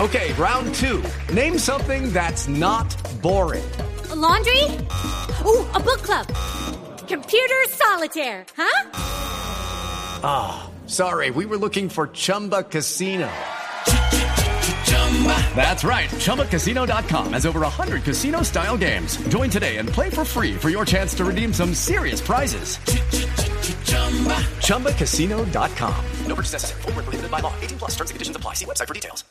Okay, round two. Name something that's not boring. A laundry? Ooh, a book club. Computer solitaire, huh? Ah, sorry, we were looking for Chumba Casino. That's right, ChumbaCasino.com has over 100 casino-style games. Join today and play for free for your chance to redeem some serious prizes. ChumbaCasino.com. No purchase necessary. Void where prohibited by law. 18 plus terms and conditions apply. See website for details.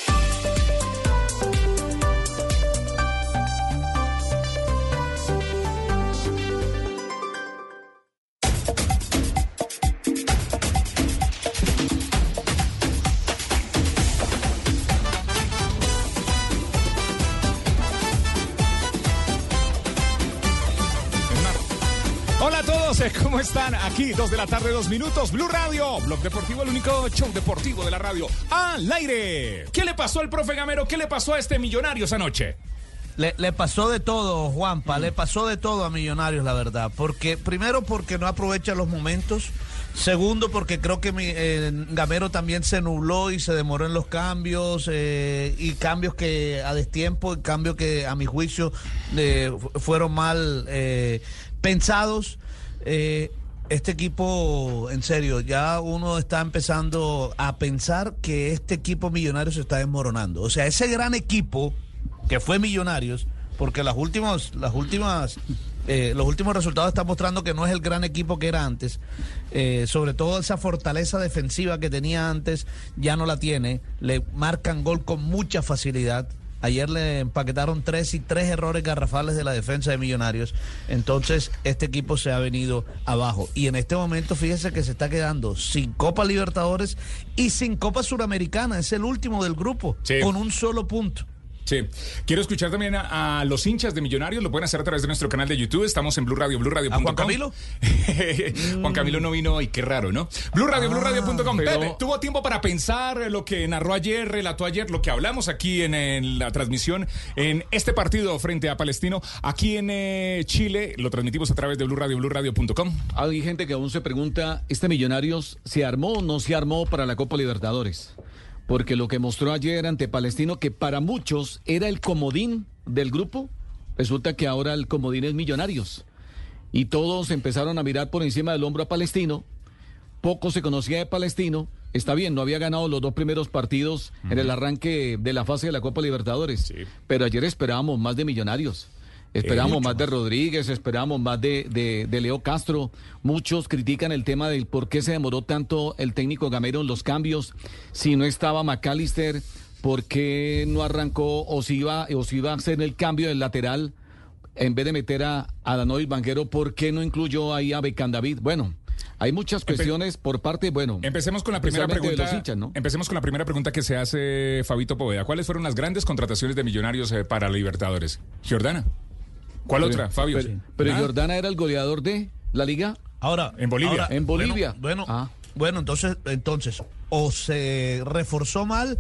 Hola a todos, ¿cómo están? Aquí, 2 de la tarde, 2 minutos, Blue Radio, Blog Deportivo, el único show deportivo de la radio, al aire. ¿Qué le pasó al profe Gamero? ¿Qué le pasó a este Millonarios anoche? Le pasó de todo, Juanpa, le pasó de todo a Millonarios, la verdad. Primero, porque no aprovecha los momentos. Segundo, porque creo que Gamero también se nubló y se demoró en los cambios, y cambios que a destiempo, y cambios que a mi juicio fueron mal pensados. Este equipo, en serio, ya uno está empezando a pensar que este equipo Millonarios se está desmoronando. O sea, ese gran equipo que fue Millonarios, porque los últimos resultados están mostrando que no es el gran equipo que era antes. Sobre todo esa fortaleza defensiva que tenía antes ya no la tiene. Le marcan gol con mucha facilidad. Ayer le empaquetaron 3 errores garrafales de la defensa de Millonarios. Entonces este equipo se ha venido abajo. Y en este momento fíjese que se está quedando sin Copa Libertadores y sin Copa Suramericana. Es el último del grupo, sí, con un solo punto. Sí, quiero escuchar también a los hinchas de Millonarios. Lo pueden hacer a través de nuestro canal de YouTube. Estamos en Blue Radio, BlueRadio.com. ¿A Juan Camilo? Juan Camilo no vino y qué raro, ¿no? Blue Radio, BluRadio.com. Pepe, tuvo tiempo para pensar lo que narró ayer, relató ayer, lo que hablamos aquí en la transmisión en este partido frente a Palestino. Aquí en Chile lo transmitimos a través de Blue Radio, BluRadio.com. Hay gente que aún se pregunta, ¿este Millonarios se armó o no se armó para la Copa Libertadores? Porque lo que mostró ayer ante Palestino, que para muchos era el comodín del grupo, resulta que ahora el comodín es Millonarios. Y todos empezaron a mirar por encima del hombro a Palestino. Poco se conocía de Palestino. Está bien, no había ganado los 2 primeros partidos en el arranque de la fase de la Copa Libertadores. Sí. Pero ayer esperábamos más de Millonarios. Esperamos más de Rodríguez, esperamos más de Leo Castro. Muchos critican el tema del por qué se demoró tanto el técnico Gamero en los cambios. Si no estaba McAllister, ¿por qué no arrancó o si iba a hacer el cambio del lateral en vez de meter a Danovis Vanguero? ¿Por qué no incluyó ahí a Becán David? Bueno, hay muchas cuestiones por parte, empecemos con la primera pregunta de los hinchas, ¿no? Empecemos con la primera pregunta que se hace Fabito Poveda. ¿Cuáles fueron las grandes contrataciones de Millonarios para Libertadores? Giordana. ¿Cuál otra, Fabio? Pero Giordana era el goleador de la liga. Ahora, en Bolivia. En Bolivia. Bueno, entonces, o se reforzó mal,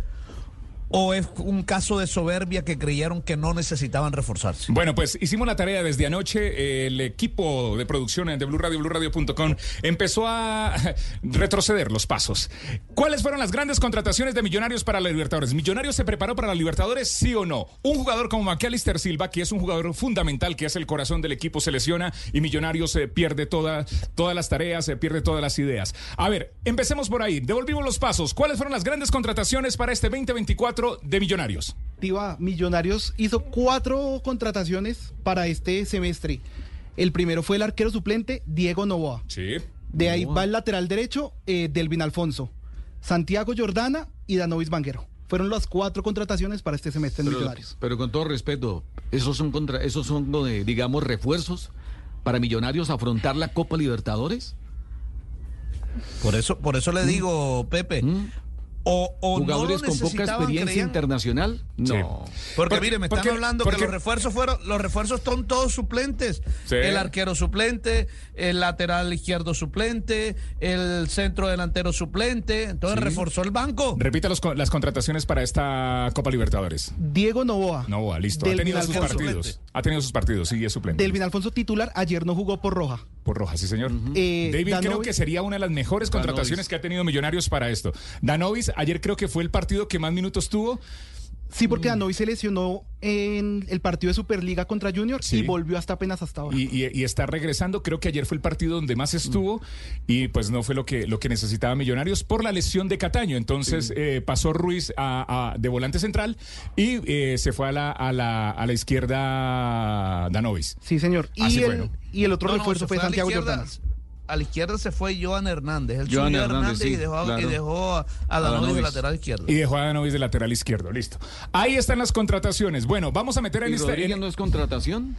¿o es un caso de soberbia que creyeron que no necesitaban reforzarse? Bueno, pues hicimos la tarea desde anoche. El equipo de producción de Blue Radio, BluRadio.com, empezó a retroceder los pasos. ¿Cuáles fueron las grandes contrataciones de Millonarios para la Libertadores? ¿Millonarios se preparó para la Libertadores, sí o no? Un jugador como McAllister Silva, que es un jugador fundamental, que es el corazón del equipo, se lesiona y Millonarios pierde todas las tareas, pierde todas las ideas. A ver, empecemos por ahí. Devolvimos los pasos. ¿Cuáles fueron las grandes contrataciones para este 2024 de Millonarios? Millonarios hizo 4 contrataciones para este semestre. El primero fue el arquero suplente Diego Novoa. Sí. De ahí va el lateral derecho, Delvin Alfonso, Santiago Giordana y Danovis Vanguero. Fueron las 4 contrataciones para este semestre en Millonarios. Pero con todo respeto, esos son digamos, refuerzos para Millonarios afrontar la Copa Libertadores. Por eso le digo, Pepe. O jugadores no con poca experiencia internacional, no. Sí. Porque mire, me están hablando que los refuerzos son todos suplentes. Sí. El arquero suplente, el lateral izquierdo suplente, el centro delantero suplente. Entonces reforzó el banco. Repita las contrataciones para esta Copa Libertadores. Diego Novoa. Listo. Ha tenido sus partidos, sí, es suplente. Delvin Alfonso titular, ayer no jugó por Roja. Por Roja, sí, señor. David, creo que sería una de las mejores contrataciones que ha tenido Millonarios para esto. Danovis, ayer creo que fue el partido que más minutos tuvo. Sí, porque Danovi se lesionó en el partido de Superliga contra Junior Sí. y volvió apenas hasta ahora. Y está regresando. Creo que ayer fue el partido donde más estuvo y pues no fue lo que necesitaba Millonarios por la lesión de Cataño. Entonces pasó Ruiz de volante central y se fue a la izquierda Danovis. Sí, señor. Así fue, ¿no? Y el otro No, refuerzo se fue a la Santiago izquierda. Jordana. A la izquierda se fue Johan Hernández. Él Johan subió a Hernández, Hernández sí, y dejó claro. a Danovis de Danovis. lateral izquierdo. Y dejó a Danovis de lateral izquierdo. Listo. Ahí están las contrataciones. Bueno, vamos a meter en ¿Y esta... Rodríguez no es contratación?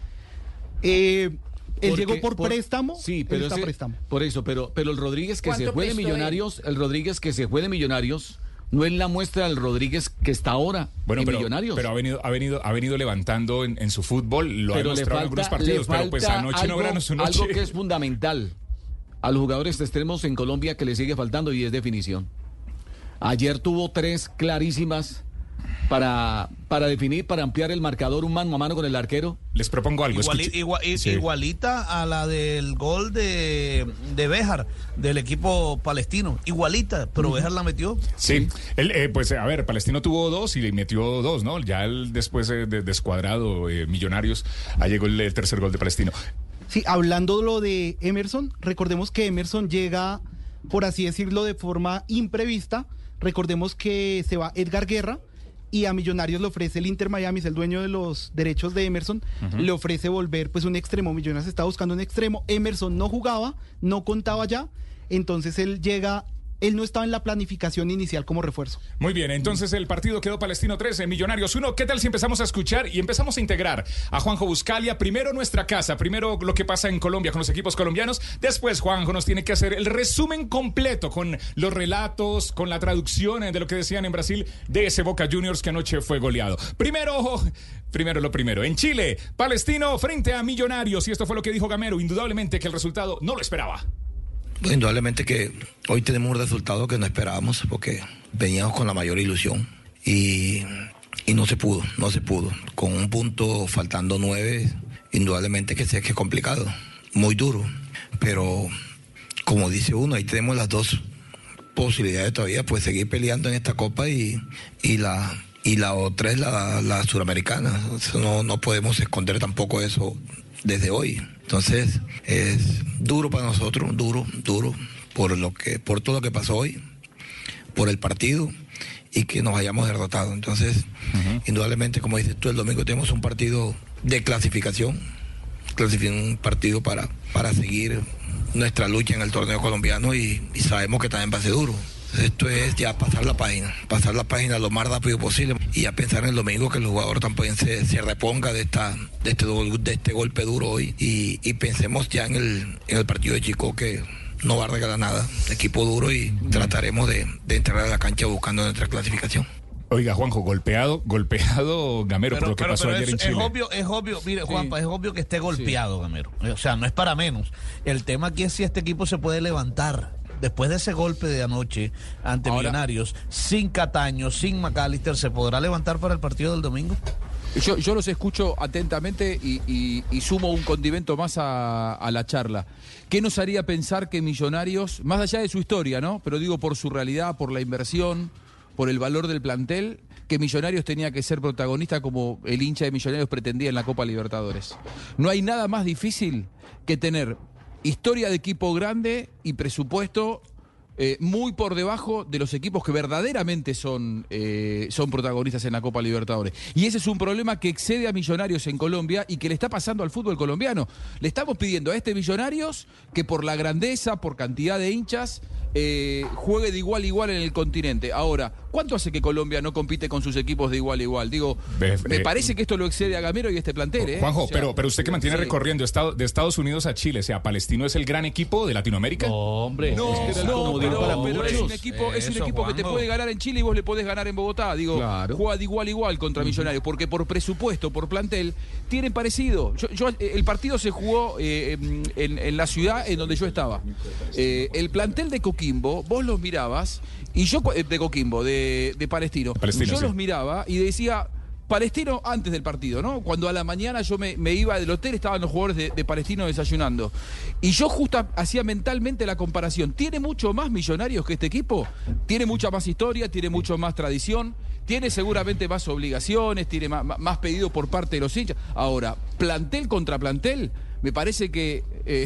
Él Porque- llegó por préstamo. Sí, él pero está ese- préstamo. por eso, pero el Rodríguez que se ¿Cuánto fue de prestó Millonarios, el Rodríguez que se fue de Millonarios, no es la muestra del Rodríguez que está ahora Bueno, en pero, Millonarios. pero ha venido levantando en su fútbol, lo ha Pero demostrado en algunos partidos, pero pues anoche no ganó su noche. algo que es fundamental a los jugadores extremos en Colombia que le sigue faltando y es definición. Ayer tuvo 3 clarísimas para definir, para ampliar el marcador un mano a mano con el arquero. Les propongo algo. Sí. Igualita a la del gol de Béjar, del equipo palestino. Igualita, pero Béjar la metió. Sí, pues a ver, Palestino tuvo 2 y le metió 2, ¿no? Ya después de descuadrado Millonarios, ahí llegó el tercer gol de Palestino. Sí, hablando de lo de Emerson, recordemos que Emerson llega, por así decirlo, de forma imprevista. Recordemos que se va Edgar Guerra y a Millonarios le ofrece el Inter Miami, es el dueño de los derechos de Emerson, le ofrece volver pues un extremo. Millonarios está buscando un extremo. Emerson no jugaba, no contaba ya, entonces él llega... Él no estaba en la planificación inicial como refuerzo. Muy bien, entonces el partido quedó Palestino 3, Millonarios 1. ¿Qué tal si empezamos a escuchar y empezamos a integrar a Juanjo Buscalia? Primero nuestra casa, primero lo que pasa en Colombia con los equipos colombianos. Después Juanjo nos tiene que hacer el resumen completo con los relatos, con la traducción de lo que decían en Brasil de ese Boca Juniors que anoche fue goleado. Primero lo primero. En Chile, Palestino frente a Millonarios. Y esto fue lo que dijo Gamero. Indudablemente que el resultado no lo esperaba. Indudablemente que hoy tenemos un resultado que no esperábamos porque veníamos con la mayor ilusión y no se pudo. Con un punto faltando 9, indudablemente que sé que es complicado, muy duro, pero como dice uno, ahí tenemos las dos posibilidades todavía, pues seguir peleando en esta copa y la otra es la suramericana. No podemos esconder tampoco eso desde hoy. Entonces es duro para nosotros, duro por todo lo que pasó hoy, por el partido y que nos hayamos derrotado. Entonces, indudablemente, como dices tú, el domingo tenemos un partido de clasificación, un partido para seguir nuestra lucha en el torneo colombiano y sabemos que también va a ser duro. Esto es ya pasar la página lo más rápido posible y a pensar en el domingo que el jugador también se reponga de este golpe duro hoy y pensemos ya en el partido de Chico que no va a regalar nada, equipo duro y trataremos de entrar a la cancha buscando nuestra clasificación. Oiga, Juanjo, golpeado Gamero por lo que pasó ayer en Chile. Es obvio, mire, Juanpa, es obvio que esté golpeado, Gamero. O sea, no es para menos. El tema aquí es si este equipo se puede levantar. Después de ese golpe de anoche ante Millonarios, sin Cataño, sin McAllister, ¿se podrá levantar para el partido del domingo? Yo los escucho atentamente y sumo un condimento más a la charla. ¿Qué nos haría pensar que Millonarios, más allá de su historia, ¿no? Pero digo por su realidad, por la inversión, por el valor del plantel, que Millonarios tenía que ser protagonista como el hincha de Millonarios pretendía en la Copa Libertadores? No hay nada más difícil que tener historia de equipo grande y presupuesto muy por debajo de los equipos que verdaderamente son protagonistas en la Copa Libertadores. Y ese es un problema que excede a Millonarios en Colombia y que le está pasando al fútbol colombiano. Le estamos pidiendo a este Millonarios que por la grandeza, por cantidad de hinchas, juegue de igual a igual en el continente. Ahora, ¿cuánto hace que Colombia no compite con sus equipos de igual a igual? Digo, me parece que esto lo excede a Gamero y este plantel. Juanjo, o sea, pero usted que mantiene sí. recorriendo de Estados Unidos a Chile, o sea, ¿Palestino es el gran equipo de Latinoamérica? Hombre, No, es que era el comodín para pero es un muchos. equipo que te Juanjo. puede ganar en Chile y vos le podés ganar en Bogotá. Digo, Claro. juega de igual a igual contra Millonarios, porque por presupuesto, por plantel, tienen parecido. El partido se jugó en la ciudad en donde yo estaba. El plantel de Coquimbo, vos los mirabas, y yo de Coquimbo, de Palestino, yo sí. los miraba y decía... Palestino antes del partido, ¿no? Cuando a la mañana yo me iba del hotel, estaban los jugadores de Palestino desayunando. Y yo justo hacía mentalmente la comparación. ¿Tiene mucho más Millonarios que este equipo? Tiene mucha más historia, tiene mucho más tradición, tiene seguramente más obligaciones, tiene más pedido por parte de los hinchas. Ahora, plantel contra plantel, me parece que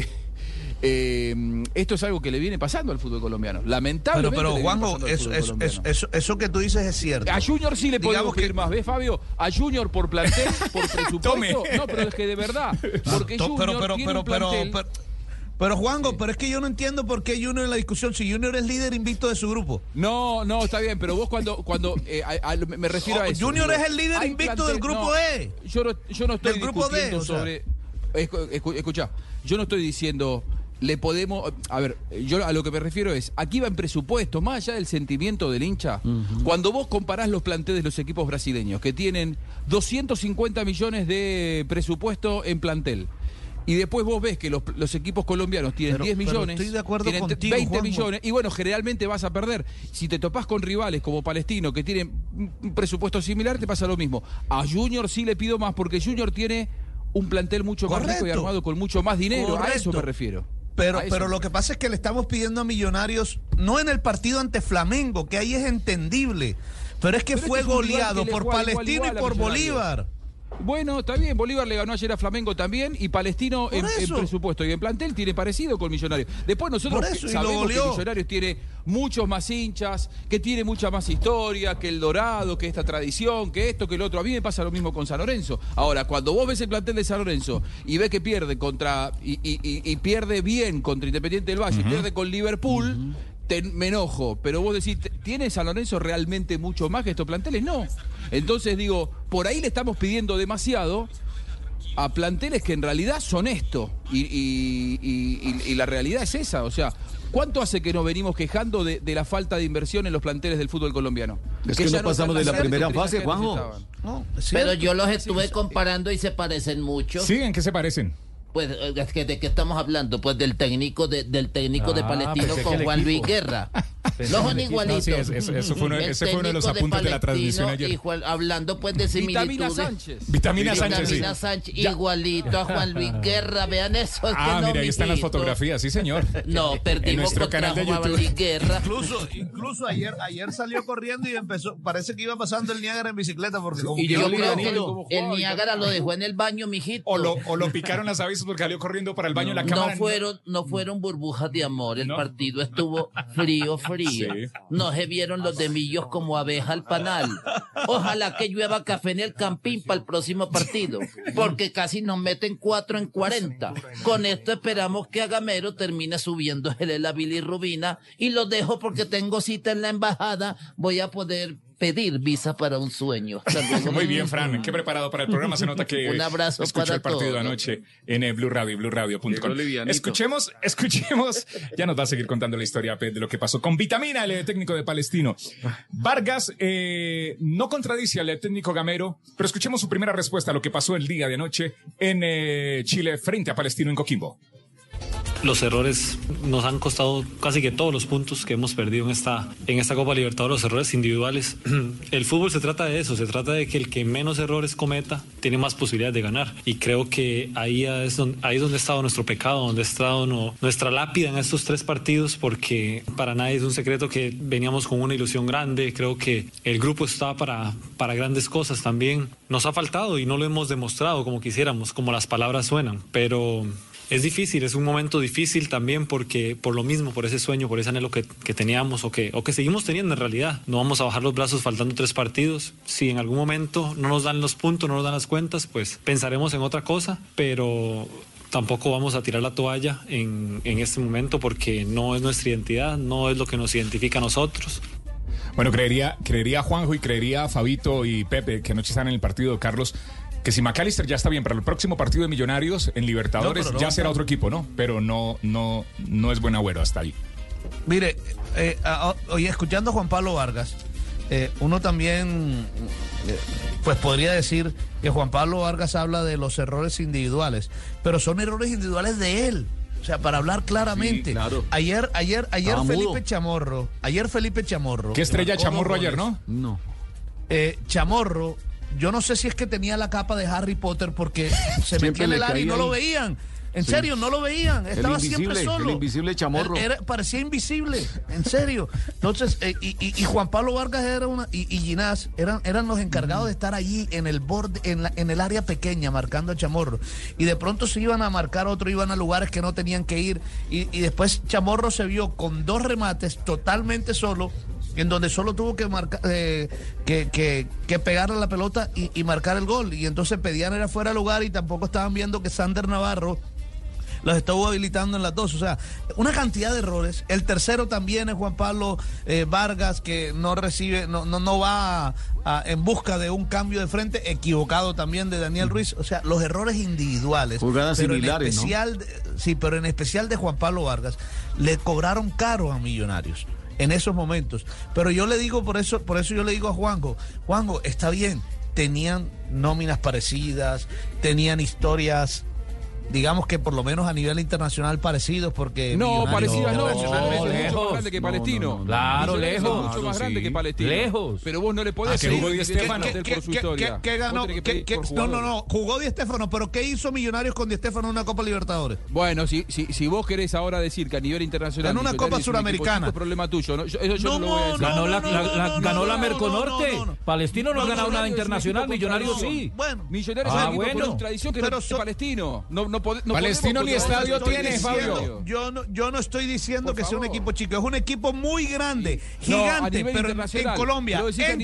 esto es algo que le viene pasando al fútbol colombiano. Lamentablemente. Pero Juanjo, eso que tú dices es cierto. A Junior sí le podemos pedir más, ¿ves, Fabio? A Junior por plantel, por presupuesto. No, pero es que de verdad. Porque Junior tiene un plantel. Pero Juanjo, pero es que yo no entiendo por qué Junior en la discusión, si Junior es líder invicto de su grupo. No, está bien, pero vos cuando me refiero a eso. Junior es el líder invicto del grupo E. Yo no estoy discutiendo sobre... Escuchá, yo no estoy diciendo... Le podemos... A ver, yo a lo que me refiero es, aquí va en presupuesto, más allá del sentimiento del hincha, cuando vos comparás los planteles de los equipos brasileños, que tienen 250 millones de presupuesto en plantel, y después vos ves que los equipos colombianos tienen 10 millones, estoy de acuerdo tienen contigo, 20 Juanjo. millones, y bueno, generalmente vas a perder. Si te topás con rivales como Palestino, que tienen un presupuesto similar, te pasa lo mismo. A Junior sí le pido más, porque Junior tiene un plantel mucho más rico y armado con mucho más dinero. Correcto. A eso me refiero. Pero lo que pasa es que le estamos pidiendo a Millonarios, no en el partido ante Flamengo, que ahí es entendible, pero es que fue goleado por Palestino y por Bolívar. Bueno, está bien, Bolívar le ganó ayer a Flamengo también y Palestino en presupuesto y en plantel tiene parecido con Millonarios. Después nosotros sabemos que Millonarios tiene muchos más hinchas, que tiene mucha más historia, que el Dorado, que esta tradición, que esto, que el otro. A mí me pasa lo mismo con San Lorenzo. Ahora, cuando vos ves el plantel de San Lorenzo y ves que pierde y pierde bien contra Independiente del Valle, y pierde con Liverpool... me enojo, pero vos decís, ¿tiene San Lorenzo realmente mucho más que estos planteles? No. Entonces digo, por ahí le estamos pidiendo demasiado a planteles que en realidad son esto. Y la realidad es esa. O sea, ¿cuánto hace que nos venimos quejando de la falta de inversión en los planteles del fútbol colombiano? Es que no pasamos de la primera fase, Juanjo. Pero yo los estuve comparando y se parecen mucho. Sí, ¿en qué se parecen? Pues, ¿de qué estamos hablando? Pues del técnico de Palestino con Juan Luis Guerra. No son igualitos. No, sí, ese fue uno de los apuntes de la transmisión ayer. Hablando pues de similitudes. Vitamina Sánchez, sí. Sánchez, igualito a Juan Luis Guerra. Vean eso. Mira, ahí están las fotografías, sí, señor. No, perdimos en nuestro canal de Juan YouTube. Luis Guerra. Incluso ayer salió corriendo y empezó, parece que iba pasando el Niágara en bicicleta porque y yo creo que el Niágara lo dejó en el baño, mijito. O lo picaron las avispas porque salió corriendo para el baño la cámara. No fueron burbujas de amor, el partido estuvo frío. Sí. No se vieron los de Millos como abeja al panal. Ojalá que llueva café en el Campín para el próximo partido, porque casi nos meten 4 en 40. Con esto esperamos que a Gamero termine subiendo la bilirrubina y lo dejo porque tengo cita en la embajada. Voy a poder pedir visa para un sueño. Muy bien, Fran, qué preparado para el programa. Se nota que un abrazo escuchó para el partido todos. Anoche en Blue Radio y BlueRadio.com. Escuchemos, ya nos va a seguir contando la historia de lo que pasó con Vitamina, el técnico de Palestino. Vargas no contradice al técnico Gamero, pero escuchemos su primera respuesta a lo que pasó el día de anoche en Chile frente a Palestino en Coquimbo. Los errores nos han costado casi que todos los puntos que hemos perdido en esta Copa Libertadores, los errores individuales. El fútbol se trata de eso, se trata de que el que menos errores cometa tiene más posibilidades de ganar. Y creo que ahí es donde ha estado nuestro pecado, donde ha estado nuestra lápida en estos 3 partidos, porque para nadie es un secreto que veníamos con una ilusión grande. Creo que el grupo estaba para grandes cosas también. Nos ha faltado y no lo hemos demostrado como quisiéramos, como las palabras suenan, pero... Es difícil, es un momento difícil también porque por lo mismo, por ese sueño, por ese anhelo que teníamos o que seguimos teniendo en realidad. No vamos a bajar los brazos faltando 3 partidos. Si en algún momento no nos dan los puntos, no nos dan las cuentas, pues pensaremos en otra cosa, pero tampoco vamos a tirar la toalla en este momento porque no es nuestra identidad, no es lo que nos identifica a nosotros. Bueno, creería Juanjo y creería Fabito y Pepe, que anoche están en el partido, Carlos, que si McAllister ya está bien para el próximo partido de Millonarios en Libertadores, ya será otro equipo, ¿no? Pero no es buen agüero hasta ahí. Mire, oye, escuchando a Juan Pablo Vargas, uno también pues podría decir que Juan Pablo Vargas habla de los errores individuales, pero son errores individuales de él. O sea, para hablar claramente. Sí, claro. Ayer Felipe Chamorro. ¿Qué estrella Chamorro ayer, no? No. Chamorro, yo no sé si es que tenía la capa de Harry Potter porque se metía en el área y no lo veían. En serio, no lo veían. Estaba siempre solo. El invisible Chamorro. Parecía invisible, en serio. Entonces, y Juan Pablo Vargas y Ginás eran los encargados de estar allí en el borde, en el área pequeña, marcando a Chamorro. Y de pronto se iban a marcar otro, iban a lugares que no tenían que ir. Y después Chamorro se vio con 2 remates totalmente solo, en donde solo tuvo que marcar, que pegarle la pelota y marcar el gol. Y entonces pedían era fuera de lugar y tampoco estaban viendo que Sander Navarro los estuvo habilitando en las 2. O sea, una cantidad de errores. El tercero también es Juan Pablo Vargas, que no recibe, no va en busca de un cambio de frente, equivocado también de Daniel Ruiz. O sea, los errores individuales. Jugadas similares, en especial, ¿no? Sí, pero en especial de Juan Pablo Vargas, le cobraron caro a Millonarios en esos momentos. Pero yo le digo, por eso yo le digo a Juanjo, está bien, tenían nóminas parecidas, tenían historias, digamos que por lo menos a nivel internacional parecidos, porque no, parecidas no, lejos, mucho más grande que Palestino. Claro, lejos. Mucho más grande que Palestino. Lejos. Pero vos no le podés que jugó Di Stéfano por su historia. ¿Qué ganó? Jugó Di Stéfano, pero ¿qué hizo Millonarios con Di Stéfano en una Copa Libertadores? Bueno, si vos querés ahora decir que a nivel internacional en una Copa Suramericana, es problema tuyo. Eso yo no lo voy a decir. Ganó la Merconorte. Palestino no ha ganado nada internacional, Millonarios sí. Bueno, Millonarios es un equipo con tradición que no es Palestino. Palestino ni estadio tiene, Fabio. Yo no estoy diciendo que sea un equipo chico, es un equipo muy grande, gigante, pero en Colombia,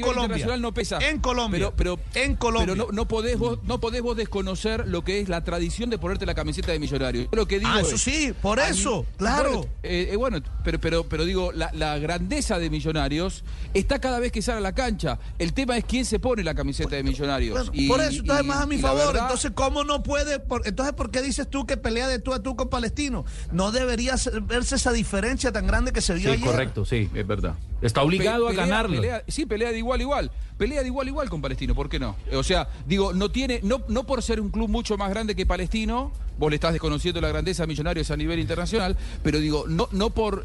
no pesa. En Colombia, pero no podés vos desconocer lo que es la tradición de ponerte la camiseta de Millonarios. Lo que digo eso sí, por eso, claro. Bueno, pero digo, la grandeza de Millonarios está cada vez que sale a la cancha. El tema es quién se pone la camiseta de Millonarios. Bueno, por eso, entonces más a mi favor. Entonces, ¿cómo no puede? Entonces, ¿por qué dices tú que pelea de tú a tú con Palestino? No debería verse esa diferencia tan grande que se vio ayer. Sí, correcto, sí, es verdad. Está obligado a ganarlo. Pelea de igual a igual. Pelea de igual a igual con Palestino, ¿por qué no? O sea, digo, no por ser un club mucho más grande que Palestino, vos le estás desconociendo la grandeza a Millonarios a nivel internacional, pero digo, no por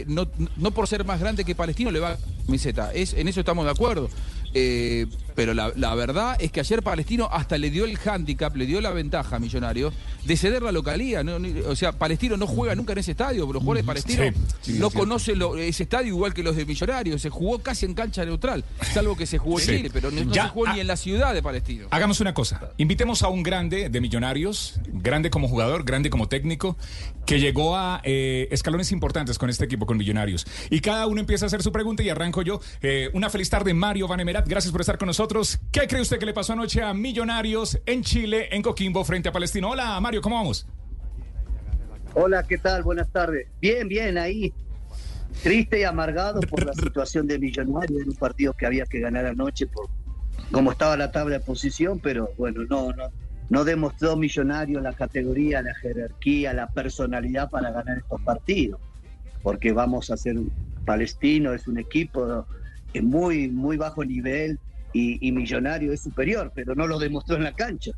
ser más grande que Palestino le va a camiseta. En eso estamos de acuerdo. Pero la verdad es que ayer Palestino hasta le dio el hándicap, le dio la ventaja a Millonarios de ceder la localía. O sea, Palestino no juega nunca en ese estadio, pero los jugadores de Palestino no conocen ese estadio igual que los de Millonarios. Se jugó casi en cancha neutral, salvo que se jugó en Chile, pero no se jugó ni en la ciudad de Palestino. Hagamos una cosa, invitemos a un grande de Millonarios, grande como jugador, grande como técnico, que llegó a escalones importantes con este equipo, con Millonarios. Y cada uno empieza a hacer su pregunta y arranco yo. Una feliz tarde, Mario Vanemerat. Gracias por estar con nosotros. ¿Qué cree usted que le pasó anoche a Millonarios en Chile, en Coquimbo, frente a Palestino? Hola, Mario, ¿cómo vamos? Hola, ¿qué tal? Buenas tardes. Bien, ahí. Triste y amargado por la situación de Millonarios en un partido que había que ganar anoche por cómo estaba la tabla de posición, pero bueno, no demostró Millonarios la categoría, la jerarquía, la personalidad para ganar estos partidos, porque vamos a ser Palestino, es un equipo de muy, muy bajo nivel y Millonario es superior, pero no lo demostró en la cancha.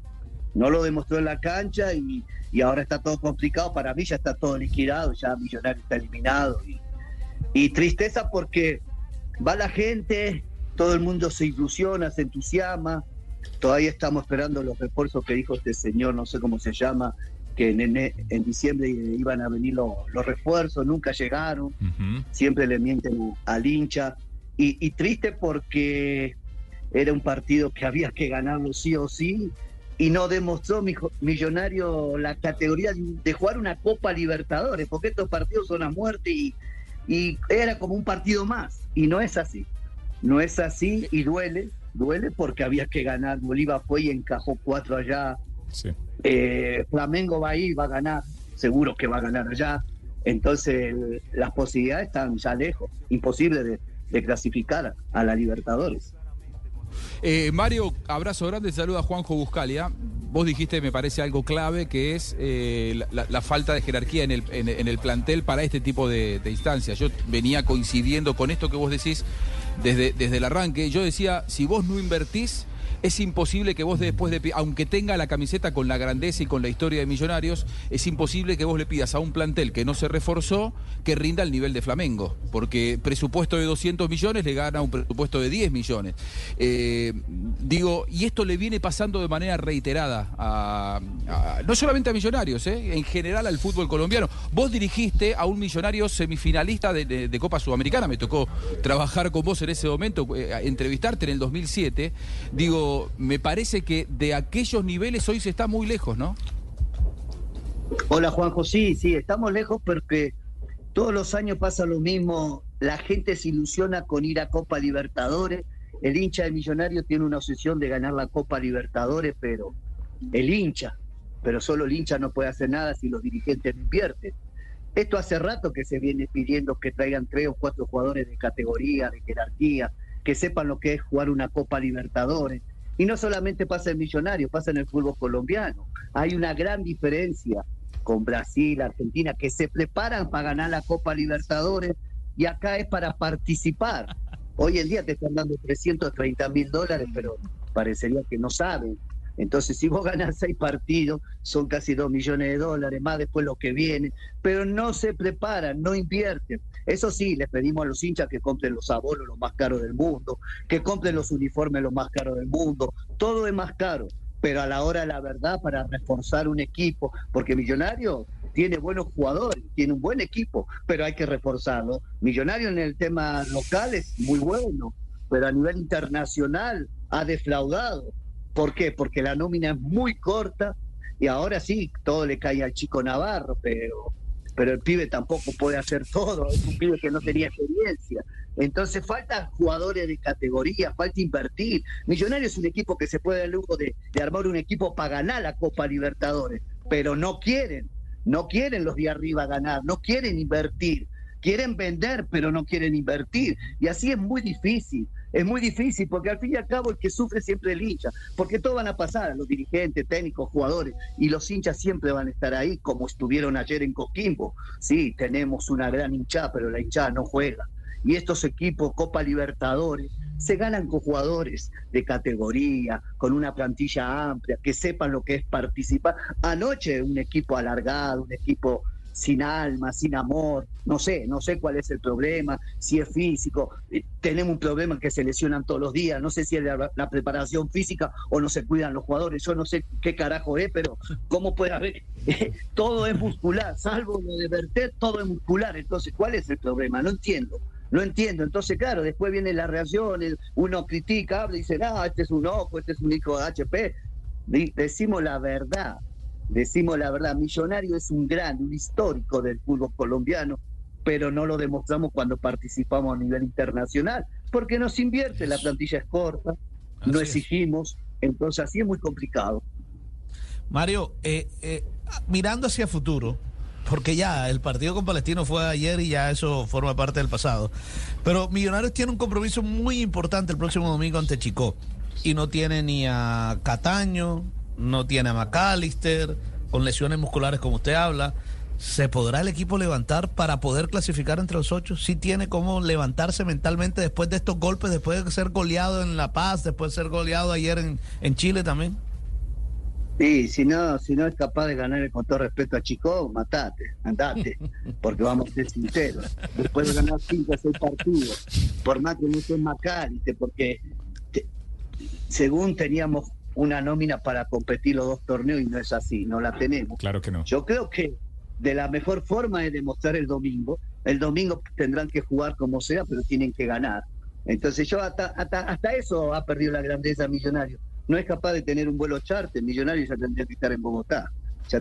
Y ahora está todo complicado. Para mí ya está todo liquidado, ya Millonario está eliminado. Y tristeza porque va la gente, todo el mundo se ilusiona, se entusiasma. Todavía estamos esperando los refuerzos que dijo este señor, no sé cómo se llama, que en diciembre iban a venir los refuerzos, nunca llegaron. Siempre le mienten al hincha. Y triste porque era un partido que había que ganarlo sí o sí, y no demostró Millonario la categoría de jugar una Copa Libertadores, porque estos partidos son a muerte y era como un partido más, y no es así y duele porque había que ganar. Bolívar fue y encajó 4 allá. Sí. Flamengo va a ir, va a ganar, seguro que va a ganar allá. Entonces las posibilidades están ya lejos, imposible de clasificar a la Libertadores. Mario, abrazo grande, saluda a Juanjo Buscalia. Vos dijiste, me parece, algo clave, que es la falta de jerarquía en el plantel para este tipo de instancias. Yo venía coincidiendo con esto que vos decís desde el arranque. Yo decía, si vos no invertís, es imposible que vos después de, aunque tenga la camiseta con la grandeza y con la historia de Millonarios, es imposible que vos le pidas a un plantel que no se reforzó que rinda al nivel de Flamengo, porque presupuesto de 200 millones le gana un presupuesto de 10 millones. Digo, y esto le viene pasando de manera reiterada no solamente a Millonarios, en general al fútbol colombiano. Vos dirigiste a un Millonarios semifinalista de Copa Sudamericana, me tocó trabajar con vos en ese momento, entrevistarte en el 2007. Digo, me parece que de aquellos niveles hoy se está muy lejos, ¿no? Hola Juanjo, sí, estamos lejos porque todos los años pasa lo mismo, la gente se ilusiona con ir a Copa Libertadores, el hincha de Millonarios tiene una obsesión de ganar la Copa Libertadores, pero solo el hincha no puede hacer nada si los dirigentes no invierten. Esto hace rato que se viene pidiendo que traigan 3 o 4 jugadores de categoría, de jerarquía, que sepan lo que es jugar una Copa Libertadores. Y no solamente pasa en Millonarios, pasa en el fútbol colombiano. Hay una gran diferencia con Brasil, Argentina, que se preparan para ganar la Copa Libertadores y acá es para participar. Hoy en día te están dando $330.000, pero parecería que no saben. Entonces, si vos ganás 6 partidos, son casi $2 millones, más después lo que viene, pero no se preparan, no invierten. Eso sí, les pedimos a los hinchas que compren los abonos los más caros del mundo, que compren los uniformes los más caros del mundo, todo es más caro, pero a la hora de la verdad, para reforzar un equipo, porque Millonarios tiene buenos jugadores, tiene un buen equipo, pero hay que reforzarlo. Millonarios en el tema local es muy bueno, pero a nivel internacional ha defraudado. ¿Por qué? Porque la nómina es muy corta y ahora sí, todo le cae al chico Navarro, pero el pibe tampoco puede hacer todo, es un pibe que no tenía experiencia. Entonces faltan jugadores de categoría, falta invertir. Millonarios es un equipo que se puede dar el lujo de armar un equipo para ganar la Copa Libertadores, pero no quieren los de arriba ganar, no quieren invertir. Quieren vender, pero no quieren invertir. Y así es muy difícil porque al fin y al cabo el que sufre siempre el hincha, porque todos van a pasar, los dirigentes, técnicos, jugadores, y los hinchas siempre van a estar ahí, como estuvieron ayer en Coquimbo. Sí, tenemos una gran hinchada, pero la hinchada no juega. Y estos equipos, Copa Libertadores, se ganan con jugadores de categoría, con una plantilla amplia, que sepan lo que es participar. Anoche un equipo alargado, un equipo sin alma, sin amor, no sé cuál es el problema, si es físico, tenemos un problema que se lesionan todos los días, no sé si es la preparación física o no se cuidan los jugadores, yo no sé qué carajo es, pero ¿cómo puede haber? Todo es muscular, salvo lo de Bertet, todo es muscular, entonces ¿cuál es el problema? No entiendo, entonces claro, después viene la reacción, uno critica, habla y dice, este es un ojo, este es un hijo de HP, decimos la verdad, Millonario es un histórico del fútbol colombiano, pero no lo demostramos cuando participamos a nivel internacional, porque no se invierte, la plantilla es corta, no exigimos, entonces así es muy complicado. Mario, mirando hacia futuro, porque ya el partido con Palestino fue ayer y ya eso forma parte del pasado, pero Millonarios tiene un compromiso muy importante el próximo domingo ante Chicó, y no tiene ni a Cataño, no tiene a McAllister, con lesiones musculares como usted habla. ¿Se podrá el equipo levantar para poder clasificar entre los 8? ¿Sí tiene cómo levantarse mentalmente después de estos golpes, después de ser goleado en La Paz, después de ser goleado ayer en Chile también? Sí, si no es capaz de ganar con todo respeto a Chico, andate, porque vamos a ser sinceros. Después de ganar 5 o 6 partidos, por más que no esté McAllister, porque según teníamos una nómina para competir los 2 torneos y no es así, no la tenemos. Claro que no. Yo creo que de la mejor forma es demostrar el domingo. El domingo tendrán que jugar como sea, pero tienen que ganar. Entonces yo hasta eso ha perdido la grandeza Millonarios. No es capaz de tener un vuelo charter, Millonarios ya tendría que estar en Bogotá.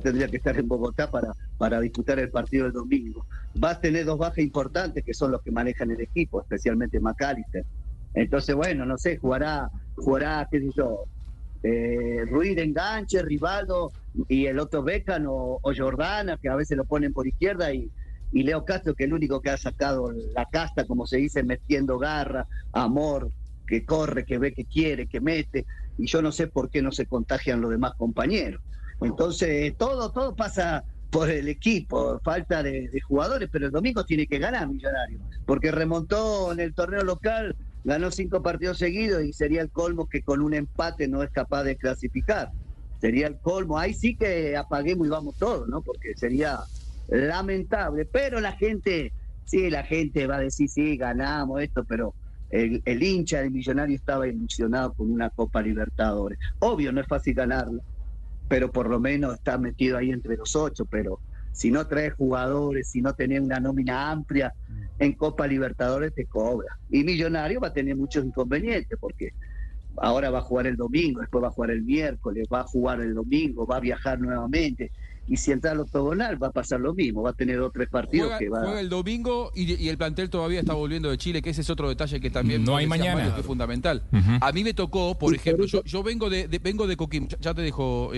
Para disputar el partido del domingo. Va a tener 2 bajas importantes que son los que manejan el equipo, especialmente McAllister. Entonces, bueno, no sé, jugará, qué sé yo, Ruiz de enganche, Rivaldo y el otro Beckham o Jordana, que a veces lo ponen por izquierda, y Leo Castro, que es el único que ha sacado la casta, como se dice, metiendo garra, amor, que corre, que ve, que quiere, que mete, y yo no sé por qué no se contagian los demás compañeros. Entonces todo pasa por el equipo, falta de jugadores, pero el domingo tiene que ganar Millonarios, porque remontó en el torneo local ganó 5 partidos seguidos y sería el colmo que con un empate no es capaz de clasificar. Sería el colmo. Ahí sí que apaguemos y vamos todos, ¿no? Porque sería lamentable. Pero la gente va a decir, sí, ganamos esto, pero el hincha de Millonario estaba ilusionado con una Copa Libertadores. Obvio, no es fácil ganarla, pero por lo menos está metido ahí entre los 8, pero si no traes jugadores, si no tenés una nómina amplia en Copa Libertadores, te cobra. Y Millonario va a tener muchos inconvenientes, porque ahora va a jugar el domingo, después va a jugar el miércoles, va a jugar el domingo, va a viajar nuevamente. Y si entra al octogonal va a pasar lo mismo, va a tener 2 o 3 partidos juega el domingo y el plantel todavía está volviendo de Chile, que ese es otro detalle que también no hay mañana, Mario, que es fundamental. A mí me tocó, por ejemplo, yo vengo de Coquimbo, ya te dejo,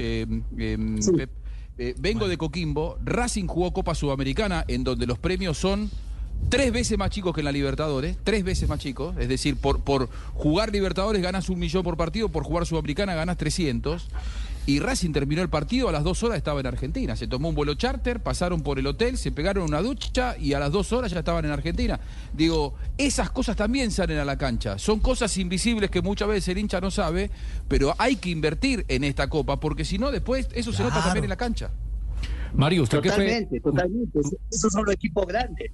Pep, vengo de Coquimbo. Racing jugó Copa Sudamericana, en donde los premios son 3 veces más chicos que en la Libertadores, 3 veces más chicos, es decir, por jugar Libertadores ganas 1 millón por partido, por jugar Sudamericana ganas 300. Y Racing terminó el partido, a las 2 horas estaba en Argentina. Se tomó un vuelo charter, pasaron por el hotel, se pegaron una ducha y a las 2 horas ya estaban en Argentina. Digo, esas cosas también salen a la cancha. Son cosas invisibles que muchas veces el hincha no sabe, pero hay que invertir en esta Copa, porque si no, después eso se nota también en la cancha. Mario, ¿usted totalmente. Esos son los equipos grandes.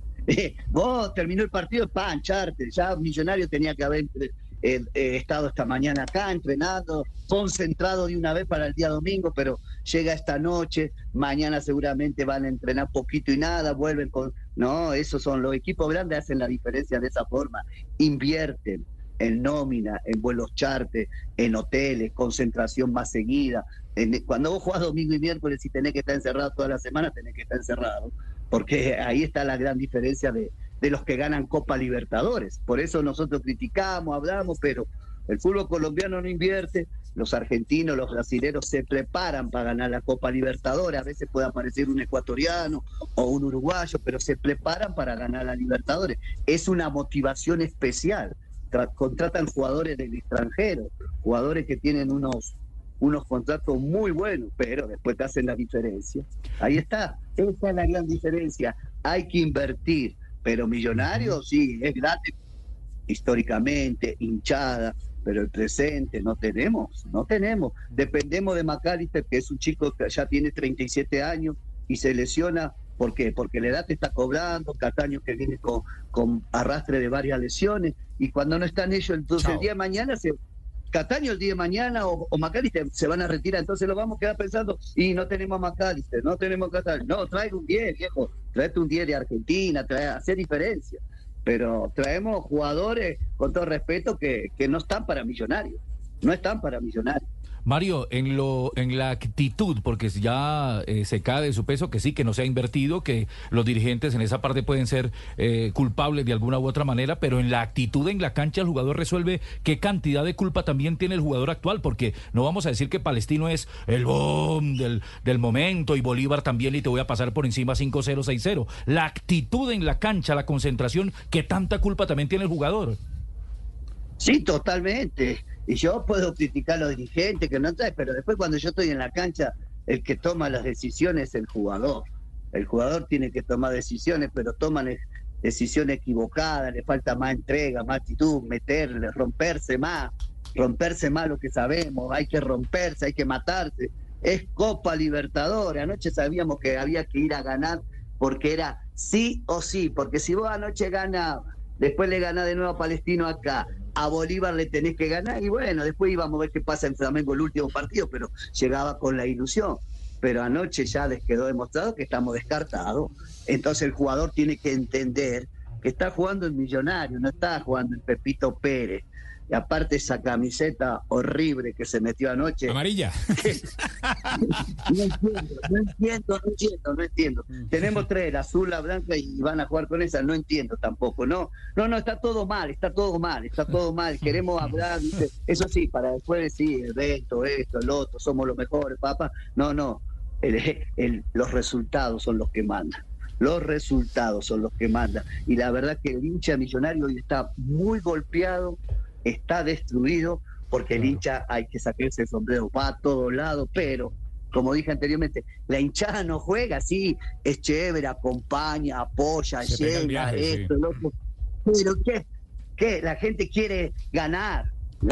Vos terminó el partido, charter. Ya Millonario tenía que haber estado esta mañana acá entrenando, concentrado de una vez para el día domingo, pero llega esta noche, mañana seguramente van a entrenar poquito y nada, vuelven con... No, esos son los equipos grandes, hacen la diferencia de esa forma, invierten en nómina, en vuelos charter, en hoteles, concentración más seguida. Cuando vos jugás domingo y miércoles y tenés que estar encerrado toda la semana, tenés que estar encerrado, porque ahí está la gran diferencia de los que ganan Copa Libertadores. Por eso nosotros criticamos, hablamos, pero el fútbol colombiano no invierte, los argentinos, los brasileños se preparan para ganar la Copa Libertadores. A veces puede aparecer un ecuatoriano o un uruguayo, pero se preparan para ganar la Libertadores. Es una motivación especial. Contratan jugadores del extranjero, jugadores que tienen unos contratos muy buenos, pero después te hacen la diferencia. Ahí está, esa es la gran diferencia. Hay que invertir. Pero Millonarios sí, es grande históricamente, hinchada, pero el presente no tenemos. Dependemos de McAllister, que es un chico que ya tiene 37 años y se lesiona. ¿Por qué? Porque la edad te está cobrando, Cataño que viene con arrastre de varias lesiones, y cuando no están ellos, entonces el día de mañana Cataño el día de mañana o McAllister se van a retirar, entonces lo vamos a quedar pensando, y no tenemos a McAllister, no tenemos a Cataño. No, trae un 10, viejo, tráete un 10 de Argentina, hacer diferencia, pero traemos jugadores, con todo respeto, que no están para Millonarios, no están para Millonarios. Mario, en la actitud, porque ya se cae de su peso, que sí, que no se ha invertido, que los dirigentes en esa parte pueden ser culpables de alguna u otra manera, pero en la actitud en la cancha el jugador resuelve. ¿Qué cantidad de culpa también tiene el jugador actual? Porque no vamos a decir que Palestino es el boom del momento y Bolívar también, y te voy a pasar por encima 5-0, 6-0. La actitud en la cancha, la concentración, ¿qué tanta culpa también tiene el jugador? Sí, totalmente. Y yo puedo criticar a los dirigentes que no traen, pero después cuando yo estoy en la cancha, el que toma las decisiones es el jugador. El jugador tiene que tomar decisiones, pero toman decisiones equivocadas, le falta más entrega, más actitud, meterle, romperse más lo que sabemos, hay que romperse, hay que matarse. Es Copa Libertadores, anoche sabíamos que había que ir a ganar porque era sí o sí, porque si vos anoche ganabas, después le ganás de nuevo a Palestino acá, a Bolívar le tenés que ganar, y bueno, después íbamos a ver qué pasa en Flamengo el último partido, pero llegaba con la ilusión. Pero anoche ya les quedó demostrado que estamos descartados. Entonces el jugador tiene que entender que está jugando en Millonario, no está jugando en Pepito Pérez. Y aparte esa camiseta horrible que se metió anoche. Amarilla. No entiendo. Tenemos 3, la azul, la blanca, y van a jugar con esa. No entiendo tampoco. No, está todo mal. Queremos hablar, ¿viste? Eso sí, para después decir, esto, el otro, somos los mejores, papá. No. Los resultados son los que mandan. Y la verdad que el hincha Millonario hoy está muy golpeado, está destruido, porque el hincha, hay que sacarse el sombrero, va a todos lados, pero como dije anteriormente, la hinchada no juega, sí, es chévere, acompaña, apoya, llega, esto, el otro, pero ¿Qué? La gente quiere ganar.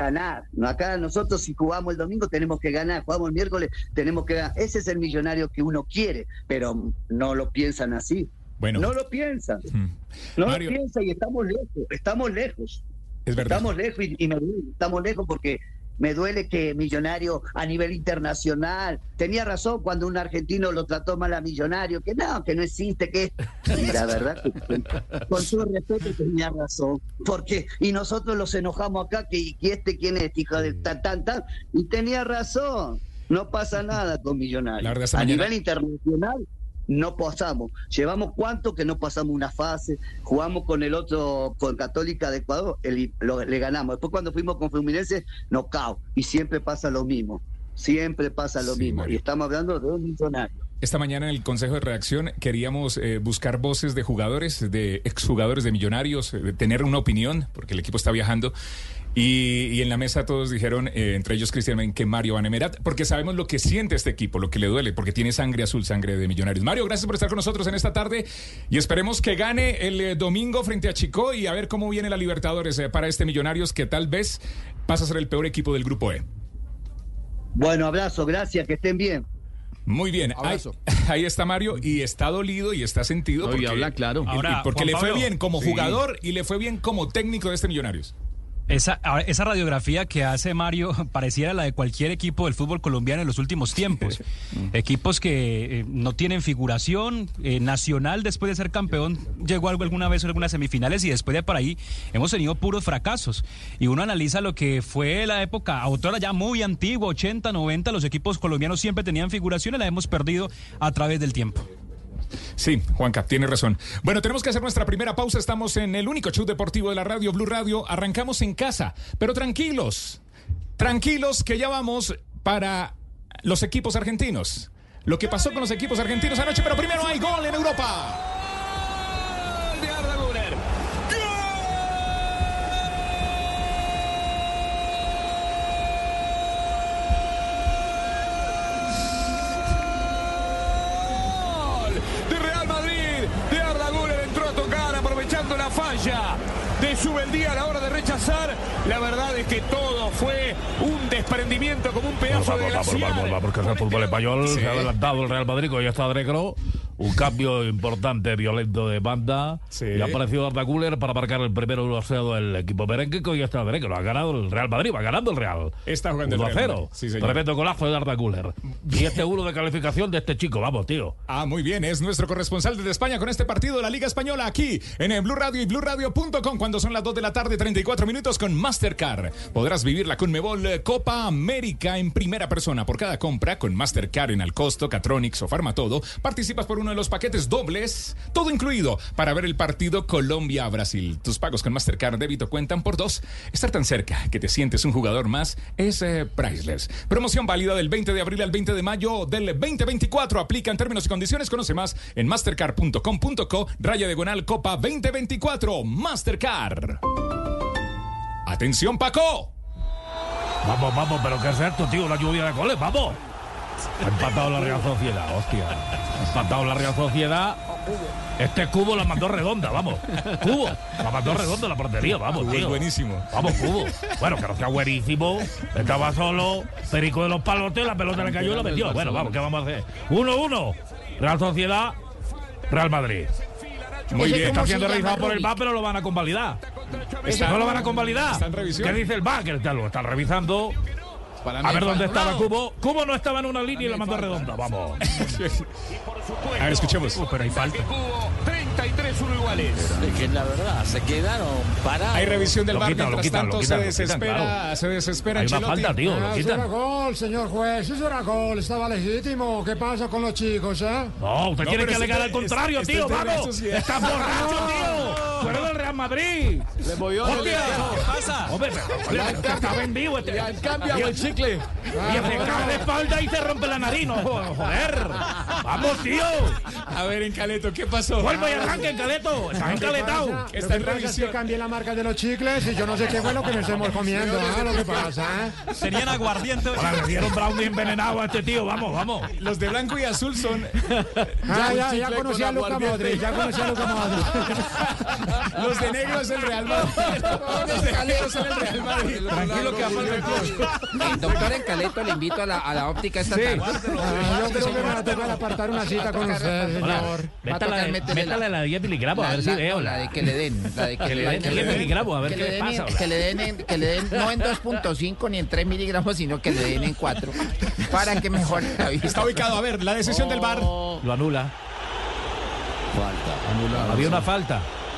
Acá nosotros si jugamos el domingo tenemos que ganar, jugamos el miércoles tenemos que ganar. Ese es el Millonario que uno quiere, pero no lo piensan así. Bueno. No lo piensan. Mario, lo piensan y estamos lejos. Es verdad. Estamos lejos y me duele, estamos lejos porque me duele que Millonario a nivel internacional, tenía razón cuando un argentino lo trató mal a Millonario, que no existe, y la verdad que con todo respeto tenía razón, porque y nosotros los enojamos acá que quién es hijo de tan, y tenía razón, no pasa nada con Millonario. A nivel internacional no pasamos. Llevamos cuánto que no pasamos una fase, jugamos con el otro, con Católica de Ecuador, le ganamos. Después cuando fuimos con Fluminense, knockout. Y siempre pasa lo mismo. Mismo. Mario. Y estamos hablando de un Millonario. Esta mañana en el Consejo de Redacción queríamos buscar voces de jugadores, de exjugadores de Millonarios, de tener una opinión, porque el equipo está viajando. Y en la mesa todos dijeron, entre ellos Cristian Men, que Mario Vanemerat, porque sabemos lo que siente este equipo, lo que le duele, porque tiene sangre azul, sangre de Millonarios. Mario, gracias por estar con nosotros en esta tarde y esperemos que gane el domingo frente a Chico y a ver cómo viene la Libertadores para este Millonarios que tal vez pasa a ser el peor equipo del Grupo E. Bueno, abrazo, gracias, que estén bien. Muy bien, ahí está Mario y está dolido y está sentido porque habla claro. Ahora, porque le fue bien como jugador y le fue bien como técnico de este Millonarios. Esa radiografía que hace Mario pareciera la de cualquier equipo del fútbol colombiano en los últimos tiempos. Equipos que no tienen figuración. Nacional, después de ser campeón, llegó alguna vez a algunas semifinales y después de por ahí hemos tenido puros fracasos. Y uno analiza lo que fue la época autora ya muy antigua, 80, 90, los equipos colombianos siempre tenían figuración y la hemos perdido a través del tiempo. Sí, Juanca, tiene razón. Bueno, tenemos que hacer nuestra primera pausa. Estamos en el único show deportivo de la radio, Blue Radio. Arrancamos en casa, pero tranquilos que ya vamos para los equipos argentinos. Lo que pasó con los equipos argentinos anoche, pero primero hay gol en Europa. De Arda Güler. La falla de Subeldía a la hora de rechazar, la verdad es que todo fue un desprendimiento como un pedazo de glaciar. Porque es el fútbol español, se ha adelantado el Real Madrid, ya está Negro. Un cambio importante, violento de banda. Sí. Y ha aparecido Arda Güler para marcar el primero 1-0 del equipo merengue, que hoy está merengue. Lo ha ganado el Real Madrid, va ganando el Real. Está jugando 1-0. Sí, tremendo golazo de Arda Güler. Y este uno de calificación de este chico, vamos, tío. Muy bien, es nuestro corresponsal desde España con este partido de la Liga Española aquí en Blue Radio y BlueRadio.com cuando son las 2 de la tarde, 34 minutos con Mastercard. Podrás vivir la Conmebol Copa América en primera persona. Por cada compra con Mastercard en Alcosto, Catronics o Farmatodo, participas por uno de los paquetes dobles, todo incluido, para ver el partido Colombia-Brasil. Tus pagos con Mastercard débito cuentan por 2. Estar tan cerca que te sientes un jugador más es priceless. Promoción válida del 20 de abril al 20 de mayo del 2024. Aplica en términos y condiciones. Conoce más en mastercard.com.co/Copa 2024. Mastercard. ¡Atención, Paco! Vamos, pero ¿qué es esto, tío? Una lluvia de goles, vamos. Ha empatado la Real Sociedad, hostia. Ha empatado la Real Sociedad. Este Cubo la mandó redonda, vamos. Cubo, la mandó redonda la portería, vamos, tío. Buenísimo. Vamos, Cubo. Bueno, que no sea buenísimo. Estaba solo, Perico de los palotes, la pelota le cayó y la metió. Bueno, vamos, ¿qué vamos a hacer? 1-1. Real Sociedad, Real Madrid. Muy bien. Está siendo revisado por el VAR, pero lo van a convalidar. No lo van a convalidar. ¿Qué dice el VAR? Que lo están revisando. A ver dónde estaba Cubo. Cubo no estaba en una línea y la mandó redonda. Vamos. A ver, escuchemos. Pero hay falta. 33 iguales. Es que la verdad, se quedaron parados. Hay revisión del VAR. Mientras tanto se desespera. Hay una falta, tío. Eso era gol, señor juez. Eso era gol. Estaba legítimo. ¿Qué pasa con los chicos, No, usted tiene que alegar al contrario, tío. Vamos. Estás borracho, tío. Tú eres del Real Madrid. Le movió. ¿Qué pasa? Hombre, está vendido este. Cambia el chicle. Y se cae de espalda y se rompe la nariz. No, joder. Vamos, tío. A ver, Encaleto, ¿qué pasó? Vuelve y arranca, Encaleto. Estás encaletado. Está en revisión. Cambié la marca de los chicles y yo no sé qué fue lo que nos estamos comiendo. Lo que pasa, Serían aguardientes. Le dieron brownie envenenado a este tío. Vamos. Los de blanco y azul son. Ya conocí a Luka Modric. de negro es el Real Madrid. Los de negro son el Real Madrid. Tranquilo que va para el 28. Doctor Encaleto, le invito a la óptica esta tarde. Yo creo que me va a tocar apartar una cita con usted, señor. Métala la de 10 miligramos, a ver si veo. La de que le den. La de que le den 10 miligramos, a ver qué le pasa. Que le den no en 2.5 ni en 3 miligramos, sino que le den en 4. Para que mejore la vista. Está ubicado, a ver, la decisión del VAR. Lo anula. Falta. Anulado. Había una falta.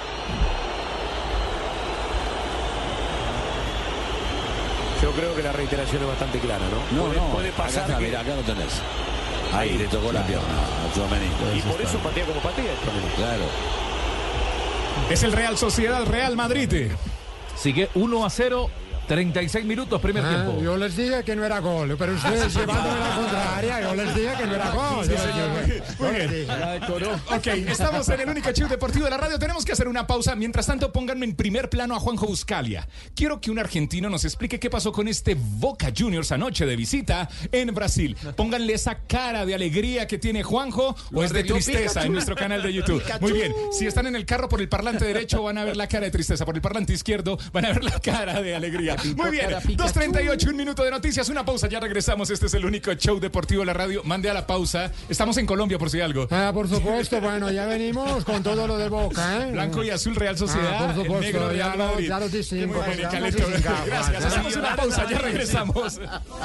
Yo creo que la reiteración es bastante clara, ¿no? Puede pasar. Acá, mira, acá lo tenés. Ahí le tocó la pierna a Tchouaméni. Y por eso patea como patea. Claro. Es el Real Sociedad, Real Madrid. Sigue 1-0. 36 minutos, primer tiempo. Yo les dije que no era gol, pero ustedes llevándome la contraria, yo les dije que no era gol. Sí, muy bien. Ok, estamos en el único show deportivo de la radio. Tenemos que hacer una pausa. Mientras tanto, pónganme en primer plano a Juanjo Buscalia. Quiero que un argentino nos explique qué pasó con este Boca Juniors anoche de visita en Brasil. Pónganle esa cara de alegría que tiene Juanjo o es de tristeza en nuestro canal de YouTube. Muy bien, si están en el carro por el parlante derecho van a ver la cara de tristeza, por el parlante izquierdo van a ver la cara de alegría. Muy bien, 2:38, un minuto de noticias, una pausa, ya regresamos. Este es el único show deportivo de la radio. Mande a la pausa. Estamos en Colombia, por si algo. Por supuesto, bueno, ya venimos con todo lo de Boca, ¿eh? Blanco y azul, Real Sociedad. Por supuesto, negro, Real Madrid. Ya lo distingo. Gracias, hacemos una pausa, ya regresamos.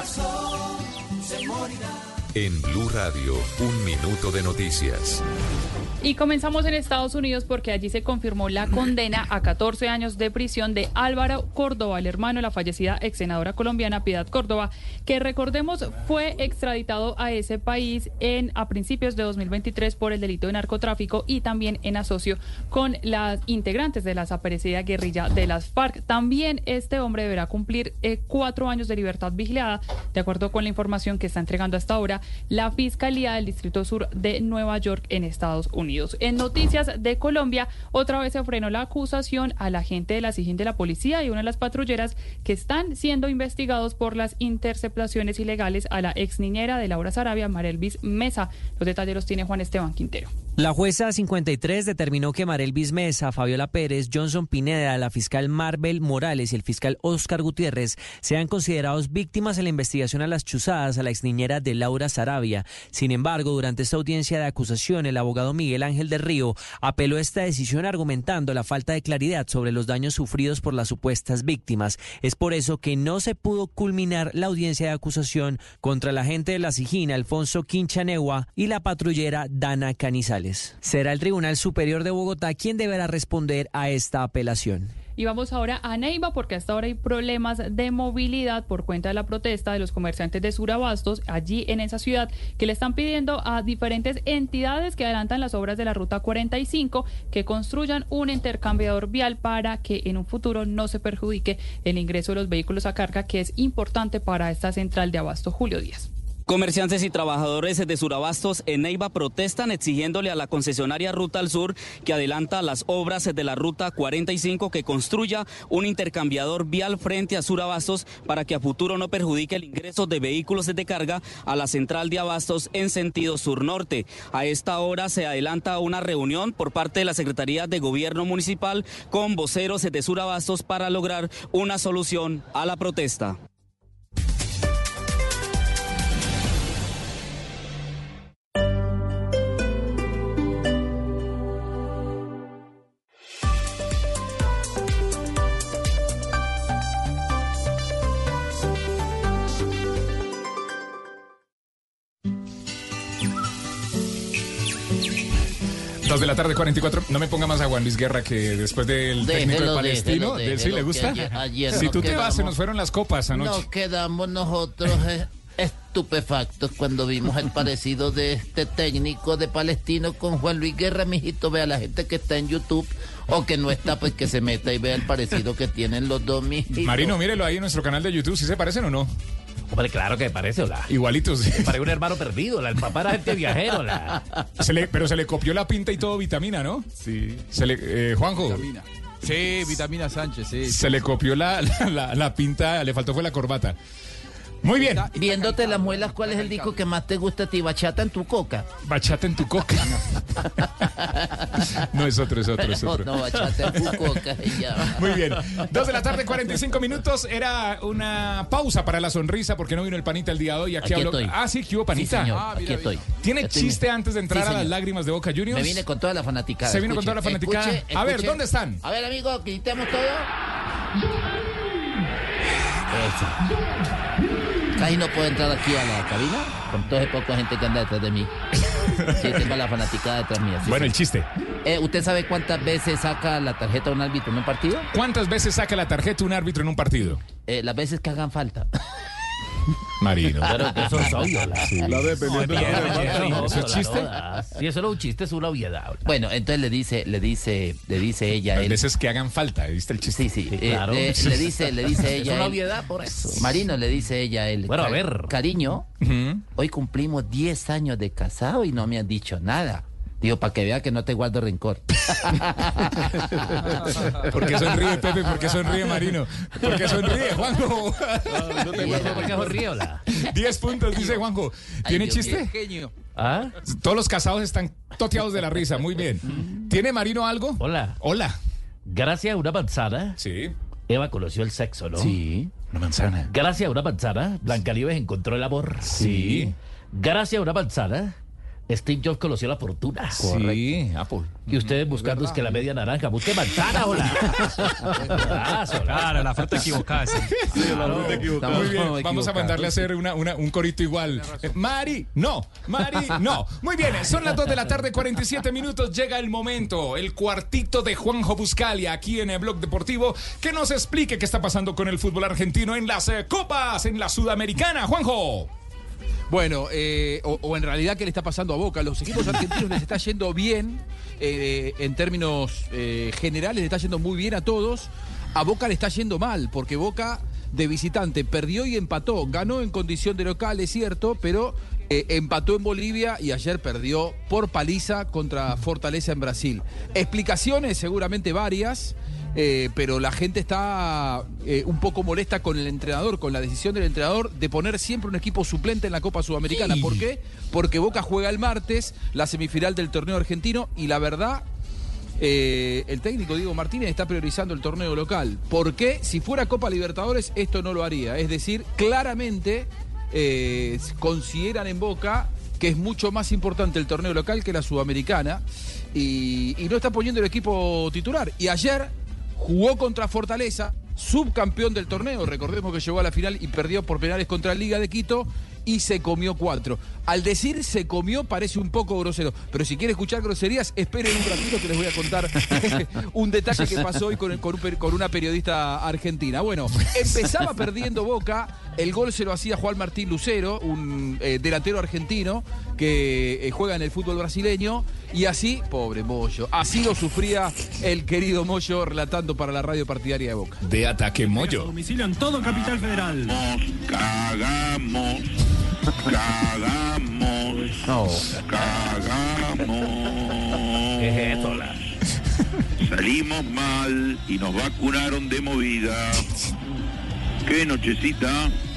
En Blue Radio, un minuto de noticias. Y comenzamos en Estados Unidos porque allí se confirmó la condena a 14 años de prisión de Álvaro Córdoba, el hermano de la fallecida ex senadora colombiana Piedad Córdoba, que recordemos fue extraditado a ese país a principios de 2023 por el delito de narcotráfico y también en asocio con las integrantes de la desaparecida guerrilla de las FARC. También este hombre deberá cumplir 4 años de libertad vigilada, de acuerdo con la información que está entregando hasta ahora la Fiscalía del Distrito Sur de Nueva York en Estados Unidos. En noticias de Colombia, otra vez se frenó la acusación al agente de la SIJIN de la policía y una de las patrulleras que están siendo investigados por las interceptaciones ilegales a la ex niñera de Laura Sarabia, Marelvis Mesa. Los detalles los tiene Juan Esteban Quintero. La jueza 53 determinó que Marelvis Mesa, Fabiola Pérez, Johnson Pineda, la fiscal Marbel Morales y el fiscal Oscar Gutiérrez sean considerados víctimas en la investigación a las chuzadas a la ex niñera de Laura Sarabia. Sin embargo, durante esta audiencia de acusación, el abogado Miguel Ángel del Río apeló esta decisión argumentando la falta de claridad sobre los daños sufridos por las supuestas víctimas. Es por eso que no se pudo culminar la audiencia de acusación contra el agente de la SIJIN, Alfonso Quinchanewa, y la patrullera Dana Canizales. Será el Tribunal Superior de Bogotá quien deberá responder a esta apelación. Y vamos ahora a Neiva porque hasta ahora hay problemas de movilidad por cuenta de la protesta de los comerciantes de Surabastos allí en esa ciudad, que le están pidiendo a diferentes entidades que adelantan las obras de la Ruta 45 que construyan un intercambiador vial para que en un futuro no se perjudique el ingreso de los vehículos a carga, que es importante para esta central de abasto. Julio Díaz. Comerciantes y trabajadores de Surabastos en Neiva protestan exigiéndole a la concesionaria Ruta al Sur que adelanta las obras de la Ruta 45 que construya un intercambiador vial frente a Surabastos para que a futuro no perjudique el ingreso de vehículos de carga a la central de abastos en sentido sur-norte. A esta hora se adelanta una reunión por parte de la Secretaría de Gobierno Municipal con voceros de Surabastos para lograr una solución a la protesta. De la tarde, 44. No me ponga más a Juan Luis Guerra, que después del técnico de Palestino, ¿sí le gusta? Ayer si tú te vas, se nos fueron las copas anoche. Nos quedamos nosotros estupefactos cuando vimos el parecido de este técnico de Palestino con Juan Luis Guerra. Mijito, vea, la gente que está en YouTube o que no está, pues que se meta y vea el parecido que tienen los dos, mijito. Marino, mírelo ahí en nuestro canal de YouTube, ¿sí se parecen o no? Hombre, claro que parece, hola. Igualitos. Parece un hermano perdido, el papá era gente viajero, hola. Pero se le copió la pinta y todo vitamina, ¿no? Sí. Juanjo. Vitamina. Sí, Vitamina Sánchez, sí. Se le copió la pinta, le faltó fue la corbata. Muy bien. Viéndote las muelas, ¿cuál es el disco que más te gusta a ti? ¿Bachata en tu coca? Bachata en tu coca. No, es otro. No, bachata en tu coca. Ya. Muy bien. 2:45 p.m. Era una pausa para la sonrisa porque no vino el Panita el día de hoy. Aquí habló. Estoy. Ah, sí, que hubo Panita. Sí, señor, aquí estoy. ¿Tiene Estoy chiste bien. antes de entrar a las lágrimas de Boca Juniors? Me vine con toda la fanaticada. Se vino con toda la fanaticada. A ver, ¿dónde están? A ver, amigo, quitemos todo. Eso. Casi no puedo entrar aquí a la cabina con toda esa poca gente que anda detrás de mí. Sí, tengo a la fanaticada detrás mía. Sí, bueno, sí. el chiste. ¿Usted sabe cuántas veces saca la tarjeta un árbitro en un partido? ¿Cuántas veces saca la tarjeta un árbitro en un partido? Las veces que hagan falta. Marino. Pero que eso es obvio. Sí. ¿Eso es chiste? Si eso no es un chiste, es una obviedad. Bueno, entonces le dice ella. Las veces que hagan falta, ¿viste el chiste? Sí. Claro. Le dice ella. Es una obviedad por eso. Marino, le dice ella a él. Bueno, a ver. Cariño, hoy cumplimos 10 años de casado y no me han dicho nada. Digo, para que vea que no te guardo rencor. ¿Por qué sonríe, Pepe? ¿Por qué sonríe, Marino? ¿Por qué sonríe, Juanjo? No te guardo por qué sonríe, hola. 10 puntos, dice Juanjo. ¿Tiene chiste? ¿Ah? Todos los casados están toteados de la risa. Muy bien. ¿Tiene Marino algo? Hola. Hola. Gracias a una manzana, Sí. Eva conoció el sexo, ¿no? Sí. Una manzana. Gracias a una manzana, Blancanieves encontró el amor. Sí. Gracias a una manzana, Steve Jobs conoció la fortuna. Sí, Apple. Y ustedes buscando es que la media naranja, busque manzana, hola. Claro, la fruta equivocada. Sí. Muy bien, vamos a mandarle a hacer un corito igual. Mari, no. Muy bien, son las 2:47 p.m. Llega el momento, el cuartito de Juanjo Buscalia aquí en el Blog Deportivo, que nos explique qué está pasando con el fútbol argentino en las copas, en la Sudamericana. Juanjo. Bueno, o en realidad, ¿qué le está pasando a Boca? Los equipos argentinos les está yendo bien, en términos generales, le está yendo muy bien a todos. A Boca le está yendo mal, porque Boca de visitante perdió y empató. Ganó en condición de local, es cierto, pero empató en Bolivia y ayer perdió por paliza contra Fortaleza en Brasil. Explicaciones seguramente varias. Pero la gente está un poco molesta con el entrenador, con la decisión del entrenador de poner siempre un equipo suplente en la Copa Sudamericana. ¿Por qué? Porque Boca juega el martes la semifinal del torneo argentino y la verdad, el técnico Diego Martínez está priorizando el torneo local. ¿Por qué? Si fuera Copa Libertadores esto no lo haría. Es decir, claramente consideran en Boca que es mucho más importante el torneo local que la Sudamericana y no está poniendo el equipo titular. Y ayer jugó contra Fortaleza, subcampeón del torneo. Recordemos que llegó a la final y perdió por penales contra Liga de Quito y se comió 4. Al decir se comió parece un poco grosero, pero si quiere escuchar groserías, esperen un ratito que les voy a contar un detalle que pasó hoy con una periodista argentina. Bueno, empezaba perdiendo Boca, el gol se lo hacía Juan Martín Lucero, un delantero argentino que juega en el fútbol brasileño, y así, pobre Moyo, así lo sufría el querido Moyo relatando para la radio partidaria de Boca. De ataque Moyo. Domicilio en todo Capital Federal. Cagamos. ¿Qué es esto, la? Salimos mal y nos vacunaron de movida. Qué nochecita.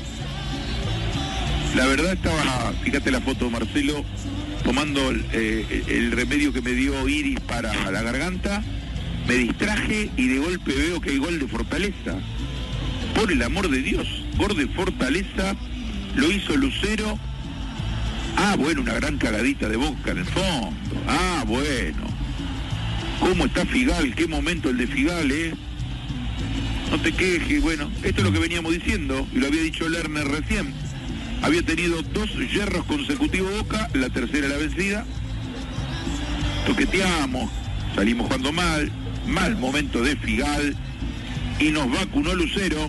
La verdad estaba, fíjate la foto, Marcelo, tomando el remedio que me dio Iris para la garganta. Me distraje y de golpe veo que hay gol de Fortaleza. Por el amor de Dios, gol de Fortaleza. Lo hizo Lucero. Ah, bueno, una gran cagadita de Boca en el fondo. Ah, bueno. ¿Cómo está Figal? ¿Qué momento el de Figal, No te quejes, bueno. Esto es lo que veníamos diciendo, y lo había dicho Lerner recién. Había tenido 2 yerros consecutivos Boca, la tercera la vencida. Toqueteamos, salimos jugando mal momento de Figal, y nos vacunó Lucero.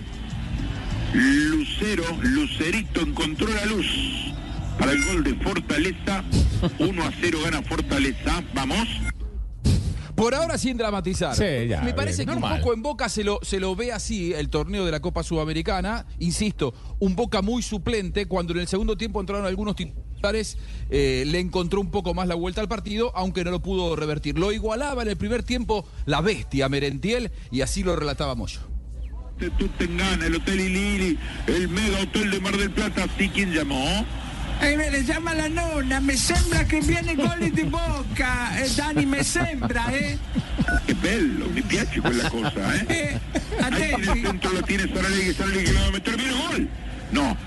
Lucerito encontró la luz para el gol de Fortaleza. 1-0 gana Fortaleza. Vamos. Por ahora sin dramatizar. Sí, ya, me parece bien, que normal. un poco en Boca se lo ve así el torneo de la Copa Sudamericana. Insisto, un Boca muy suplente. Cuando en el segundo tiempo entraron algunos titulares, le encontró un poco más la vuelta al partido, aunque no lo pudo revertir. Lo igualaba en el primer tiempo la bestia Merentiel, y así lo relataba Moyo. Tutengana, el Hotel Iliri, el Mega Hotel de Mar del Plata. ¿Sí quién llamó? Le llama la nonna, me sembra che viene gol di Boca, Dani, me sembra, Che bello, mi piace quella cosa, Ahí en el centro lo tiene Saralegui que lo va a meter, ¿viene gol? No.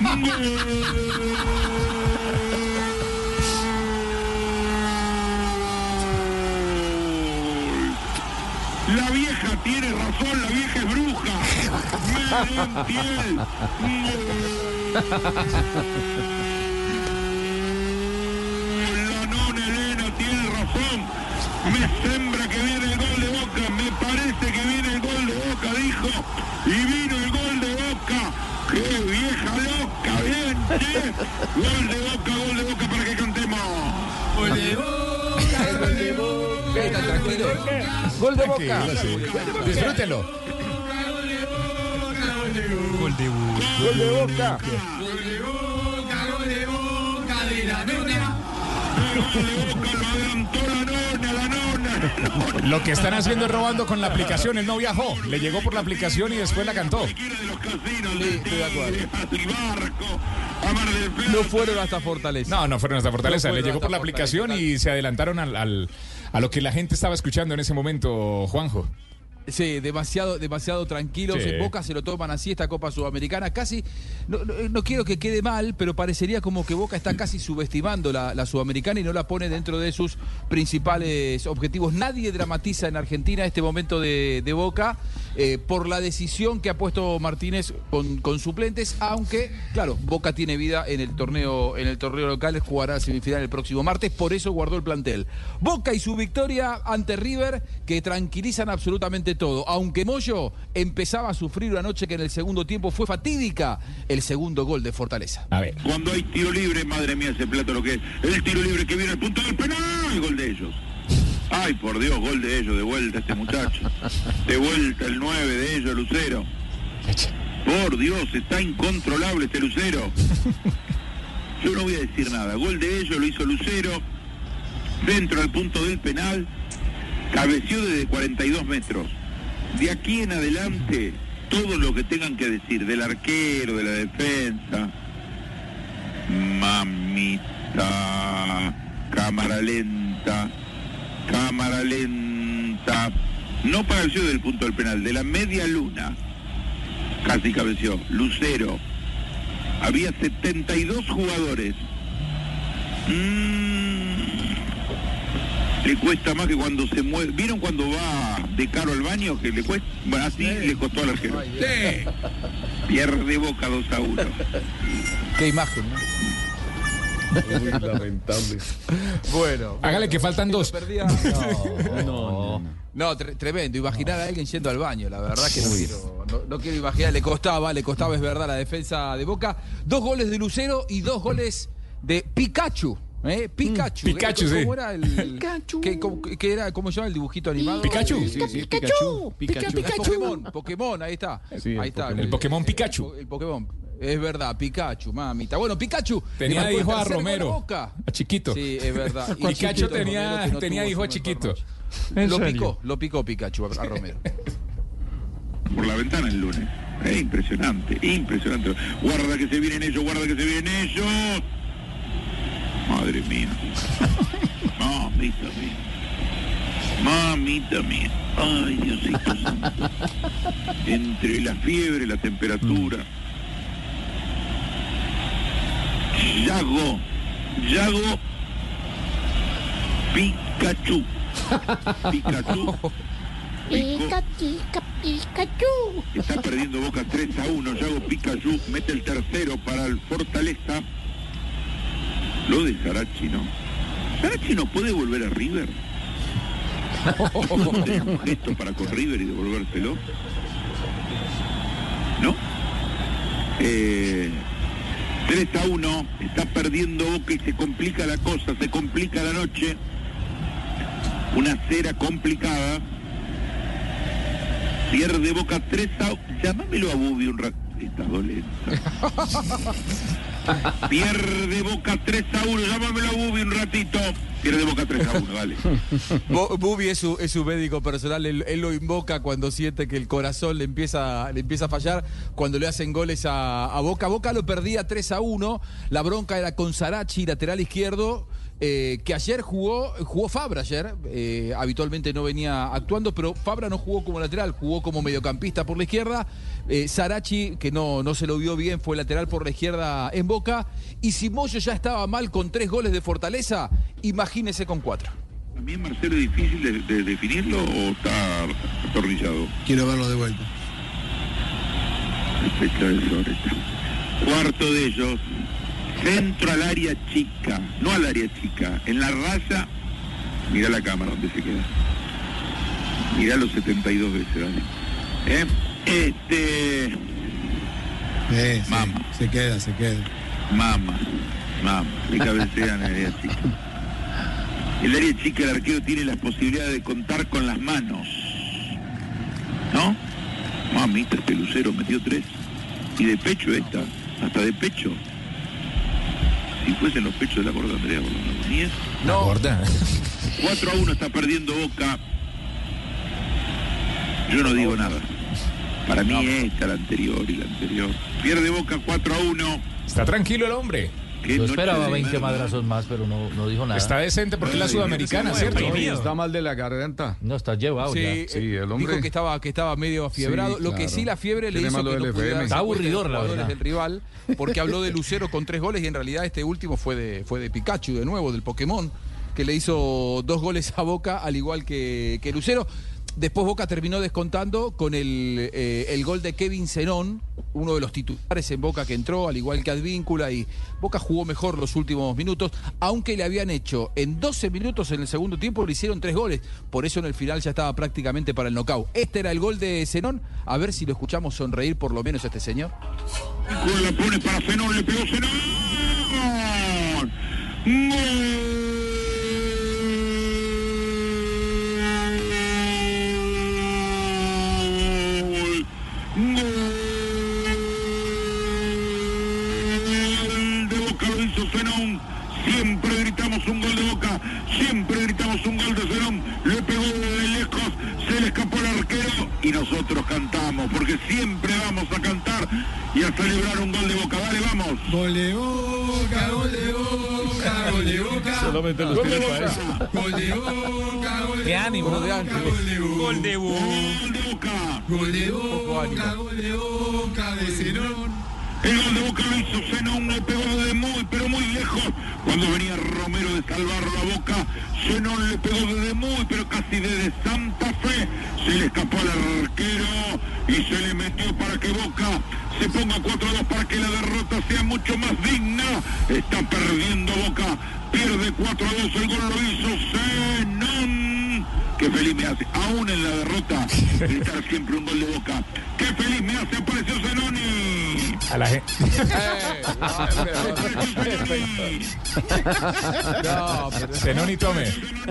La vieja tiene razón, la vieja es bruja. Merenfiel. La nona Elena tiene razón. Me sembra que viene el gol de Boca. Me parece que viene el gol de Boca, dijo. Y vino el gol de Boca. ¡Qué vieja loca! ¡Bien, che! Gol de Boca para que cantemos. Gol de Boca, gol de Boca. Tranquilo. Gol de Boca. Disfrútenlo. Gol de Boca. Gol de Boca. Gol de Boca de la nona. Gol de Boca, lo adelantó la nona. Lo que están haciendo es robando con la aplicación. Él no viajó. Le llegó por la aplicación y después la cantó. Sí, estoy de acuerdo. No fueron hasta Fortaleza. No fueron hasta Fortaleza. No Le fueron llegó hasta por la aplicación Fortaleza. y se adelantaron a lo que la gente estaba escuchando en ese momento, Juanjo. Sí, demasiado tranquilos. Sí. En Boca se lo toman así esta Copa Sudamericana. Casi, no quiero que quede mal, pero parecería como que Boca está casi subestimando la Sudamericana y no la pone dentro de sus principales objetivos. Nadie dramatiza en Argentina este momento de Boca por la decisión que ha puesto Martínez con suplentes, aunque, claro, Boca tiene vida en el torneo local, jugará semifinal el próximo martes, por eso guardó el plantel. Boca y su victoria ante River, que tranquilizan absolutamente todo, aunque Moyo empezaba a sufrir una noche que en el segundo tiempo fue fatídica, el segundo gol de Fortaleza. A ver. Cuando hay tiro libre, madre mía, ese plato lo que es. El tiro libre que viene al punto del penal, el gol de ellos. Ay, por Dios, gol de ellos, de vuelta este muchacho. De vuelta el 9 de ellos, Lucero. Por Dios, está incontrolable este Lucero. Yo no voy a decir nada. Gol de ellos, lo hizo Lucero. Centro al punto del penal. Cabeció desde 42 metros. De aquí en adelante, todo lo que tengan que decir del arquero, de la defensa. Mamita, cámara lenta. No cabeció del punto del penal, de la media luna. Casi cabeció. Lucero. Había 72 jugadores. Le cuesta más que cuando se mueve. ¿Vieron cuando va de caro al baño? Que le cuesta. Bueno, así le costó al arquero. Sí. Pierde Boca 2-1. Qué imagen, ¿no? Muy lamentable. Bueno. Hágale que faltan dos. Perdía. No, tremendo. Imaginar a alguien yendo al baño, la verdad que no quiero imaginar. Le costaba, es verdad, la defensa de Boca. 2 goles de Lucero y 2 goles de Pikachu. Pikachu. Pikachu, sí. ¿Cómo era el Pikachu? ¿Qué era? ¿Cómo se llama el dibujito animado? Pikachu. Sí, Pikachu. Pokémon, ahí está. Sí, ahí está. El Pokémon Pikachu. El Pokémon. Es verdad, Pikachu, mamita. Bueno, Pikachu tenía hijo a Romero, a Chiquito. Sí, es verdad. Y Pikachu tenía hijo a Chiquito. Lo picó Pikachu a Romero. Por la ventana el lunes. Impresionante. Guarda que se vienen ellos. Madre mía. Mamita mía. Ay, Diosito santo. Entre la fiebre, la temperatura. Yago. Pikachu. Pikachu. Está perdiendo Boca 3-1. Yago Pikachu mete el tercero para el Fortaleza. Lo de Sarachi, ¿no? Sarachi no puede volver a River. ¿No tenés un gesto para con River y devolvérselo? ¿No? 3-1. Está perdiendo Boca y se complica la cosa, se complica la noche. Una cera complicada. Pierde Boca 3-1. Llámamelo a Bubi un rato. Está dolenta. Pierde Boca 3-1, llámamelo a Bubi un ratito. Pierde Boca 3-1, dale. Bubi es su médico personal, él lo invoca cuando siente que el corazón le empieza a fallar, cuando le hacen goles a Boca. Boca lo perdía 3-1, la bronca era con Sarachi, lateral izquierdo, que ayer jugó Fabra ayer, habitualmente no venía actuando, pero Fabra no jugó como lateral, jugó como mediocampista por la izquierda. Sarachi, que no se lo vio bien, fue lateral por la izquierda en Boca. Y si Moyo ya estaba mal con 3 goles de Fortaleza, imagínese con 4. ¿También, Marcelo, es difícil de definirlo o está atornillado? Quiero verlo de vuelta. Fecha de Soreta. Cuarto de ellos, centro al área chica, no al área chica, en la raya. Mirá la cámara donde se queda. Mirá los 72 veces, dale. Mama. Se queda. Mama. Le cabecean el área chica. El área chica, el arquero tiene la posibilidad de contar con las manos. ¿No? Mamita, este Lucero metió 3. Y de pecho esta, hasta de pecho. Si fuesen los pechos de la gorda Andrea, por lo menos. ¿Ni es? No. 4-1 está perdiendo Boca. Yo no digo nada. Para mí esta, la anterior y la anterior. Pierde Boca 4-1. Está tranquilo el hombre. Yo esperaba 20 madrazos más, pero no dijo nada. Está decente porque es la sudamericana, ¿cierto? Está mal de la garganta. No, está llevado ya. Sí, el hombre. Dijo que estaba medio afiebrado. Sí, Lo que sí, la fiebre le hizo que no pudiera... Está aburridor, la verdad. Del rival, porque habló de Lucero con 3 goles y en realidad este último fue de Pikachu, de nuevo, del Pokémon, que le hizo 2 goles a Boca, al igual que Lucero. Después Boca terminó descontando con el gol de Kevin Zenón, uno de los titulares en Boca que entró, al igual que Advíncula, y Boca jugó mejor los últimos minutos, aunque le habían hecho en 12 minutos en el segundo tiempo, le hicieron 3 goles, por eso en el final ya estaba prácticamente para el knockout. Este era el gol de Zenón, a ver si lo escuchamos sonreír por lo menos a este señor. La pone para Zenón, le pegó Zenón. ¡Gol! Zenón, siempre gritamos un gol de Boca, siempre gritamos un gol de Zenón, le pegó de lejos, se le escapó el arquero y nosotros cantamos, porque siempre vamos a cantar y a celebrar un gol de Boca. Dale, vamos. Gol de Boca, gol de Boca, gol de Boca. Solamente los tiene para eso. Gol de Boca, gol de Qué ánimo, Boca, de Ángel. gol de Boca. Gol de Boca. Gol de Boca, gol de Boca, de Zenón. El gol de Boca lo hizo Zenón, le pegó de muy, pero muy lejos. Cuando venía Romero de salvarlo a Boca, Zenón le pegó desde muy, pero casi desde Santa Fe. Se le escapó al arquero y se le metió para que Boca se ponga 4-2 para que la derrota sea mucho más digna. Está perdiendo Boca, pierde 4-2, el gol lo hizo Zenón. Qué feliz me hace, aún en la derrota, gritar siempre un gol de Boca. Qué feliz me hace, apareció Zenoni. A la gente. Zenoni tome.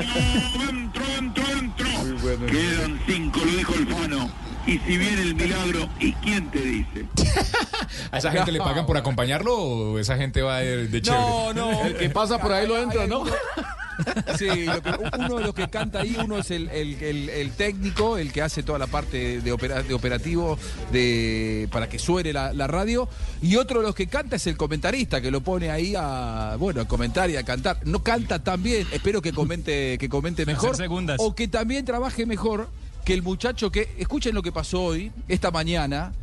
Dentro. Quedan 5, lo dijo el Fano. Y si viene el milagro, ¿y quién te dice? ¿A esa gente le pagan por acompañarlo o esa gente va de chévere? No. El que pasa por ahí lo entra, ¿no? Sí, uno de los que canta ahí, uno es el técnico, el que hace toda la parte de operativo para que suene la radio, y otro de los que canta es el comentarista, que lo pone ahí a comentar y a cantar. No canta tan bien, espero que comente mejor, o que también trabaje mejor que el muchacho que... Escuchen lo que pasó hoy, esta mañana,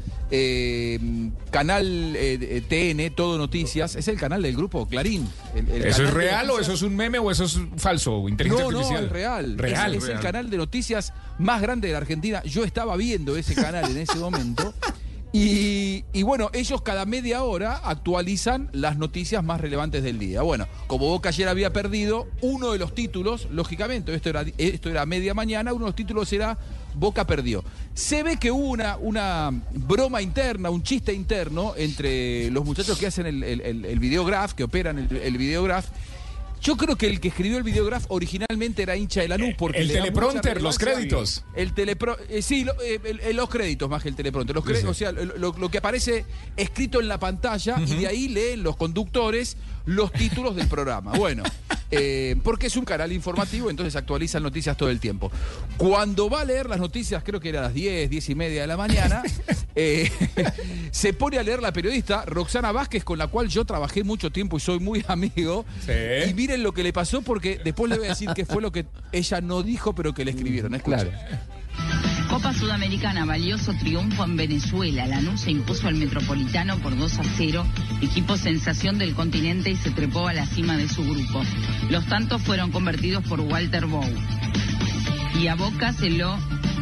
canal TN, Todo Noticias, es el canal del grupo Clarín. ¿Eso es real o eso es un meme o eso es falso? Inteligencia artificial. No, es real. Es el canal de noticias más grande de la Argentina. Yo estaba viendo ese canal en ese momento. Y bueno, ellos cada media hora actualizan las noticias más relevantes del día. Bueno, como Boca ayer había perdido, uno de los títulos, lógicamente, esto era media mañana, uno de los títulos era Boca perdió. Se ve que hubo una broma interna, un chiste interno entre los muchachos que hacen el videograph, que operan el videograph, Yo creo que el que escribió el videograf originalmente era hincha de Lanús. Porque el teleprompter, los créditos. Los créditos más que el teleprompter. O sea, lo que aparece escrito en la pantalla y de ahí leen los conductores los títulos del programa. Bueno, porque es un canal informativo, entonces actualizan noticias todo el tiempo. Cuando va a leer las noticias, creo que era a las 10:30 de la mañana, se pone a leer la periodista Roxana Vázquez, con la cual yo trabajé mucho tiempo y soy muy amigo. Sí. Y miren lo que le pasó, porque después le voy a decir qué fue lo que ella no dijo, pero que le escribieron. Escuchen. Copa Sudamericana, valioso triunfo en Venezuela. Lanús se impuso al Metropolitano por 2-0, equipo sensación del continente, y se trepó a la cima de su grupo. Los tantos fueron convertidos por Walter Bow. Y a Boca se lo...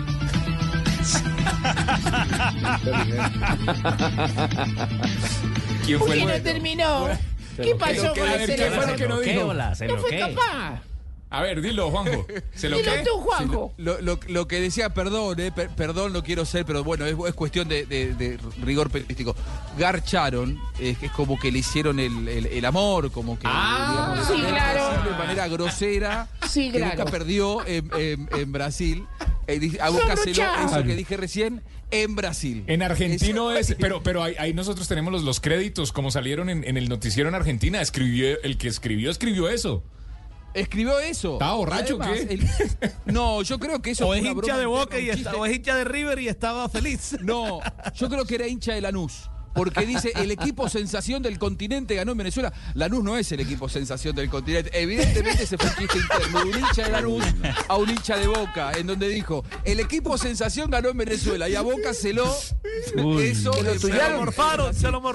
¿Quién fue? ¿Por qué no terminó? ¿Qué pasó con el cerebro? ¿No fue capaz? A ver, dilo, Juanjo. ¿Se lo Dilo qué? tú, Juanjo. Lo que decía, perdón, no quiero ser, pero bueno, es cuestión de rigor periodístico. Garcharon, es como que le hicieron el amor, como que digamos, sí, claro, de manera grosera. Sí, que claro. Boca perdió en Brasil. A Boca se lo, eso que dije recién, en Brasil. En argentino pero ahí nosotros tenemos los créditos, como salieron en el noticiero en Argentina. El que escribió eso. ¿Escribió eso? ¿Estaba borracho o qué? No, yo creo que eso o fue es una hincha broma de Boca interna, o es hincha de River y estaba feliz. No, yo creo que era hincha de Lanús. Porque dice, el equipo sensación del continente ganó en Venezuela. Lanús no es el equipo sensación del continente. Evidentemente se fue un chiste interno de un hincha de Lanús a un hincha de Boca, en donde dijo, el equipo sensación ganó en Venezuela, y a Boca se lo morfaron. Se lo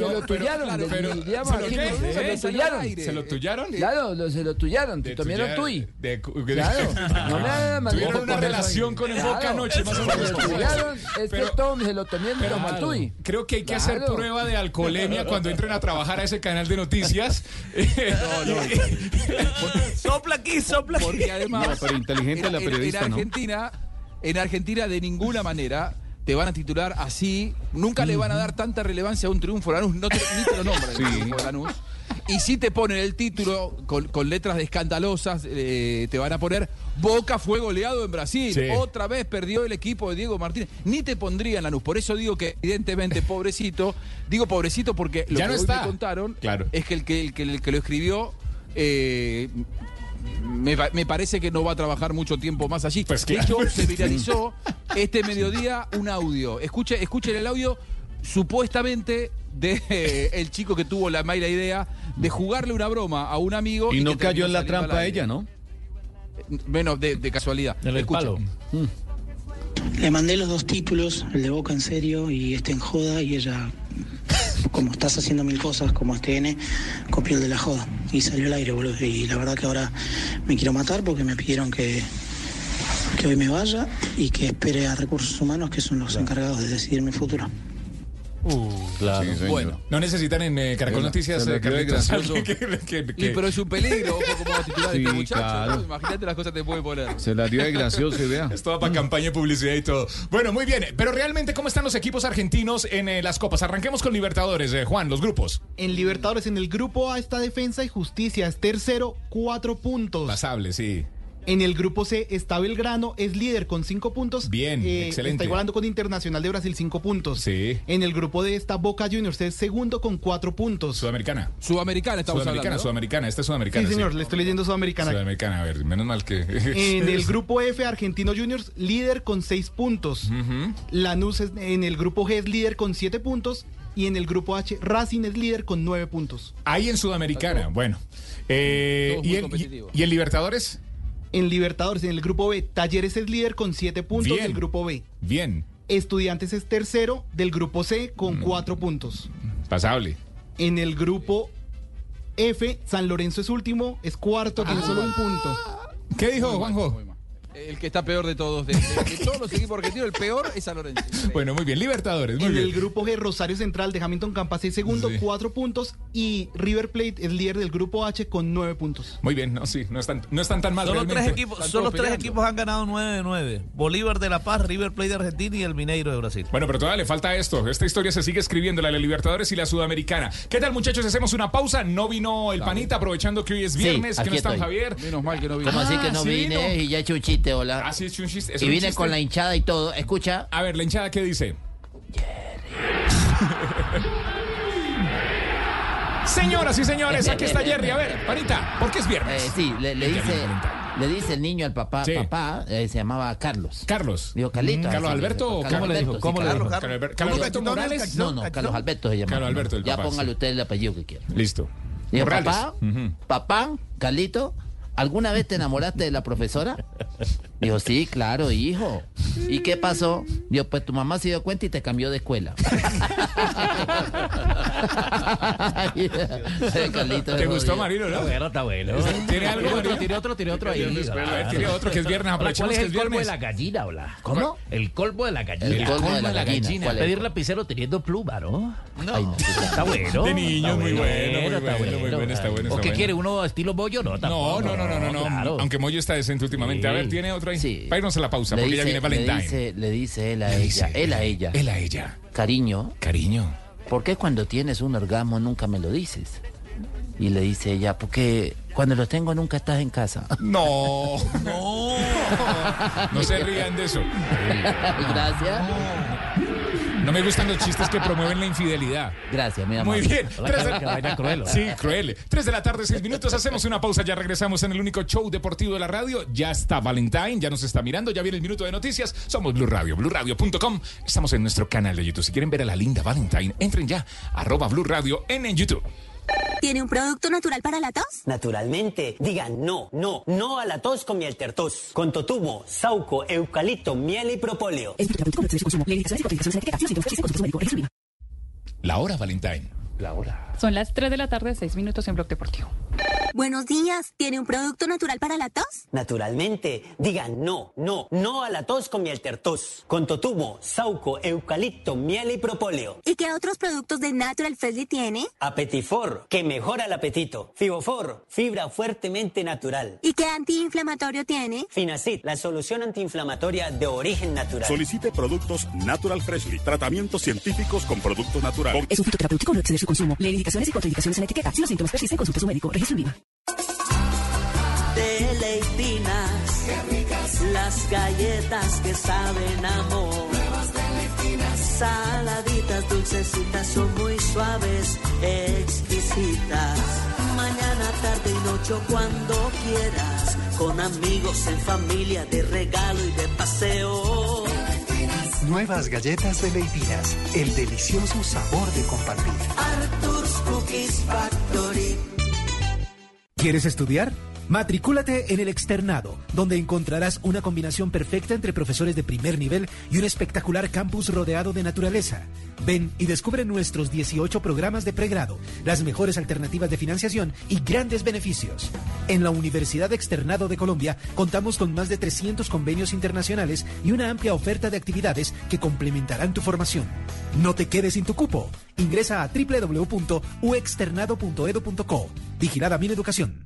tuyaron. Claro, se lo tuyaron. Te tomaron tuy. Claro. Tuvieron una relación con el Boca anoche, más o menos. Es que todos se lo tomaron mal tuy. Creo que hay que hacer prueba de alcoholemia cuando entren a trabajar a ese canal de noticias. Sopla aquí. Porque además, pero inteligente la periodista, en Argentina de ninguna manera te van a titular así. Nunca le van a dar tanta relevancia a un triunfo Lanús. Ni te lo nombran el triunfo de Lanús. Y si te ponen el título con letras de escandalosas, te van a poner Boca fue goleado en Brasil. Sí. Otra vez perdió el equipo de Diego Martínez. Ni te pondrían Lanús. Por eso digo que evidentemente pobrecito. Digo pobrecito porque lo ya que no hoy me contaron es que el que lo escribió me parece que no va a trabajar mucho tiempo más allí. Pues de hecho, se viralizó este mediodía un audio. Escuchen el audio supuestamente de el chico que tuvo la mala idea de jugarle una broma a un amigo. Y no cayó en la trampa ella, ¿no? Menos de casualidad. El palo. Le mandé los 2 títulos, el de Boca en serio y este en joda, y ella, como estás haciendo mil cosas como TN, copió el de la joda y salió al aire, boludo. Y la verdad que ahora me quiero matar porque me pidieron que hoy me vaya y que espere a Recursos Humanos, que son los encargados de decidir mi futuro. Claro. Sí, bueno, no necesitan en Caracol Noticias gracioso. Pero es un peligro, como va a titular este muchacho, claro. ¿no? Imagínate las cosas que te puede poner. Se la dio de gracioso, y vea. Es todo para campaña, publicidad y todo. Bueno, muy bien, pero realmente, ¿cómo están los equipos argentinos en las copas? Arranquemos con Libertadores, Juan, los grupos. En Libertadores, en el grupo A está Defensa y Justicia, es tercero, 4 puntos. Pasable, sí. En el grupo C está Belgrano, es líder con 5 puntos. Bien, excelente. Está igualando con Internacional de Brasil, 5 puntos. Sí. En el grupo D está Boca Juniors, es segundo con 4 puntos. Sudamericana. Estamos hablando, ¿no? Sudamericana, esta es Sudamericana. Sí, señor, le estoy leyendo Sudamericana. Sudamericana, a ver, menos mal que... En el grupo F, Argentino Juniors, líder con 6 puntos. Lanús en el grupo G es líder con 7 puntos. Y en el grupo H, Racing es líder con 9 puntos. Ahí en Sudamericana, bueno. ¿Y en Libertadores? En Libertadores, en el grupo B, Talleres es líder con 7 puntos del grupo B. Bien. Estudiantes es tercero del grupo C con 4 puntos. Pasable. En el grupo F, San Lorenzo es último, es cuarto, tiene solo 1 punto. ¿Qué dijo, Juanjo? El que está peor de todos. De todos los equipos argentinos, el peor es San Lorenzo. Bueno, muy bien. Libertadores, muy en bien. el grupo G, Rosario Central de Hamilton Campas es segundo, 4 puntos. Y River Plate es líder del grupo H con 9 puntos. Muy bien, no están tan mal. Solo realmente. tres equipos han ganado 9 de 9. Bolívar de La Paz, River Plate de Argentina y el Mineiro de Brasil. Bueno, pero todavía le falta esto. Esta historia se sigue escribiendo, la de Libertadores y la Sudamericana. ¿Qué tal, muchachos? Hacemos una pausa. No vino el Panita, aprovechando que hoy es viernes, Sí, que no está estoy. Javier. Menos mal que no vino. ¿Cómo así que no sí vine? vino. Y ya he hecho un chiste, hola. Ah, sí, he hecho un chiste. ¿Es Y un vine chiste? con la hinchada y todo. Escucha. A ver, ¿la hinchada qué dice? Señoras y señores, aquí está Jerry. A ver, Panita, ¿por qué es viernes? Sí, le dice el niño al papá, Sí. papá, se llamaba Carlos. Carlos. Dijo Carlito. ¿Carlos Alberto? ¿Cómo le dijo? ¿Cómo le dijo? ¿Carlos Alberto Morales? No, Carlos Alberto se llama. Carlos Alberto, el ya papá, póngale sí. usted el apellido que quiera. Listo. Dijo, Morales. papá, Carlito, ¿alguna vez te enamoraste de la profesora? Dijo, sí, claro, hijo. ¿Y qué pasó? Dijo, pues tu mamá se dio cuenta y te cambió de escuela. Carlito, ¿Te gustó, Marino, no? Está bueno. ¿Tiene algo, Marino? Tiene otro ahí. Tiene otro que es viernes. ¿Cuál Aprovechemos es que el es colmo de viernes. la gallina, hola? ¿Cómo? El colmo de la gallina. El colmo de la gallina. ¿Cuál es? Pedir lapicero teniendo pluma, ¿no? No. Ay, está bueno. De niños, Está muy bueno, está muy bueno, está bueno. ¿O qué bueno. quiere? ¿Uno estilo bollo? No, tampoco. No. Claro. Aunque Moyo está decente últimamente. A ver, ¿tiene otro ahí? Sí. Para irnos a la pausa, porque ya viene Valentine. Le dice él a ella. Él a ella. Cariño, ¿por qué cuando tienes un orgasmo nunca me lo dices? Y le dice ella, porque cuando los tengo nunca estás en casa. No se rían de eso. Gracias. No me gustan los chistes que promueven la infidelidad. Gracias, mi amor. Muy bien. Qué vaina cruel, ¿no? Sí, cruel. 3 de la tarde, 6 minutos. Hacemos una pausa. Ya regresamos en el único show deportivo de la radio. Ya está Valentine, ya nos está mirando. Ya viene el minuto de noticias. Somos Blue Radio, BlueRadio.com. Estamos en nuestro canal de YouTube. Si quieren ver a la linda Valentine, entren ya. @Blue Radio en YouTube. ¿Tiene un producto natural para la tos? Naturalmente, digan no a la tos con miel tertos, con totumo, sauco, eucalipto, miel y propóleo. La hora Valentine. La hora. Son las 3 de la tarde, 6 minutos en Blog Deportivo. Buenos días. ¿Tiene un producto natural para la tos? Naturalmente, digan no a la tos con miel tertos, con totumo, sauco, eucalipto, miel y propóleo. ¿Y qué otros productos de Natural Freshly tiene? Apetifor, que mejora el apetito. Fibofor, fibra fuertemente natural. ¿Y qué antiinflamatorio tiene? Finacid, la solución antiinflamatoria de origen natural. Solicite productos Natural Freshly, tratamientos científicos con productos naturales. Es un fitoterapéutico, no exceder su consumo. Lee indicaciones y contraindicaciones en la etiqueta. Si los síntomas persisten, consulte a su médico. Registro en Viva. Deleitinas, qué ricas, las galletas que saben amor. Nuevas Deleitinas, saladitas, dulcecitas, son muy suaves, exquisitas. Mañana, tarde y noche, cuando quieras, con amigos, en familia, de regalo y de paseo. Nuevas galletas Deleitinas, el delicioso sabor de compartir. Arthur's Cookies Factory. ¿Quieres estudiar? Matricúlate en el Externado, donde encontrarás una combinación perfecta entre profesores de primer nivel y un espectacular campus rodeado de naturaleza. Ven y descubre nuestros 18 programas de pregrado, las mejores alternativas de financiación y grandes beneficios. En la Universidad Externado de Colombia contamos con más de 300 convenios internacionales y una amplia oferta de actividades que complementarán tu formación. No te quedes sin tu cupo. Ingresa a www.uexternado.edu.co. Vigilada Mineducación.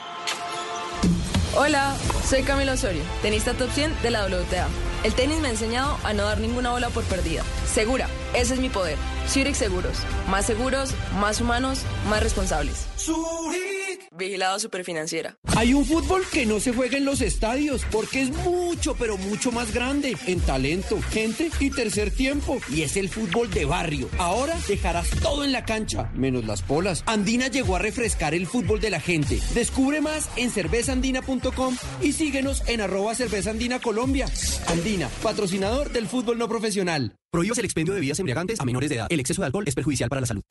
Hola, soy Camilo Osorio, tenista top 100 de la WTA. El tenis me ha enseñado a no dar ninguna bola por perdida. Segura, ese es mi poder. Zurich Seguros. Más seguros, más humanos, más responsables. Zurich. Vigilado Superfinanciera. Hay un fútbol que no se juega en los estadios porque es mucho, pero mucho más grande en talento, gente y tercer tiempo. Y es el fútbol de barrio. Ahora dejarás todo en la cancha, menos las polas. Andina llegó a refrescar el fútbol de la gente. Descubre más en cervezaandina.com y síguenos en @cervezaandinacolombia. Andina, patrocinador del fútbol no profesional. Prohíbas el expendio de bebidas embriagantes a menores de edad. El exceso de alcohol es perjudicial para la salud.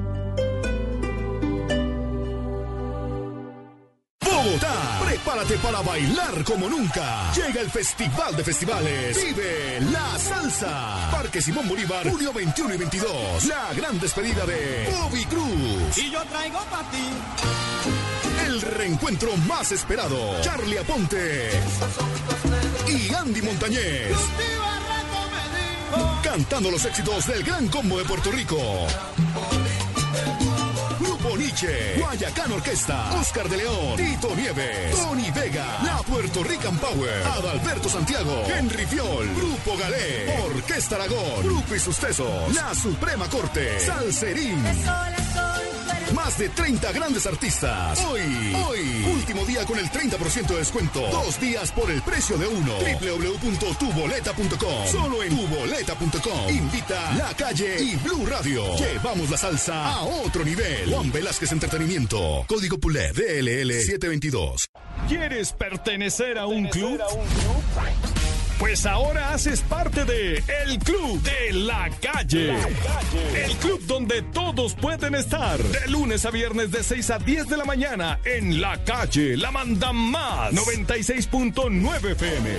Bogotá, prepárate para bailar como nunca. Llega el Festival de Festivales. Vive la salsa. Parque Simón Bolívar, junio 21 y 22. La gran despedida de Bobby Cruz. Y yo traigo para ti. El reencuentro más esperado. Charlie Aponte. Esos ojitos y Andy Montañez. Cantando los éxitos del Gran Combo de Puerto Rico. Grupo Nietzsche, Guayacán Orquesta, Oscar de León, Tito Nieves, Tony Vega, La Puerto Rican Power, Adalberto Santiago, Henry Fiol, Grupo Galé, Orquesta Aragón, Grupo y sus Tesos, La Suprema Corte, Salserín. Más de 30 grandes artistas. Hoy, último día con el 30% de descuento. 2 días por el precio de uno. www.tuboleta.com. Solo en tuboleta.com. Invita La Calle y Blue Radio. Llevamos la salsa a otro nivel. Juan Velázquez Entretenimiento. Código PULEP DLL 722. ¿Quieres pertenecer a un club? Pues ahora haces parte de El Club de la Calle. El club donde todos pueden estar. De lunes a viernes de 6 a 10 de la mañana. En La Calle, la mandan más. 96.9 FM.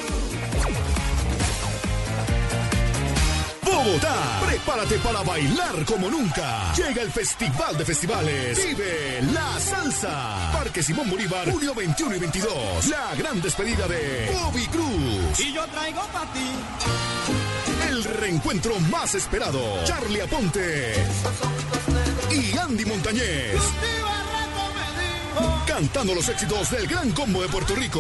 Bogotá, prepárate para bailar como nunca. Llega el Festival de Festivales. Vive la salsa. Parque Simón Bolívar, junio 21 y 22. La gran despedida de Bobby Cruz. Y yo traigo para ti. El reencuentro más esperado. Charlie Aponte y Andy Montañez. Cantando los éxitos del Gran Combo de Puerto Rico.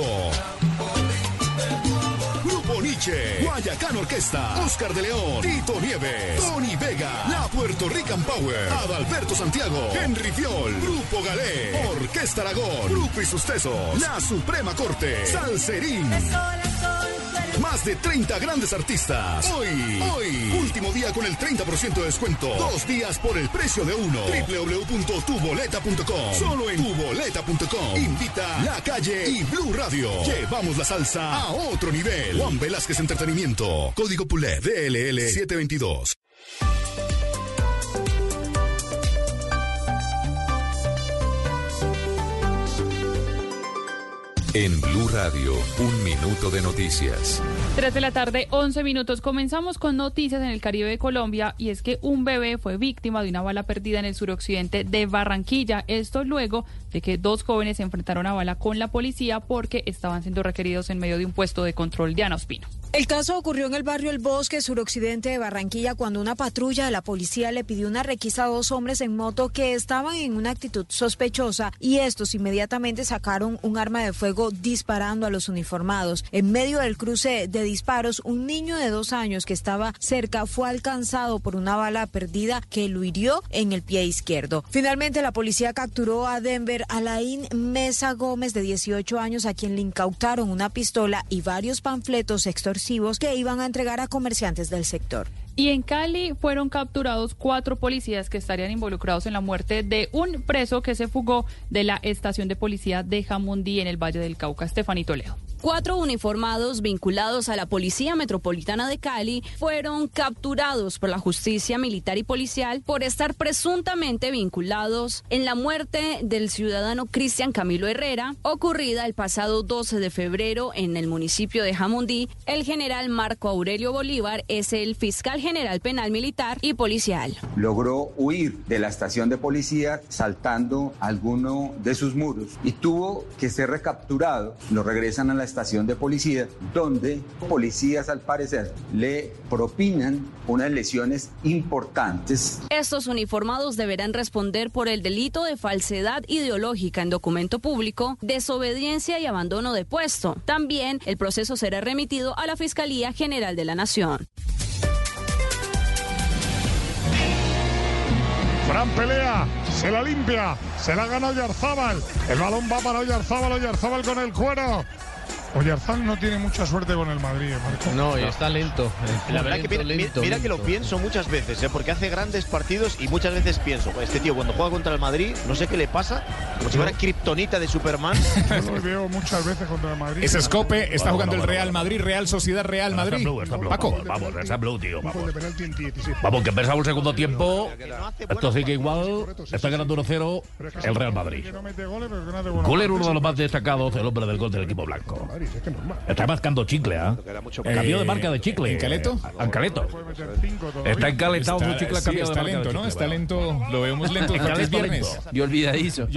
Grupo Nietzsche, Guayacán Orquesta, Oscar de León, Tito Nieves, Tony Vega, La Puerto Rican Power, Adalberto Santiago, Henry Fiol, Grupo Galé, Orquesta Aragón, Grupo y sus Tesos, La Suprema Corte, Salserín. Más de 30 grandes artistas. Hoy, último día con el 30% de descuento. 2 días por el precio de uno. www.tuboleta.com. Solo en tuboleta.com. Invita La Calle y Blue Radio. Llevamos la salsa a otro nivel. Juan Velázquez Entretenimiento. Código PULEP DLL 722. En Blue Radio, 1 minuto de noticias. 3 de la tarde, 11 minutos. Comenzamos con noticias en el Caribe de Colombia, y es que un bebé fue víctima de una bala perdida en el suroccidente de Barranquilla. Esto luego de que 2 jóvenes se enfrentaron a bala con la policía porque estaban siendo requeridos en medio de un puesto de control de Ana Ospino. El caso ocurrió en el barrio El Bosque, suroccidente de Barranquilla, cuando una patrulla de la policía le pidió una requisa a 2 hombres en moto que estaban en una actitud sospechosa, y estos inmediatamente sacaron un arma de fuego disparando a los uniformados. En medio del cruce de disparos, un niño de 2 años que estaba cerca fue alcanzado por una bala perdida que lo hirió en el pie izquierdo. Finalmente, la policía capturó a Denver Alain Mesa Gómez, de 18 años, a quien le incautaron una pistola y varios panfletos extorsivos que iban a entregar a comerciantes del sector. Y en Cali fueron capturados 4 policías que estarían involucrados en la muerte de un preso que se fugó de la estación de policía de Jamundí en el Valle del Cauca. Estefanito Leo. 4 uniformados vinculados a la Policía Metropolitana de Cali fueron capturados por la justicia militar y policial por estar presuntamente vinculados en la muerte del ciudadano Cristian Camilo Herrera, ocurrida el pasado 12 de febrero en el municipio de Jamundí. El general Marco Aurelio Bolívar es el fiscal general penal militar y policial. Logró huir de la estación de policía saltando alguno de sus muros y tuvo que ser recapturado. Lo regresan a la estación de policía, donde policías al parecer le propinan unas lesiones importantes. Estos uniformados deberán responder por el delito de falsedad ideológica en documento público, desobediencia y abandono de puesto. También el proceso será remitido a la Fiscalía General de la Nación. Gran pelea, se la limpia, se la gana Oyarzábal. El balón va para Oyarzábal con el cuero. Oyarzábal no tiene mucha suerte con el Madrid, Marco. No, y está lento. La verdad que mira que lo pienso muchas veces, porque hace grandes partidos y muchas veces pienso, este tío cuando juega contra el Madrid, no sé qué le pasa, como si fuera kriptonita de Superman. Yo lo veo muchas veces contra el Madrid. Ese Scope está jugando el Real Madrid, Real Sociedad, Real Madrid. Está blue, Paco. Vamos, está blue, tío. Vamos, que empezamos el segundo tiempo. Esto sigue igual. Está ganando 1-0 el Real Madrid. Goler, uno de los más destacados, el hombre del gol del equipo blanco. Madrid, es que normal. Está mascando chicle, ¿ah? Cambió de marca de chicle. ¿Encaleto? Ancaleto. Está encaletado su chicle, sí, cambiado de está marca lento, de ¿no? chicle. Está lento, lo vemos lento porque es viernes. Y olvidadizo.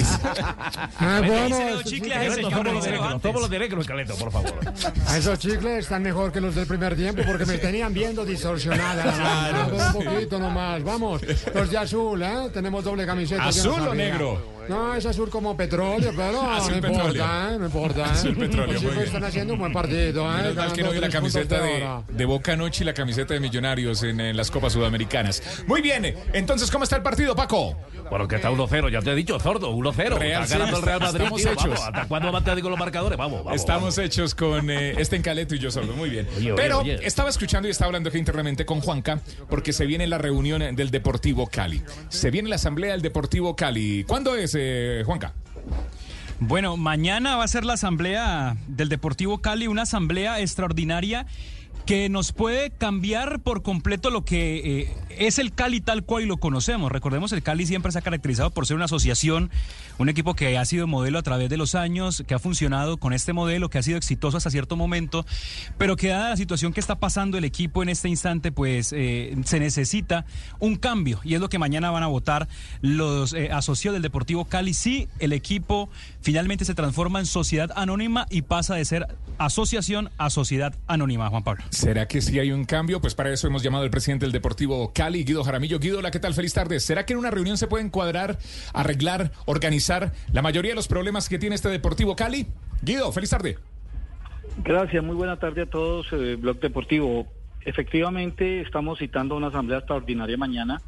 Somos los de negro, Encaleto, por favor. Esos chicles están mejor que los del primer tiempo porque me tenían viendo distorsionada. Un poquito nomás. Vamos, los de azul, ¿eh? Tenemos doble camiseta. ¿Azul o negro? No, es azul como petróleo, pero azul no petróleo. importa, no importa. Azul petróleo, Los muy chicos bien. están haciendo un buen partido, ¿eh? Menos mal que no vi la camiseta de Boca anoche y la camiseta de Millonarios en las Copas Sudamericanas. Muy bien, entonces, ¿cómo está el partido, Paco? Bueno, que está 1-0, ya te he dicho, sordo, 1-0. Real, Está ganando el Real Madrid, estamos tío, hechos. vamos. ¿Hasta cuándo te digo los marcadores? Vamos. Estamos hechos con este Encaleto y yo solo, muy bien. Pero estaba escuchando y estaba hablando aquí internamente con Juanca porque se viene la reunión del Deportivo Cali. Se viene la asamblea del Deportivo Cali. ¿Cuándo es, Juanca? Bueno, mañana va a ser la asamblea del Deportivo Cali, una asamblea extraordinaria que nos puede cambiar por completo lo que es el Cali tal cual lo conocemos. Recordemos, el Cali siempre se ha caracterizado por ser una asociación, un equipo que ha sido modelo a través de los años, que ha funcionado con este modelo, que ha sido exitoso hasta cierto momento, pero que dada la situación que está pasando el equipo en este instante, pues se necesita un cambio, y es lo que mañana van a votar los asociados del Deportivo Cali. Sí, el equipo finalmente se transforma en sociedad anónima y pasa de ser asociación a sociedad anónima, Juan Pablo. ¿Será que sí hay un cambio? Pues para eso hemos llamado al presidente del Deportivo Cali, Guido Jaramillo. Guido, hola, ¿qué tal? Feliz tarde. ¿Será que en una reunión se pueden cuadrar, arreglar, organizar la mayoría de los problemas que tiene este Deportivo Cali? Guido, feliz tarde. Gracias, muy buena tarde a todos, Blog Deportivo. Efectivamente, estamos citando una asamblea extraordinaria mañana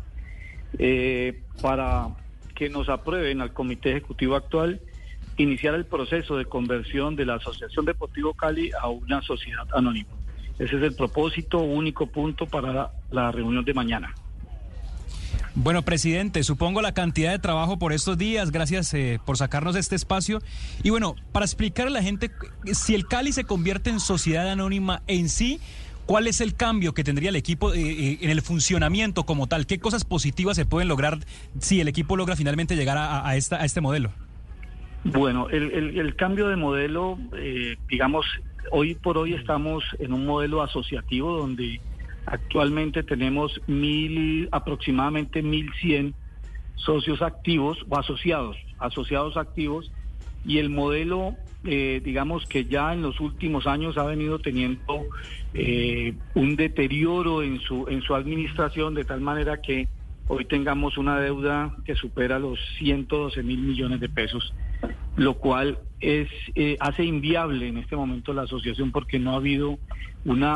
para que nos aprueben al Comité Ejecutivo actual iniciar el proceso de conversión de la Asociación Deportivo Cali a una sociedad anónima. Ese es el propósito, único punto para la reunión de mañana. Bueno, presidente, supongo la cantidad de trabajo por estos días, gracias por sacarnos de este espacio. Y bueno, para explicar a la gente, si el Cali se convierte en sociedad anónima en sí, ¿cuál es el cambio que tendría el equipo en el funcionamiento como tal? ¿Qué cosas positivas se pueden lograr si el equipo logra finalmente llegar a este modelo? Bueno, el cambio de modelo, digamos, hoy por hoy estamos en un modelo asociativo donde actualmente tenemos aproximadamente 1.100 socios activos o asociados activos, y el modelo, digamos que ya en los últimos años ha venido teniendo un deterioro en su administración, de tal manera que hoy tengamos una deuda que supera los 112.000 millones de pesos, lo cual hace inviable en este momento la asociación, porque no ha habido no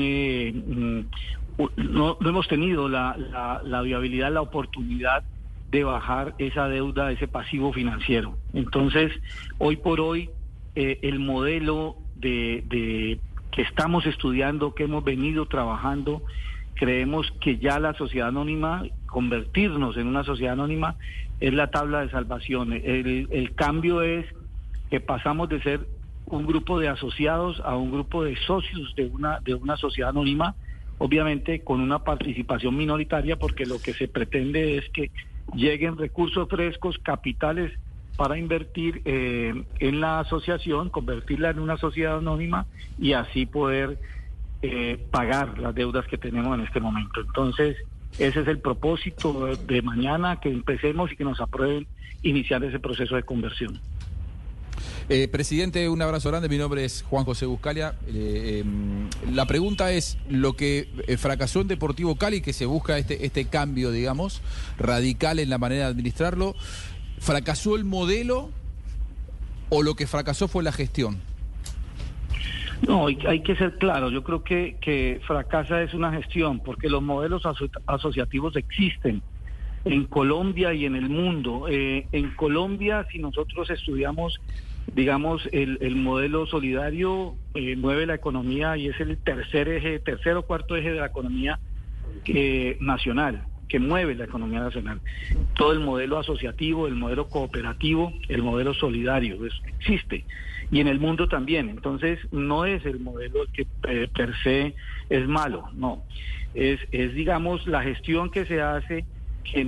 hemos tenido la viabilidad, la oportunidad de bajar esa deuda, ese pasivo financiero. Entonces, hoy por hoy, el modelo que estamos estudiando, que hemos venido trabajando, creemos que ya la sociedad anónima, convertirnos en una sociedad anónima, es la tabla de salvación. El cambio es que pasamos de ser un grupo de asociados a un grupo de socios de una sociedad anónima, obviamente con una participación minoritaria, porque lo que se pretende es que lleguen recursos frescos, capitales, para invertir en la asociación, convertirla en una sociedad anónima y así poder pagar las deudas que tenemos en este momento. Entonces, ese es el propósito de mañana, que empecemos y que nos aprueben iniciar ese proceso de conversión. Presidente, un abrazo grande. Mi nombre es Juan José Buscalia. La pregunta es, lo que fracasó en Deportivo Cali, que se busca este cambio, digamos, radical en la manera de administrarlo, ¿fracasó el modelo o lo que fracasó fue la gestión? No, hay que ser claro. Yo creo que fracasa es una gestión, porque los modelos asociativos existen en Colombia y en el mundo. En Colombia, si nosotros estudiamos, digamos, el modelo solidario, mueve la economía y es el tercer o cuarto eje de la economía nacional, que mueve la economía nacional. Todo el modelo asociativo, el modelo cooperativo, el modelo solidario, existe. Y en el mundo también. Entonces, no es el modelo que per se es malo, no. Es digamos, la gestión que se hace que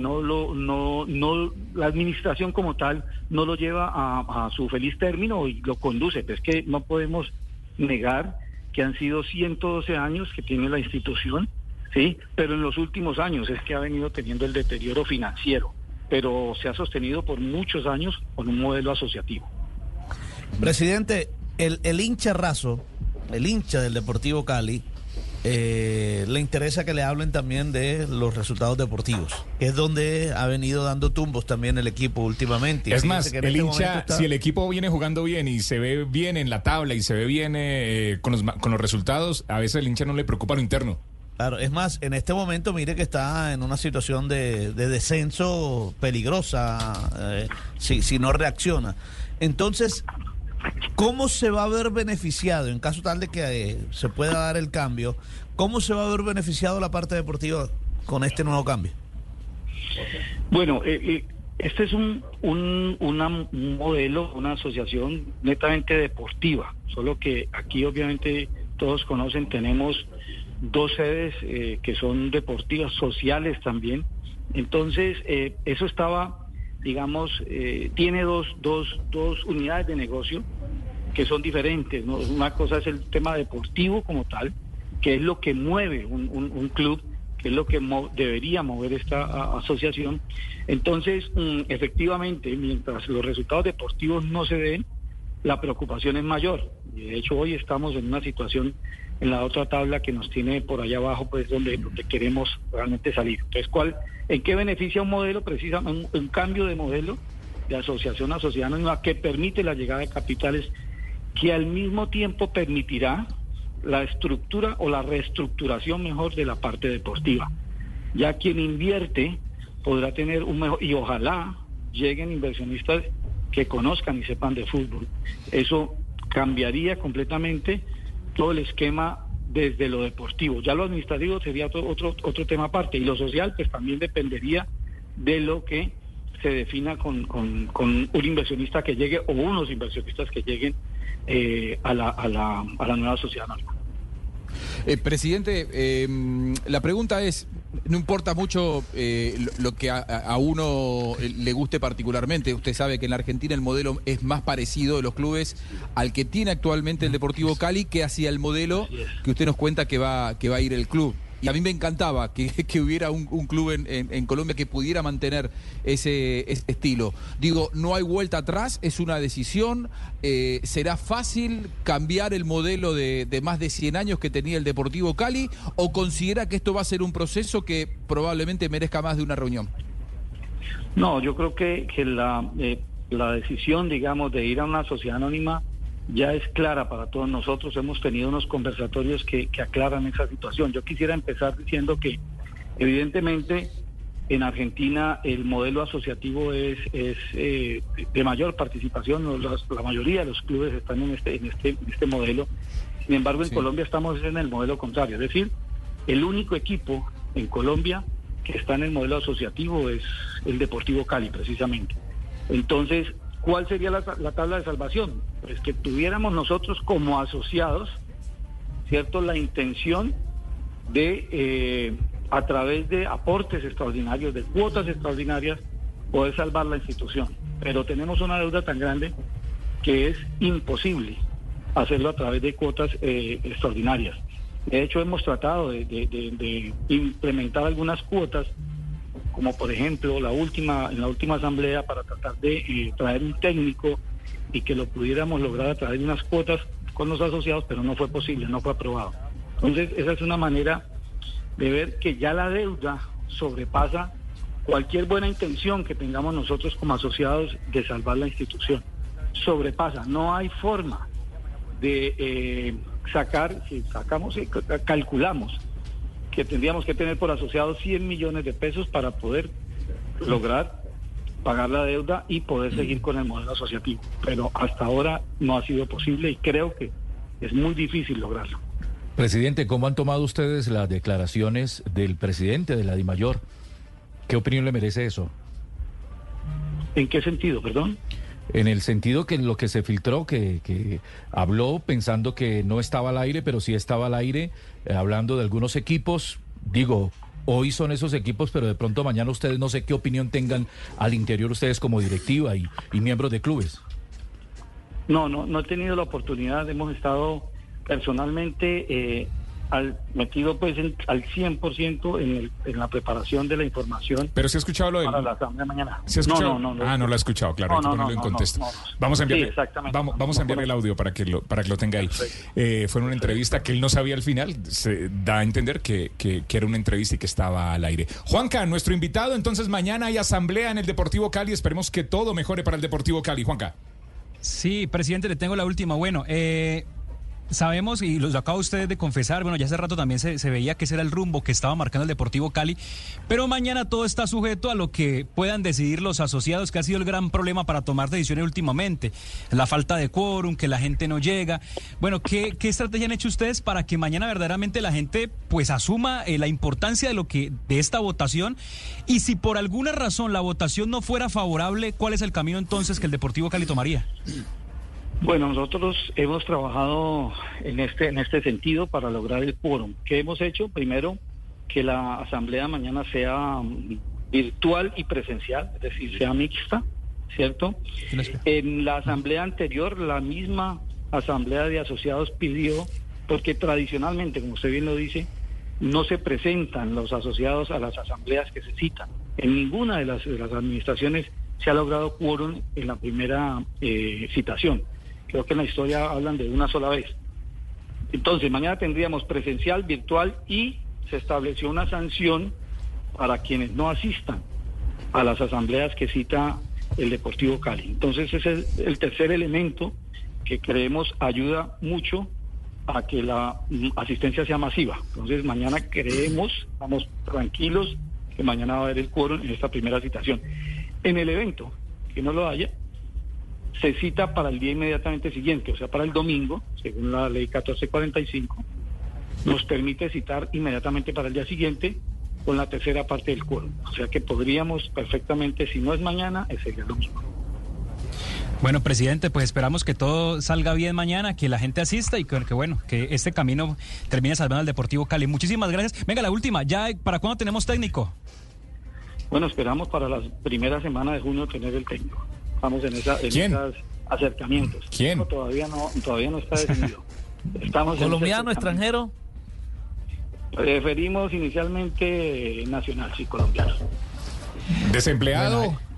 la administración como tal no lo lleva a su feliz término y lo conduce. Pero es que no podemos negar que han sido 112 años que tiene la institución, sí, pero en los últimos años es que ha venido teniendo el deterioro financiero, pero se ha sostenido por muchos años con un modelo asociativo. Presidente, el hincha raso, el hincha del Deportivo Cali, le interesa que le hablen también de los resultados deportivos, que es donde ha venido dando tumbos también el equipo últimamente. Es más, el hincha, si el equipo viene jugando bien y se ve bien en la tabla y se ve bien con los resultados, a veces el hincha no le preocupa lo interno. Claro, es más, en este momento mire que está en una situación de descenso peligrosa si no reacciona. Entonces, ¿cómo se va a ver beneficiado, en caso tal de que se pueda dar el cambio, cómo se va a ver beneficiado la parte deportiva con este nuevo cambio? Bueno, este es un modelo, una asociación netamente deportiva, solo que aquí obviamente todos conocen, tenemos 2 sedes que son deportivas, sociales también. Entonces, eso estaba, digamos, tiene dos unidades de negocio que son diferentes, ¿no? Una cosa es el tema deportivo como tal, que es lo que mueve un club, que es lo que debería mover esta asociación. Entonces, efectivamente, mientras los resultados deportivos no se den, la preocupación es mayor. Y de hecho, hoy estamos en una situación en la otra tabla que nos tiene por allá abajo, pues donde queremos realmente salir. Entonces, ¿en qué beneficia un modelo? Precisamente un cambio de modelo de asociación a sociedad anónima que permite la llegada de capitales, que al mismo tiempo permitirá la estructura o la reestructuración mejor de la parte deportiva. Ya quien invierte podrá tener un mejor, y ojalá lleguen inversionistas que conozcan y sepan de fútbol. Eso cambiaría completamente todo el esquema desde lo deportivo. Ya lo administrativo sería otro tema aparte, y lo social pues también dependería de lo que se defina con un inversionista que llegue o unos inversionistas que lleguen a la nueva sociedad anónima. Presidente, la pregunta es, no importa mucho lo que a uno le guste particularmente. Usted sabe que en la Argentina el modelo es más parecido de los clubes al que tiene actualmente el Deportivo Cali que hacia el modelo que usted nos cuenta que va a ir el club. Y a mí me encantaba que hubiera un club en Colombia que pudiera mantener ese estilo. Digo, no hay vuelta atrás, es una decisión. ¿Será fácil cambiar el modelo de más de 100 años que tenía el Deportivo Cali? ¿O considera que esto va a ser un proceso que probablemente merezca más de una reunión? No, yo creo que la decisión, digamos, de ir a una sociedad anónima ya es clara para todos nosotros. Hemos tenido unos conversatorios que aclaran esa situación. Yo quisiera empezar diciendo que evidentemente en Argentina el modelo asociativo es de mayor participación. La mayoría de los clubes están en este modelo. Sin embargo, en Colombia estamos en el modelo contrario. Es decir, el único equipo en Colombia que está en el modelo asociativo es el Deportivo Cali, precisamente. Entonces, ¿cuál sería la tabla de salvación? Pues que tuviéramos nosotros como asociados, ¿cierto?, la intención de, a través de aportes extraordinarios, de cuotas extraordinarias, poder salvar la institución. Pero tenemos una deuda tan grande que es imposible hacerlo a través de cuotas extraordinarias. De hecho, hemos tratado de implementar algunas cuotas, como por ejemplo en la última asamblea, para tratar de traer un técnico y que lo pudiéramos lograr a través de unas cuotas con los asociados, pero no fue posible, no fue aprobado. Entonces, esa es una manera de ver que ya la deuda sobrepasa cualquier buena intención que tengamos nosotros como asociados de salvar la institución. Sobrepasa, no hay forma de sacar, si calculamos que tendríamos que tener por asociados 100 millones de pesos para poder lograr pagar la deuda y poder seguir con el modelo asociativo. Pero hasta ahora no ha sido posible y creo que es muy difícil lograrlo. Presidente, ¿cómo han tomado ustedes las declaraciones del presidente de la DIMAYOR? ¿Qué opinión le merece eso? ¿En qué sentido, perdón? En el sentido que lo que se filtró, que habló pensando que no estaba al aire, pero sí estaba al aire, hablando de algunos equipos, digo, Hoy son esos equipos, pero de pronto mañana ustedes no sé qué opinión tengan al interior ustedes como directiva y miembros de clubes. No he tenido la oportunidad, hemos estado personalmente metido pues al 100% en la preparación de la información. Pero si ha escuchado lo de para la asamblea mañana. ¿Sí ha escuchado? No lo ha escuchado, claro, hay que ponerlo en contexto. Vamos a enviarle, vamos a enviarle el audio para que lo tenga ahí. Fue una entrevista que él no sabía al final, se da a entender que era una entrevista y que estaba al aire. Juanca, nuestro invitado, entonces mañana hay asamblea en el Deportivo Cali, esperemos que todo mejore para el Deportivo Cali. Juanca. Sí, presidente, le tengo la última. Bueno, sabemos, y lo acaba usted de confesar, bueno, ya hace rato también se veía que ese era el rumbo que estaba marcando el Deportivo Cali, pero mañana todo está sujeto a lo que puedan decidir los asociados, que ha sido el gran problema para tomar decisiones últimamente, la falta de quórum, que la gente no llega. Bueno, ¿qué estrategia han hecho ustedes para que mañana verdaderamente la gente pues asuma la importancia de esta votación? Y si por alguna razón la votación no fuera favorable, ¿cuál es el camino entonces que el Deportivo Cali tomaría? Bueno, nosotros hemos trabajado en este sentido para lograr el quórum. ¿Qué hemos hecho? Primero, que la asamblea mañana sea virtual y presencial, es decir, sea mixta, ¿cierto? En la asamblea anterior, la misma asamblea de asociados pidió, porque tradicionalmente, como usted bien lo dice, no se presentan los asociados a las asambleas que se citan. En ninguna de las administraciones se ha logrado quórum en la primera citación. Creo que en la historia hablan de una sola vez. Entonces, mañana tendríamos presencial, virtual, y se estableció una sanción para quienes no asistan a las asambleas que cita el Deportivo Cali. Entonces, ese es el tercer elemento que creemos ayuda mucho a que la asistencia sea masiva. Entonces, mañana estamos tranquilos que mañana va a haber el quórum en esta primera citación. En el evento, que no lo haya, se cita para el día inmediatamente siguiente, o sea, para el domingo, según la ley 1445, nos permite citar inmediatamente para el día siguiente con la tercera parte del quórum. O sea que podríamos perfectamente, si no es mañana, es el domingo. Bueno, presidente, pues esperamos que todo salga bien mañana, que la gente asista y que este camino termine salvando al Deportivo Cali. Muchísimas gracias. Venga, la última, ¿para cuándo tenemos técnico? Bueno, esperamos para la primera semana de junio tener el técnico. Estamos en esos acercamientos. ¿Quién? No, todavía no está definido. ¿Colombiano, extranjero? Preferimos inicialmente nacional, sí, colombiano. ¿Desempleado?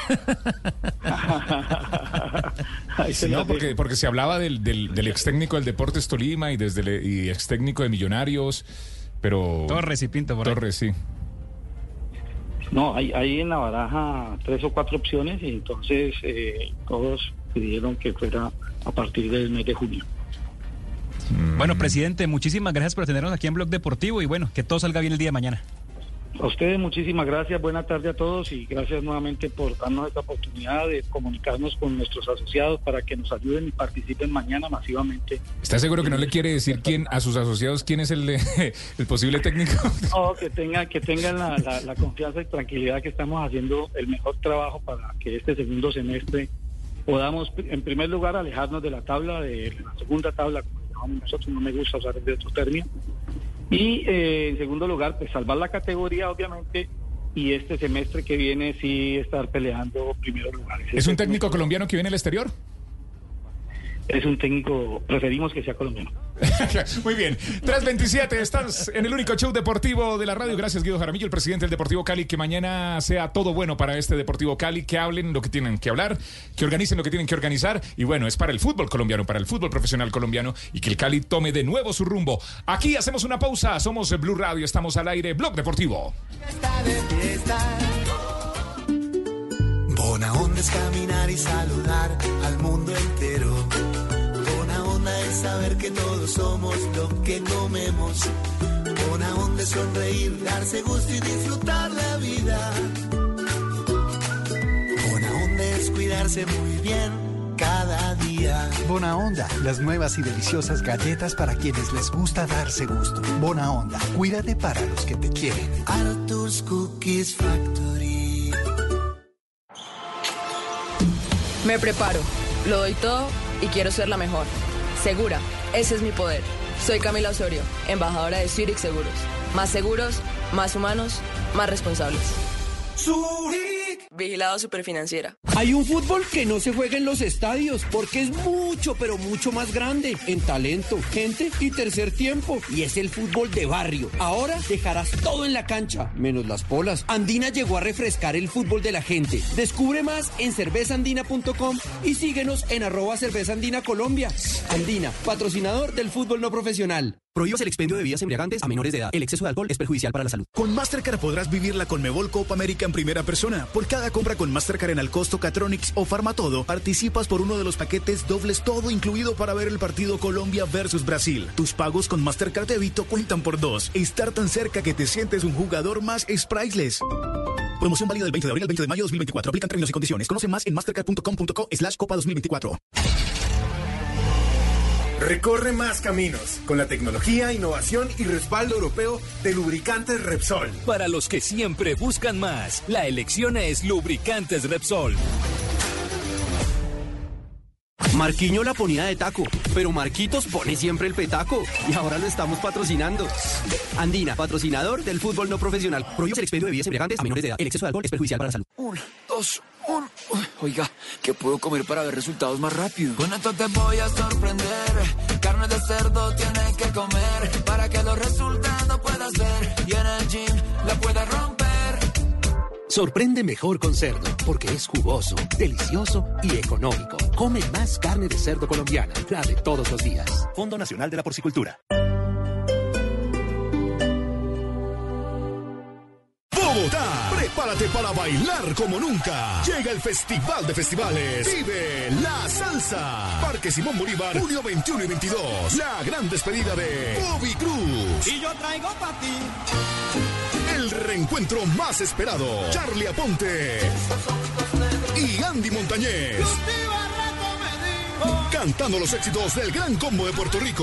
No, porque se hablaba del ex técnico del Deportes Tolima y ex técnico de Millonarios, pero... Torres y Pinto, por ahí. Torres, sí. No, hay en la baraja 3 o 4 opciones y entonces todos pidieron que fuera a partir del mes de junio. Bueno, presidente, muchísimas gracias por tenernos aquí en Blog Deportivo y bueno, que todo salga bien el día de mañana. A ustedes muchísimas gracias, buena tarde a todos y gracias nuevamente por darnos esta oportunidad de comunicarnos con nuestros asociados para que nos ayuden y participen mañana masivamente. ¿Está seguro que no le quiere decir a sus asociados quién es el posible técnico? No, que tengan la confianza y tranquilidad que estamos haciendo el mejor trabajo para que este segundo semestre podamos, en primer lugar, alejarnos de la tabla, de la segunda tabla, como llamamos nosotros, no me gusta usar el de otro término. Y en segundo lugar, pues salvar la categoría, obviamente, y este semestre que viene sí estar peleando primeros lugares. ¿Es un técnico colombiano que viene al exterior? Es un técnico, preferimos que sea colombiano. Muy bien, 3:27, estás en el único show deportivo de la radio. Gracias, Guido Jaramillo, el presidente del Deportivo Cali. Que mañana sea todo bueno para este Deportivo Cali, que hablen lo que tienen que hablar, que organicen lo que tienen que organizar. Y bueno, es para el fútbol colombiano, para el fútbol profesional colombiano, y que el Cali tome de nuevo su rumbo. Aquí hacemos una pausa, somos Blue Radio, estamos al aire, Blog Deportivo. Bona onda es caminar y saludar al mundo entero. Bona onda es saber que todos somos lo que comemos. Bona onda es sonreír, darse gusto y disfrutar la vida. Bona onda es cuidarse muy bien cada día. Bona onda, las nuevas y deliciosas galletas para quienes les gusta darse gusto. Bona onda, cuídate para los que te quieren. Arthur's Cookies Factory. Me preparo, lo doy todo y quiero ser la mejor. Segura, ese es mi poder. Soy Camila Osorio, embajadora de Zurich Seguros. Más seguros, más humanos, más responsables. Vigilado Superfinanciera. Hay un fútbol que no se juega en los estadios porque es mucho, pero mucho más grande en talento, gente y tercer tiempo. Y es el fútbol de barrio. Ahora dejarás todo en la cancha, menos las polas. Andina llegó a refrescar el fútbol de la gente. Descubre más en cervezaandina.com y síguenos en @cervezaandinacolombia. Andina, patrocinador del fútbol no profesional. Prohíbas el expendio de bebidas embriagantes a menores de edad. El exceso de alcohol es perjudicial para la salud. Con Mastercard podrás vivir la Conmebol Copa América en primera persona. Por cada compra con Mastercard en Alcosto, Catronics o Farmatodo, participas por uno de los paquetes dobles, todo incluido para ver el partido Colombia versus Brasil. Tus pagos con Mastercard Débito cuentan por 2. Estar tan cerca que te sientes un jugador más es priceless. Promoción válida del 20 de abril al 20 de mayo de 2024. Aplican términos y condiciones. Conoce más en mastercard.com.co/Copa 2024. Recorre más caminos con la tecnología, innovación y respaldo europeo de Lubricantes Repsol. Para los que siempre buscan más, la elección es Lubricantes Repsol. Marquinho la ponía de taco, pero Marquitos pone siempre el petaco. Y ahora lo estamos patrocinando. Andina, patrocinador del fútbol no profesional. Prohíbe el expendio de bebidas embriagantes a menores de edad. El exceso de alcohol es perjudicial para la salud. 1, 2, 1. Oiga, ¿qué puedo comer para ver resultados más rápido? Con esto te voy a sorprender. Carne de cerdo tienes que comer para que los resultados puedas ver. Y en el gym la puedas romper. Sorprende mejor con cerdo, porque es jugoso, delicioso y económico. Come más carne de cerdo colombiana, la de todos los días. Fondo Nacional de la Porcicultura. Bogotá, prepárate para bailar como nunca. Llega el Festival de Festivales. Vive la salsa. Parque Simón Bolívar, junio 21 y 22. La gran despedida de Bobby Cruz. Y yo traigo para ti. El reencuentro más esperado. Charlie Aponte y Andy Montañez. Cantando los éxitos del Gran Combo de Puerto Rico.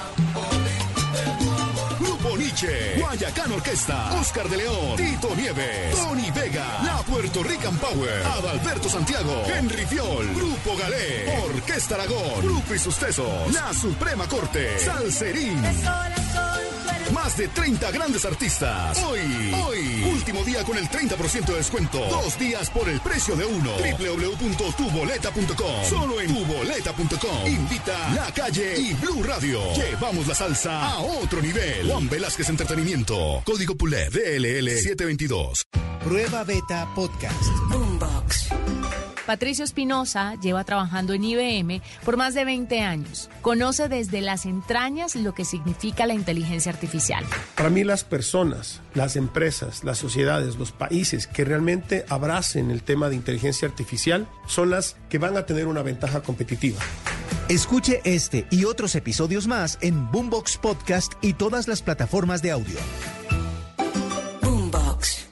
Grupo Nietzsche, Guayacán Orquesta, Oscar de León, Tito Nieves, Tony Vega, La Puerto Rican Power, Adalberto Santiago, Henry Fiol, Grupo Galé, Orquesta Aragón, Grupo y sus Tesos, La Suprema Corte, Salserín. Más de 30 grandes artistas. Hoy, último día con el 30% de descuento. 2 días por el precio de uno. www.tuboleta.com. Solo en tuboleta.com. Invita La Calle y Blue Radio. Llevamos la salsa a otro nivel. Juan Velázquez Entretenimiento. Código PULEP DLL 722. Prueba Beta Podcast. Boombox. Patricio Espinosa lleva trabajando en IBM por más de 20 años. Conoce desde las entrañas lo que significa la inteligencia artificial. Para mí las personas, las empresas, las sociedades, los países que realmente abracen el tema de inteligencia artificial son las que van a tener una ventaja competitiva. Escuche este y otros episodios más en Boombox Podcast y todas las plataformas de audio. Boombox.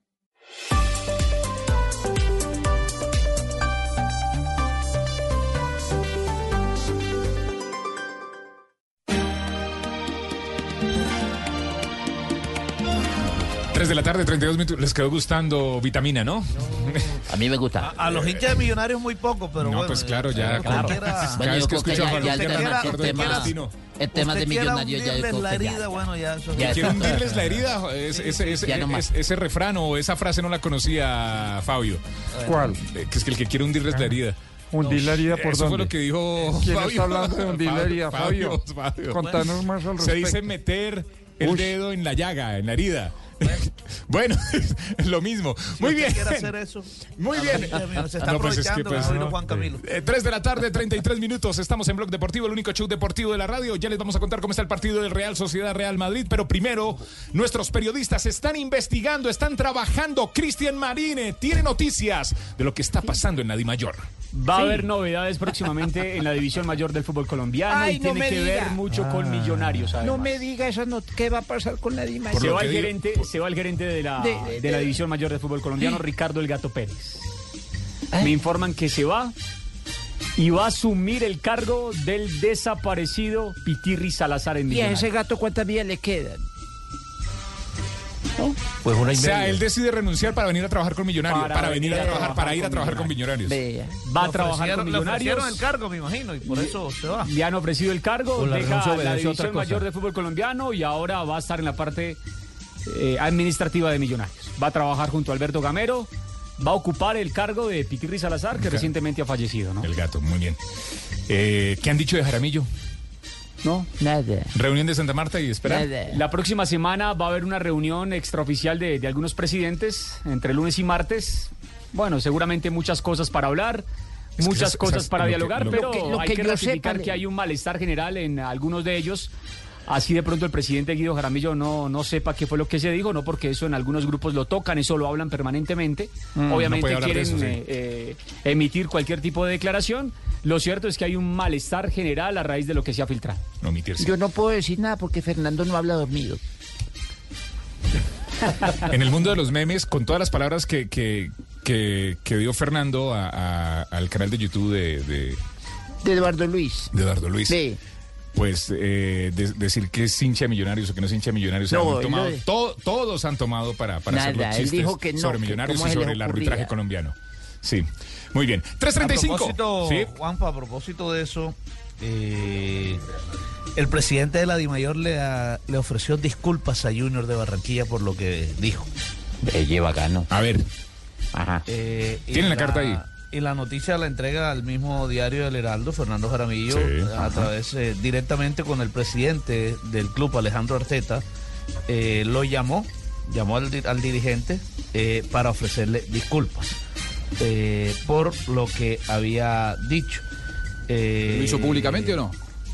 De la tarde, 32 minutos. Les quedó gustando Vitamina, ¿no? A mí me gusta. A los hinchas de Millonarios muy poco, pero no, bueno. Pues claro, ya. Claro. Cada vez que escucho a Juan Gutiérrez me acuerdo de Palestino. El tema de Millonarios ya es la herida, bueno, ya eso. ¿Quiere hundirles la herida? Ese refrán o esa frase no la conocía Fabio. ¿Cuál? Que es que el que quiere hundirles la herida. ¿Hundir la herida por Eso dónde? fue lo que dijo ¿Quién Fabio? está hablando de hundir la herida? Fabio. Contanos más al respecto. Se dice meter el dedo en la llaga, en la herida. Bueno, lo mismo. Muy bien. ¿Quiere hacer eso? Muy bien. Se está aprovechando, Juan Camilo. 3 de la tarde, 33 minutos. Estamos en Blog Deportivo, el único show deportivo de la radio. Ya les vamos a contar cómo está el partido del Real Sociedad Real Madrid. Pero primero, nuestros periodistas están investigando, están trabajando. Cristian Marine tiene noticias de lo que está pasando en la DIMAYOR. Va a haber novedades próximamente en la división mayor del fútbol colombiano. Ay, y no tiene me que diga. ver mucho con Millonarios. Además. No me diga eso, ¿qué va a pasar con la DIMAYOR? Se va el gerente de la división mayor del fútbol colombiano, Ricardo El Gato Pérez. Me informan que se va y va a asumir el cargo del desaparecido Pitirri Salazar en ¿Y a Millonarios. ese gato cuántas vías le quedan? ¿No? Pues una y O sea, media. él decide renunciar para venir a trabajar con Millonarios. Para ir a trabajar con Millonarios. Va a trabajar con Le ofrecieron Millonarios. el cargo, me imagino, y por eso se va. Le han ofrecido el cargo, Con la deja renuncia la obedece otra división cosa. mayor del fútbol colombiano y ahora va a estar en la parte administrativa de Millonarios. Va a trabajar junto a Alberto Gamero, va a ocupar el cargo de Pitirri Salazar, que recientemente ha fallecido, ¿no? El gato, muy bien. ¿Qué han dicho de Jaramillo? No, nada. Reunión de Santa Marta y esperar. Nada. La próxima semana va a haber una reunión extraoficial de algunos presidentes entre lunes y martes. Bueno, seguramente muchas cosas para hablar, muchas cosas para dialogar, pero hay que ratificar que hay un malestar general en algunos de ellos. Así de pronto el presidente Guido Jaramillo no sepa qué fue lo que se dijo, no, porque eso en algunos grupos lo tocan, eso lo hablan permanentemente. Obviamente no quieren eso, sí, emitir cualquier tipo de declaración. Lo cierto es que hay un malestar general a raíz de lo que se ha filtrado. No omitirse. Yo no puedo decir nada porque Fernando no habla dormido. En el mundo de los memes, con todas las palabras que dio Fernando al canal de YouTube de Eduardo Luis. De Eduardo Luis. Sí. Pues decir que es hincha de Millonarios o que no es hincha de Millonarios, no, todos han tomado para hacer los chistes dijo que no, sobre Millonarios y sobre el arbitraje colombiano. Sí, muy bien. 3:35. ¿Sí? Juanpa, a propósito de eso, el presidente de la DIMAYOR le ofreció disculpas a Junior de Barranquilla por lo que dijo. Bacano. A ver. Ajá. ¿Tienen la carta ahí? Y la noticia la entrega al mismo diario El Heraldo, Fernando Jaramillo, sí, a través directamente con el presidente del club, Alejandro Arteta. Lo llamó al dirigente para ofrecerle disculpas por lo que había dicho. ¿Lo hizo públicamente o no?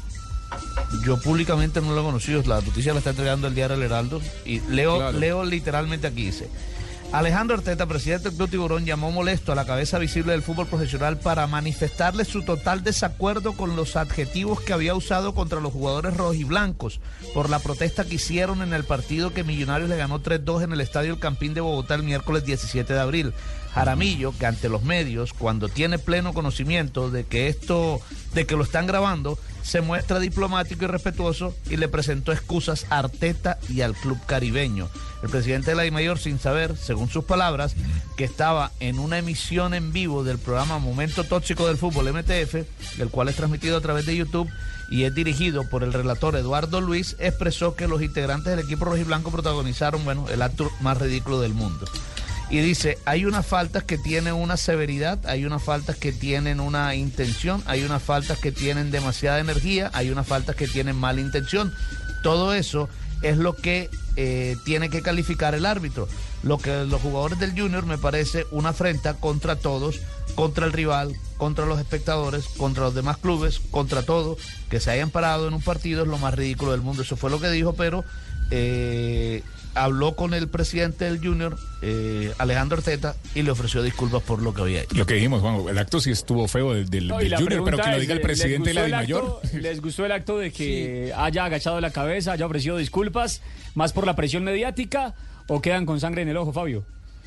Yo públicamente no lo he conocido, la noticia la está entregando el diario El Heraldo y leo literalmente aquí, dice: Alejandro Arteta, presidente del Club Tiburón, llamó molesto a la cabeza visible del fútbol profesional para manifestarle su total desacuerdo con los adjetivos que había usado contra los jugadores rojiblancos por la protesta que hicieron en el partido que Millonarios le ganó 3-2 en el Estadio El Campín de Bogotá el miércoles 17 de abril. Jaramillo, que ante los medios, cuando tiene pleno conocimiento de que lo están grabando, se muestra diplomático y respetuoso y le presentó excusas a Arteta y al club caribeño. El presidente de la DIMAYOR, sin saber, según sus palabras, que estaba en una emisión en vivo del programa Momento Tóxico del Fútbol, MTF, el cual es transmitido a través de YouTube y es dirigido por el relator Eduardo Luis, expresó que los integrantes del equipo rojiblanco protagonizaron, el acto más ridículo del mundo. Y dice, hay unas faltas que tienen una severidad, hay unas faltas que tienen una intención, hay unas faltas que tienen demasiada energía, hay unas faltas que tienen mala intención. Todo eso es lo que tiene que calificar el árbitro. Lo que los jugadores del Junior me parece una afrenta contra todos, contra el rival, contra los espectadores, contra los demás clubes, contra todo. Que se hayan parado en un partido es lo más ridículo del mundo. Eso fue lo que dijo, pero habló con el presidente del Junior, Alejandro Arteta, y le ofreció disculpas por lo que había hecho. Lo que dijimos, Juan, el acto sí estuvo feo del Junior, pero que lo diga el presidente de la DIMAYOR. ¿Les gustó el acto de que haya agachado la cabeza, haya ofrecido disculpas, más por la presión mediática, o quedan con sangre en el ojo, Fabio?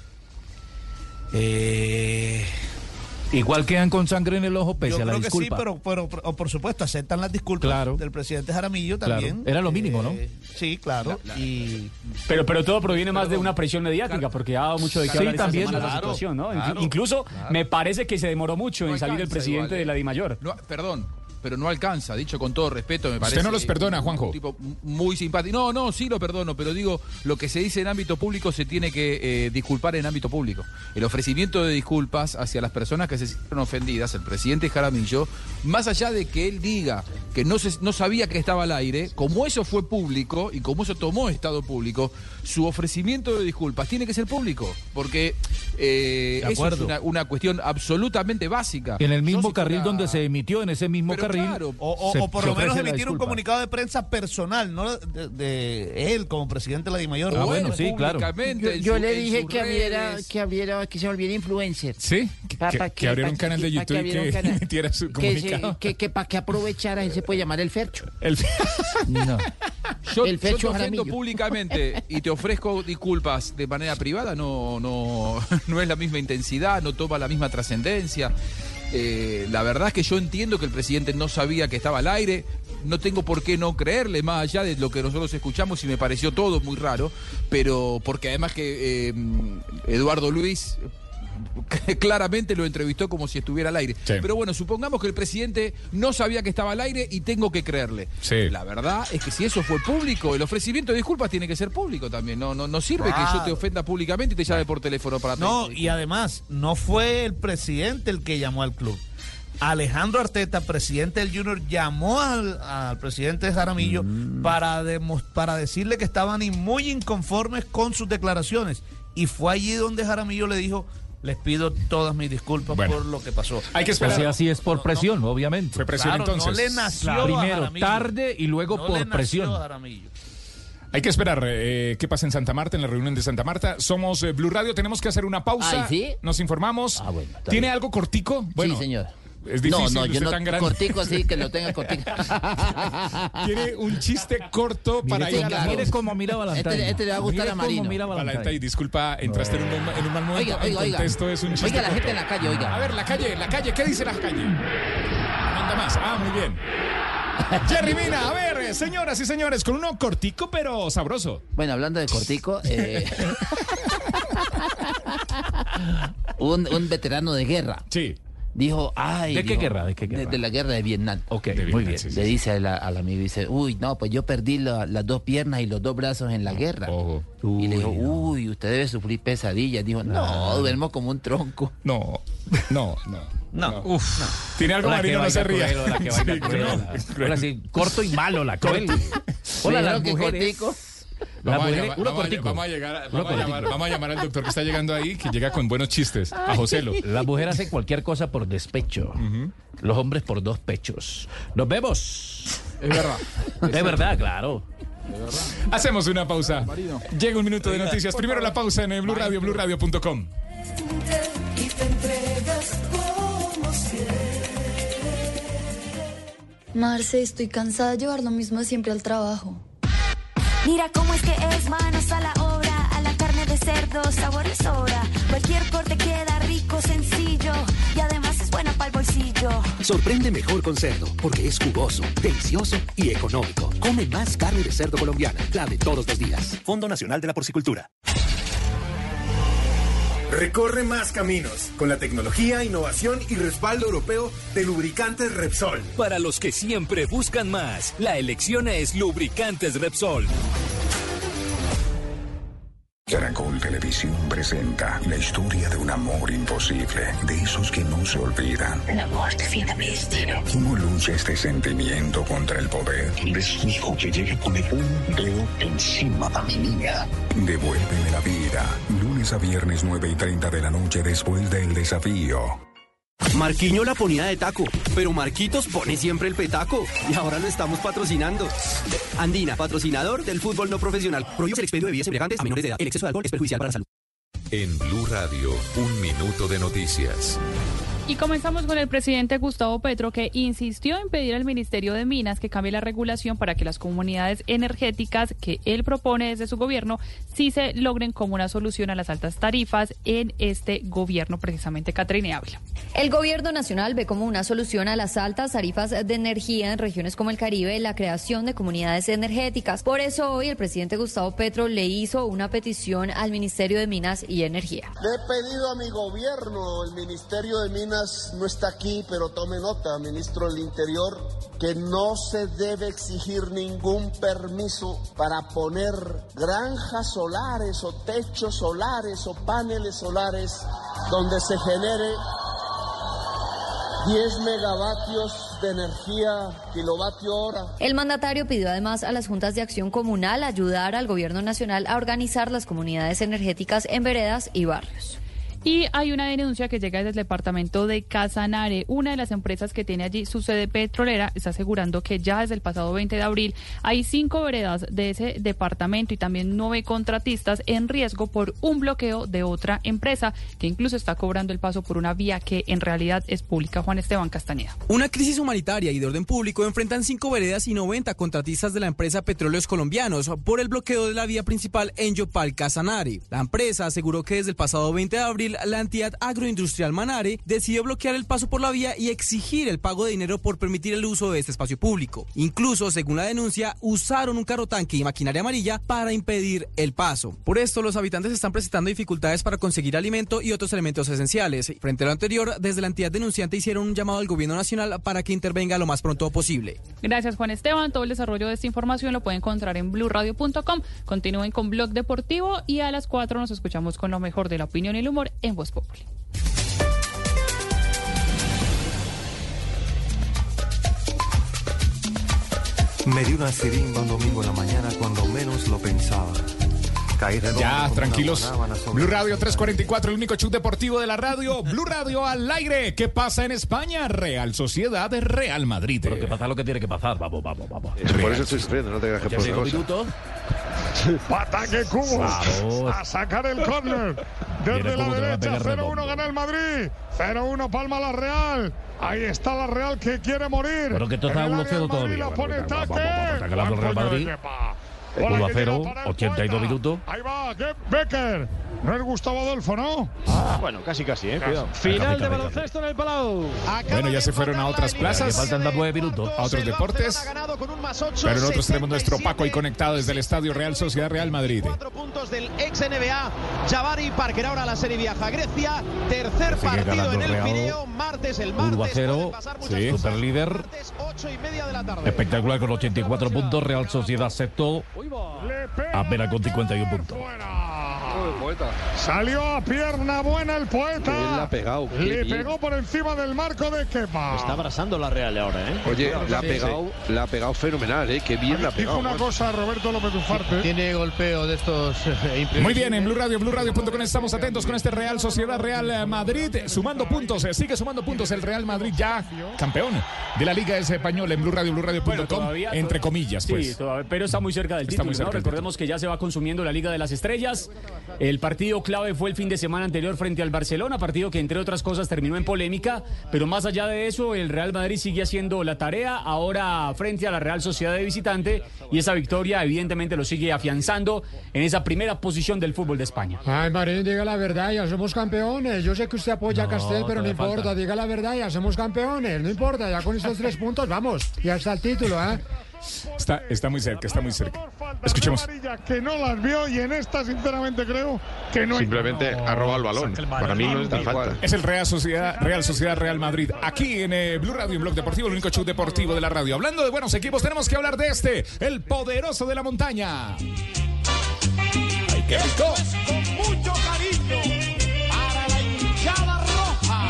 Igual quedan con sangre en el ojo pese a la disculpa. Yo creo que sí, pero por supuesto aceptan las disculpas del presidente Jaramillo también. Claro. Era lo mínimo, ¿no? Sí, claro. Pero todo proviene más de una presión mediática, porque ha dado mucho de qué hablar esta semana la situación, ¿no? Incluso me parece que se demoró mucho en salir el presidente de la DIMAYOR. No, perdón, pero no alcanza, dicho con todo respeto, me parece. ¿Usted no los perdona, Juanjo? Un tipo muy simpático. No, sí lo perdono, pero digo, lo que se dice en ámbito público se tiene que disculpar en ámbito público. El ofrecimiento de disculpas hacia las personas que se sintieron ofendidas, el presidente Jaramillo, más allá de que él diga que no sabía que estaba al aire, como eso fue público y como eso tomó estado público, su ofrecimiento de disculpas tiene que ser público, porque eso es una cuestión absolutamente básica. En el mismo carril donde se emitió, en ese mismo carril. Claro, o por lo menos emitir un comunicado de prensa personal, no de él como presidente de la DIMAYOR. Bueno, sí, claro. Yo le dije que se volviera influencer. Sí, que abriera un canal de YouTube y que emitiera su comunicado. Que para que aprovechara, él se puede llamar el Fercho. No. El Fercho yo te ofendo públicamente y te ofrezco disculpas de manera privada, no es la misma intensidad, no toma la misma trascendencia. La verdad es que yo entiendo que el presidente no sabía que estaba al aire, no tengo por qué no creerle, más allá de lo que nosotros escuchamos, y me pareció todo muy raro, pero porque además que Eduardo Luis claramente lo entrevistó como si estuviera al aire. Sí. Pero bueno, supongamos que el presidente no sabía que estaba al aire y tengo que creerle. Sí. La verdad es que si eso fue público, el ofrecimiento de disculpas tiene que ser público también. No sirve que yo te ofenda públicamente y te llame por teléfono para No, pedir. y además, no fue el presidente el que llamó al club. Alejandro Arteta, presidente del Junior, llamó al presidente Jaramillo para decirle que estaban muy inconformes con sus declaraciones. Y fue allí donde Jaramillo le dijo: les pido todas mis disculpas por lo que pasó. Hay que esperar. O sea, así es por presión, obviamente. Fue presión entonces. No le nació a Primero Jaramillo. tarde y luego No por le nació presión. a Jaramillo. Hay que esperar qué pasa en Santa Marta, en la reunión de Santa Marta. Somos Blue Radio, tenemos que hacer una pausa. Ay, ¿sí? Nos informamos. Bueno, está ¿Tiene bien. algo cortico? Bueno, sí, señor. Es difícil, no, yo usted no tan grande. cortico así que lo tenga cortico. ¿Quiere un chiste corto para ir a la Mire cómo mira Balantay. Este le va a gustar a Marino. Valentay, disculpa, entraste en un mal momento. Oiga, el contexto es un chiste Oiga, la corto. gente en la calle, oiga. A ver, la calle, ¿qué dice la calle? Manda más. Muy bien. Jerry Mina, a ver, señoras y señores, con uno cortico pero sabroso. Bueno, hablando de cortico, un veterano de guerra. Sí. Dijo, ay... ¿De qué guerra? ¿De qué guerra? De la guerra de Vietnam. Ok, muy muy bien. bien. Le dice al amigo, dice, uy, no, pues yo perdí las dos piernas y los dos brazos en la guerra. Y le dijo, uy, usted debe sufrir pesadillas. Dijo, no, duermo como un tronco. No. Tiene algo, Marino, no se ría. Ahora sí, corto y malo la cruel. Hola, las mujeres. Vamos a llamar al doctor que está llegando ahí, que llega con buenos chistes, a Joselo. La mujer hace cualquier cosa por despecho. Los hombres por dos pechos. Nos vemos. Es verdad. De verdad, claro. Hacemos una pausa. Llega un minuto de noticias. Primero la pausa en Blue Radio, BlueRadio.com. Y te entregas como siempre. Marce, estoy cansada de llevar lo mismo de siempre al trabajo. Mira cómo es que es, manos a la obra, a la carne de cerdo, sabor y sobra. Cualquier corte queda rico, sencillo y además es buena para el bolsillo. Sorprende mejor con cerdo, porque es jugoso, delicioso y económico. Come más carne de cerdo colombiana, la de todos los días. Fondo Nacional de la Porcicultura. Recorre más caminos con la tecnología, innovación y respaldo europeo de Lubricantes Repsol. Para los que siempre buscan más, la elección es Lubricantes Repsol. Caracol Televisión presenta la historia de un amor imposible, de esos que no se olvidan. El amor define mi destino. ¿Cómo lucha este sentimiento contra el poder? De su hijo que llega a poner un dedo encima de mi niña. Devuélveme la vida. Lunes a viernes 9:30 de la noche después del desafío. Marquiño la ponía de taco, pero Marquitos pone siempre el petaco. Y ahora lo estamos patrocinando. Andina, patrocinador del fútbol no profesional. Prohíbe el expendio de bebidas embriagantes a menores de edad. El exceso de alcohol es perjudicial para la salud. En Blue Radio, un minuto de noticias. Y comenzamos con el presidente Gustavo Petro, que insistió en pedir al Ministerio de Minas que cambie la regulación para que las comunidades energéticas que él propone desde su gobierno sí se logren como una solución a las altas tarifas en este gobierno, precisamente. Catrine Ávila. El gobierno nacional ve como una solución a las altas tarifas de energía en regiones como el Caribe la creación de comunidades energéticas. Por eso hoy el presidente Gustavo Petro le hizo una petición al Ministerio de Minas y Energía. Le he pedido a mi gobierno, el Ministerio de Minas no está aquí, pero tome nota, ministro del Interior, que no se debe exigir ningún permiso para poner granjas solares o techos solares o paneles solares donde se genere 10 megavatios de energía kilovatio hora. El mandatario pidió además a las juntas de acción comunal ayudar al gobierno nacional a organizar las comunidades energéticas en veredas y barrios. Y hay una denuncia que llega desde el departamento de Casanare. Una de las empresas que tiene allí su sede petrolera está asegurando que ya desde el pasado 20 de abril hay 5 veredas de ese departamento y también 9 contratistas en riesgo por un bloqueo de otra empresa que incluso está cobrando el paso por una vía que en realidad es pública. Juan Esteban Castañeda. Una crisis humanitaria y de orden público enfrentan 5 veredas y 90 contratistas de la empresa Petróleos Colombianos por el bloqueo de la vía principal en Yopal, Casanare. La empresa aseguró que desde el pasado 20 de abril abril, la entidad agroindustrial Manare decidió bloquear el paso por la vía y exigir el pago de dinero por permitir el uso de este espacio público. Incluso, según la denuncia, usaron un carro tanque y maquinaria amarilla para impedir el paso. Por esto, los habitantes están presentando dificultades para conseguir alimento y otros elementos esenciales. Frente a lo anterior, desde la entidad denunciante hicieron un llamado al gobierno nacional para que intervenga lo más pronto posible. Gracias, Juan Esteban. Todo el desarrollo de esta información lo pueden encontrar en blurradio.com. Continúen con Blog Deportivo y a las 4 nos escuchamos con lo mejor de la opinión y el humor en Voz Populi. Me dio una sirimba un domingo en la mañana cuando menos lo pensaba. Ya, tranquilos. Blue Radio 344, el único show deportivo de la radio. Blue Radio al aire. ¿Qué pasa en España? Real Sociedad de Real Madrid. Pero que pasa lo que tiene que pasar. Vamos. Por eso estoy sufriendo, no te creas que por otra cosa. Minutos. Ataque Cubos a sacar el córner desde la derecha. 0-1 gana el Madrid, 0-1 palma la Real. Ahí está la Real que quiere morir. Pero que esto está 1-0 todavía. Vamos, está ganando el Real Madrid. 1-0, 82 minutos. Ahí va, Becker. No es Gustavo Adolfo, ¿no? Bueno, casi, cuidado. Final de baloncesto en el Palau. Bueno, ya se fueron a otras plazas. Faltan 9 minutos. A otros deportes. Pero nosotros tenemos nuestro Paco ahí conectado desde el Estadio Real Sociedad Real Madrid. 4 puntos del ex NBA, Jabari Parker. Ahora la serie viaja a Grecia. Tercer partido en el Pireo. El martes 1-0. Sí. Super líder. 8:30 de la tarde. Espectacular con 84 puntos. Real Sociedad sexto. Apenas con 51 puntos. Salió a pierna buena el Poeta. Le ha pegado. Le pegó por encima del marco de Kepa. Está abrazando la Real ahora, ¿eh? Oye, la ha pegado fenomenal, ¿eh? Qué bien la ha pegado. Dijo una cosa Roberto López Ufarte. Tiene golpeo de estos Muy bien, en Blue Radio, BlueRadio.com estamos atentos con este Real Sociedad Real Madrid. Sumando puntos, sigue sumando puntos el Real Madrid ya campeón de la Liga Española en Blue Radio, BlueRadio.com, entre comillas, pues. Sí, pero está muy cerca del título, ¿no? Recordemos que ya se va consumiendo la Liga de las Estrellas. El partido clave fue el fin de semana anterior frente al Barcelona, partido que entre otras cosas terminó en polémica, pero más allá de eso, el Real Madrid sigue haciendo la tarea ahora frente a la Real Sociedad de visitante, y esa victoria evidentemente lo sigue afianzando en esa primera posición del fútbol de España. Ay, Marín, diga la verdad, ya somos campeones. Yo sé que usted apoya a Castel, pero no importa, falta. Diga la verdad, ya somos campeones, no importa, ya con estos 3 puntos vamos, ya está el título, ¿eh? Está muy cerca, Escuchemos. Que no las vio, y en esta sinceramente creo que no. Simplemente ha robado el balón. Para mí no es ni falta. Es el Real Sociedad Real Madrid. Aquí en Blue Radio, en Blog Deportivo, el único show deportivo de la radio. Hablando de buenos equipos, tenemos que hablar de el poderoso de la montaña. ¡Ay, qué rico! Con mucho cariño para la hinchada roja.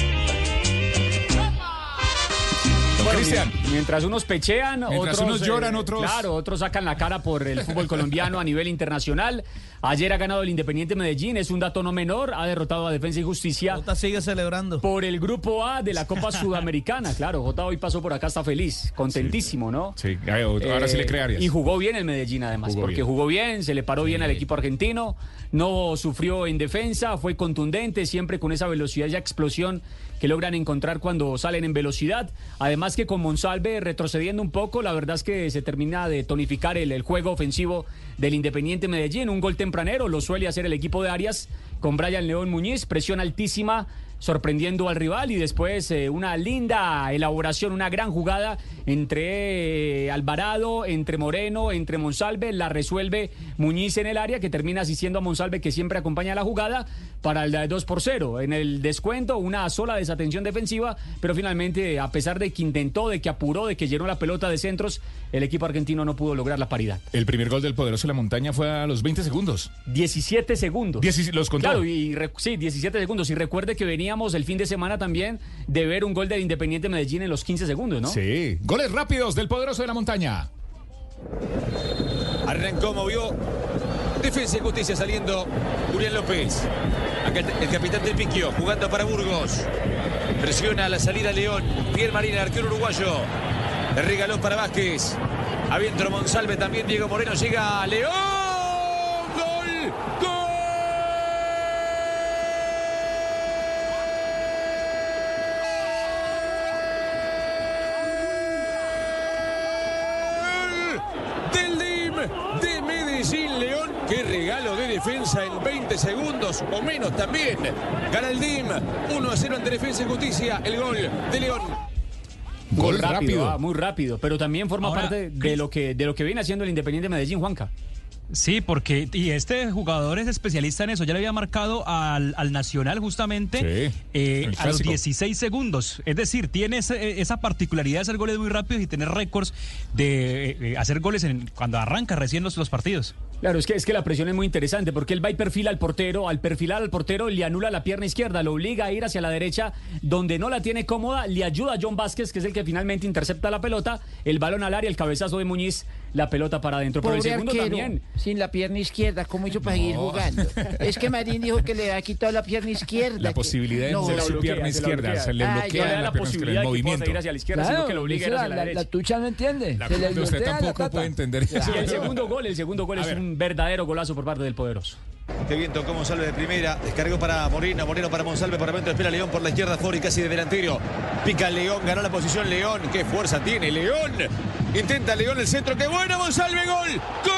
Bueno, Cristian, mientras unos pechean, unos lloran, otros... Claro, otros sacan la cara por el fútbol colombiano a nivel internacional. Ayer ha ganado el Independiente Medellín, es un dato no menor, ha derrotado a Defensa y Justicia. Jota sigue celebrando. Por el Grupo A de la Copa Sudamericana, claro. Jota hoy pasó por acá, está feliz, contentísimo, ¿no? Sí, ahora sí le cree Arias. Y jugó bien el Medellín además, jugó bien, se le paró bien al equipo argentino, no sufrió en defensa, fue contundente, siempre con esa velocidad y explosión que logran encontrar cuando salen en velocidad. Además que con Monsalve retrocediendo un poco, la verdad es que se termina de tonificar el juego ofensivo del Independiente Medellín. Un gol tempranero lo suele hacer el equipo de Arias con Brian León Muñiz, presión altísima, sorprendiendo al rival, y después una linda elaboración, una gran jugada entre Alvarado, entre Moreno, entre Monsalve, la resuelve Muñiz en el área, que termina asistiendo a Monsalve, que siempre acompaña la jugada, para el 2-0. En el descuento, una sola desatención defensiva, pero finalmente, a pesar de que intentó, de que apuró, de que llenó la pelota de centros, el equipo argentino no pudo lograr la paridad. El primer gol del poderoso de la montaña fue a los 20 segundos. 17 segundos. ¿Los contó? Claro, sí, 17 segundos. Y recuerde que veníamos el fin de semana también de ver un gol del Independiente Medellín en los 15 segundos, ¿no? Sí. Goles rápidos del poderoso de la montaña. Arrancó, movió. Defensa y Justicia saliendo. Julián López. Acá el capitán del Piquio jugando para Burgos. Presiona a la salida León. Pierre Marín, el arquero uruguayo. Le regaló para Vázquez. Adentro Monsalve, también Diego Moreno. Llega León. ¡Gol! ¡Gol! Del DIM de Medellín, León. qué regalo de defensa en 20 segundos o menos también. Gana el DIM 1-0 ante Defensa y Justicia. El gol de León. Gol rápido, muy rápido, pero también forma parte de lo que viene haciendo el Independiente Medellín, Juanca. Sí, porque este jugador es especialista en eso. Ya le había marcado al Nacional justamente a los 16 segundos. Es decir, tiene esa particularidad de hacer goles muy rápidos y tener récords de hacer goles cuando arranca recién los partidos. Claro, es que la presión es muy interesante porque él va y perfila al portero. Al perfilar al portero le anula la pierna izquierda, lo obliga a ir hacia la derecha donde no la tiene cómoda. Le ayuda a John Vázquez, que es el que finalmente intercepta la pelota. El balón al área, el cabezazo de Muñiz, la pelota para adentro. Pero el segundo arquero, también. sin la pierna izquierda, ¿cómo hizo para seguir jugando? Es que Marín dijo que le ha quitado la pierna izquierda. La posibilidad de mover su pierna izquierda. Se le bloquea la posibilidad de movimiento. Ir hacia la izquierda, sino que lo obliga a ir hacia la derecha. La tucha no entiende. Usted tampoco puede entender eso. Y el segundo gol es un verdadero golazo por parte del poderoso. Qué bien tocó Monsalve de primera. Descargó para Moreno para Monsalve. Por momento espera León por la izquierda. Fori casi de delantero. Pica León. Ganó la posición León. Qué fuerza tiene León. Intenta León el centro. Qué bueno Monsalve. Gol. ¡Gol!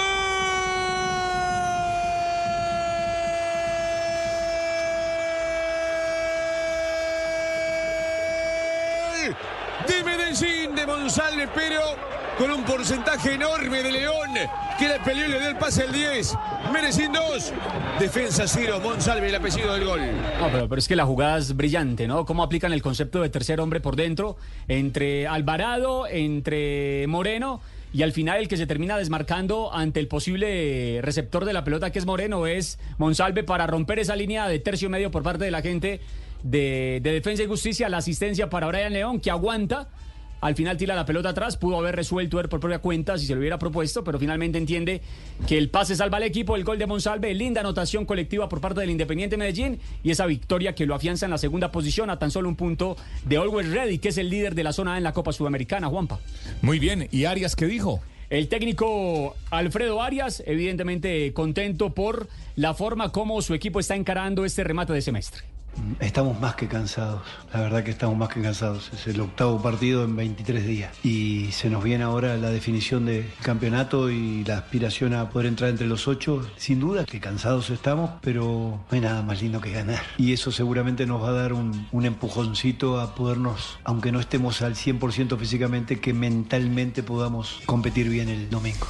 De Medellín, de Monsalve, pero con un porcentaje enorme de León, que le peleó y le dio el pase al 10. Medellín 2, Defensa 0, Monsalve el apellido del gol. No, pero es que la jugada es brillante, ¿no? Cómo aplican el concepto de tercer hombre por dentro, entre Alvarado, entre Moreno, y al final el que se termina desmarcando ante el posible receptor de la pelota, que es Moreno, es Monsalve, para romper esa línea de tercio medio por parte de la gente de Defensa y Justicia. La asistencia para Brian León, que aguanta. Al final tira la pelota atrás, pudo haber resuelto él por propia cuenta si se lo hubiera propuesto, pero finalmente entiende que el pase salva al equipo. El gol de Monsalve, linda anotación colectiva por parte del Independiente Medellín, y esa victoria que lo afianza en la segunda posición a tan solo un punto de Always Ready, que es el líder de la zona A en la Copa Sudamericana, Juanpa. Muy bien, ¿y Arias qué dijo? El técnico Alfredo Arias, evidentemente contento por la forma como su equipo está encarando este remate de semestre. Estamos más que cansados, la verdad que estamos más que cansados. Es el 8º partido en 23 días y se nos viene ahora la definición del campeonato y la aspiración a poder entrar entre los 8. Sin duda que cansados estamos, pero no hay nada más lindo que ganar. Y eso seguramente nos va a dar un empujoncito a podernos, aunque no estemos al 100% físicamente, que mentalmente podamos competir bien el domingo.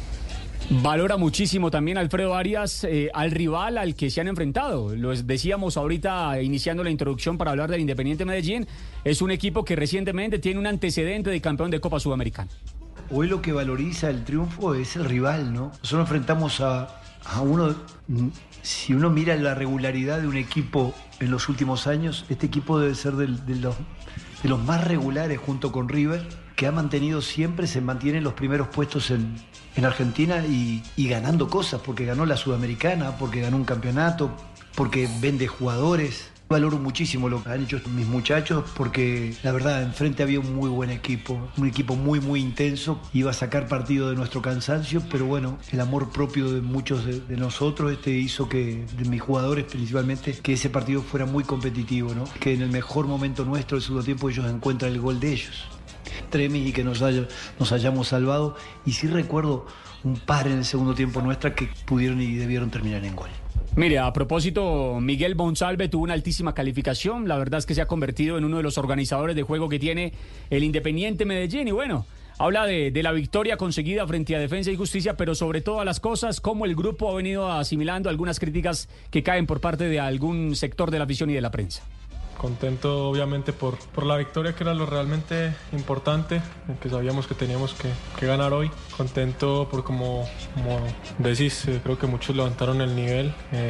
Valora muchísimo también Alfredo Arias al rival al que se han enfrentado. Lo decíamos ahorita iniciando la introducción para hablar del Independiente Medellín. Es un equipo que recientemente tiene un antecedente de campeón de Copa Sudamericana. Hoy lo que valoriza el triunfo es el rival, ¿no? Nosotros enfrentamos a uno. Si uno mira la regularidad de un equipo en los últimos años, este equipo debe ser de los más regulares junto con River, que ha mantenido siempre, se mantiene en los primeros puestos en Argentina y ganando cosas, porque ganó la Sudamericana, porque ganó un campeonato, porque vende jugadores. Valoro muchísimo lo que han hecho mis muchachos, porque la verdad enfrente había un muy buen equipo, un equipo muy muy intenso, iba a sacar partido de nuestro cansancio, pero bueno, el amor propio de muchos de nosotros hizo que, de mis jugadores principalmente, que ese partido fuera muy competitivo, ¿no? Que en el mejor momento nuestro, el segundo tiempo, ellos encuentran el gol de ellos. Tremis, y que nos hayamos salvado, y sí recuerdo un par en el segundo tiempo nuestra que pudieron y debieron terminar en gol. Mire, a propósito, Miguel Monsalve tuvo una altísima calificación. La verdad es que se ha convertido en uno de los organizadores de juego que tiene el Independiente Medellín. Y bueno, habla de la victoria conseguida frente a Defensa y Justicia, pero sobre todas las cosas, cómo el grupo ha venido asimilando algunas críticas que caen por parte de algún sector de la afición y de la prensa. Contento obviamente por la victoria, que era lo realmente importante, que sabíamos que teníamos que ganar hoy. Contento por como decís, creo que muchos levantaron el nivel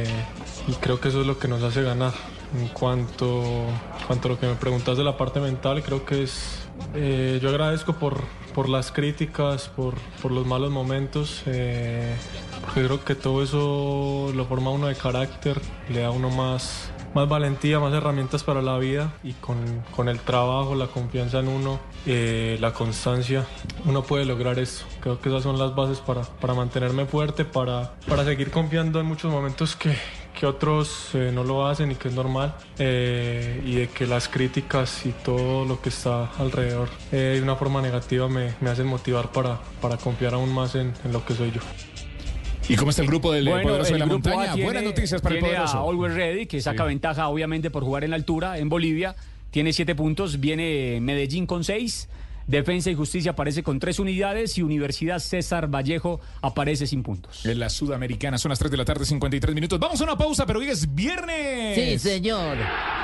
y creo que eso es lo que nos hace ganar. En cuanto a lo que me preguntas de la parte mental, creo que es yo agradezco por las críticas, por los malos momentos, porque creo que todo eso lo forma uno de carácter, le da a uno más valentía, más herramientas para la vida, y con el trabajo, la confianza en uno, la constancia, uno puede lograr eso. Creo que esas son las bases para mantenerme fuerte, para seguir confiando en muchos momentos que otros no lo hacen y que es normal, y de que las críticas y todo lo que está alrededor de una forma negativa me hacen motivar para confiar aún más en lo que soy yo. ¿Y cómo está el grupo del Poderoso de la grupo Montaña? Buenas noticias para el Poderoso. A Always Ready, que saca ventaja obviamente por jugar en la altura en Bolivia. Tiene 7 puntos. Viene Medellín con 6. Defensa y Justicia aparece con 3 unidades y Universidad César Vallejo aparece sin puntos. En la Sudamericana son las 3 de la tarde, 53 minutos. Vamos a una pausa, pero hoy es viernes. Sí, señor.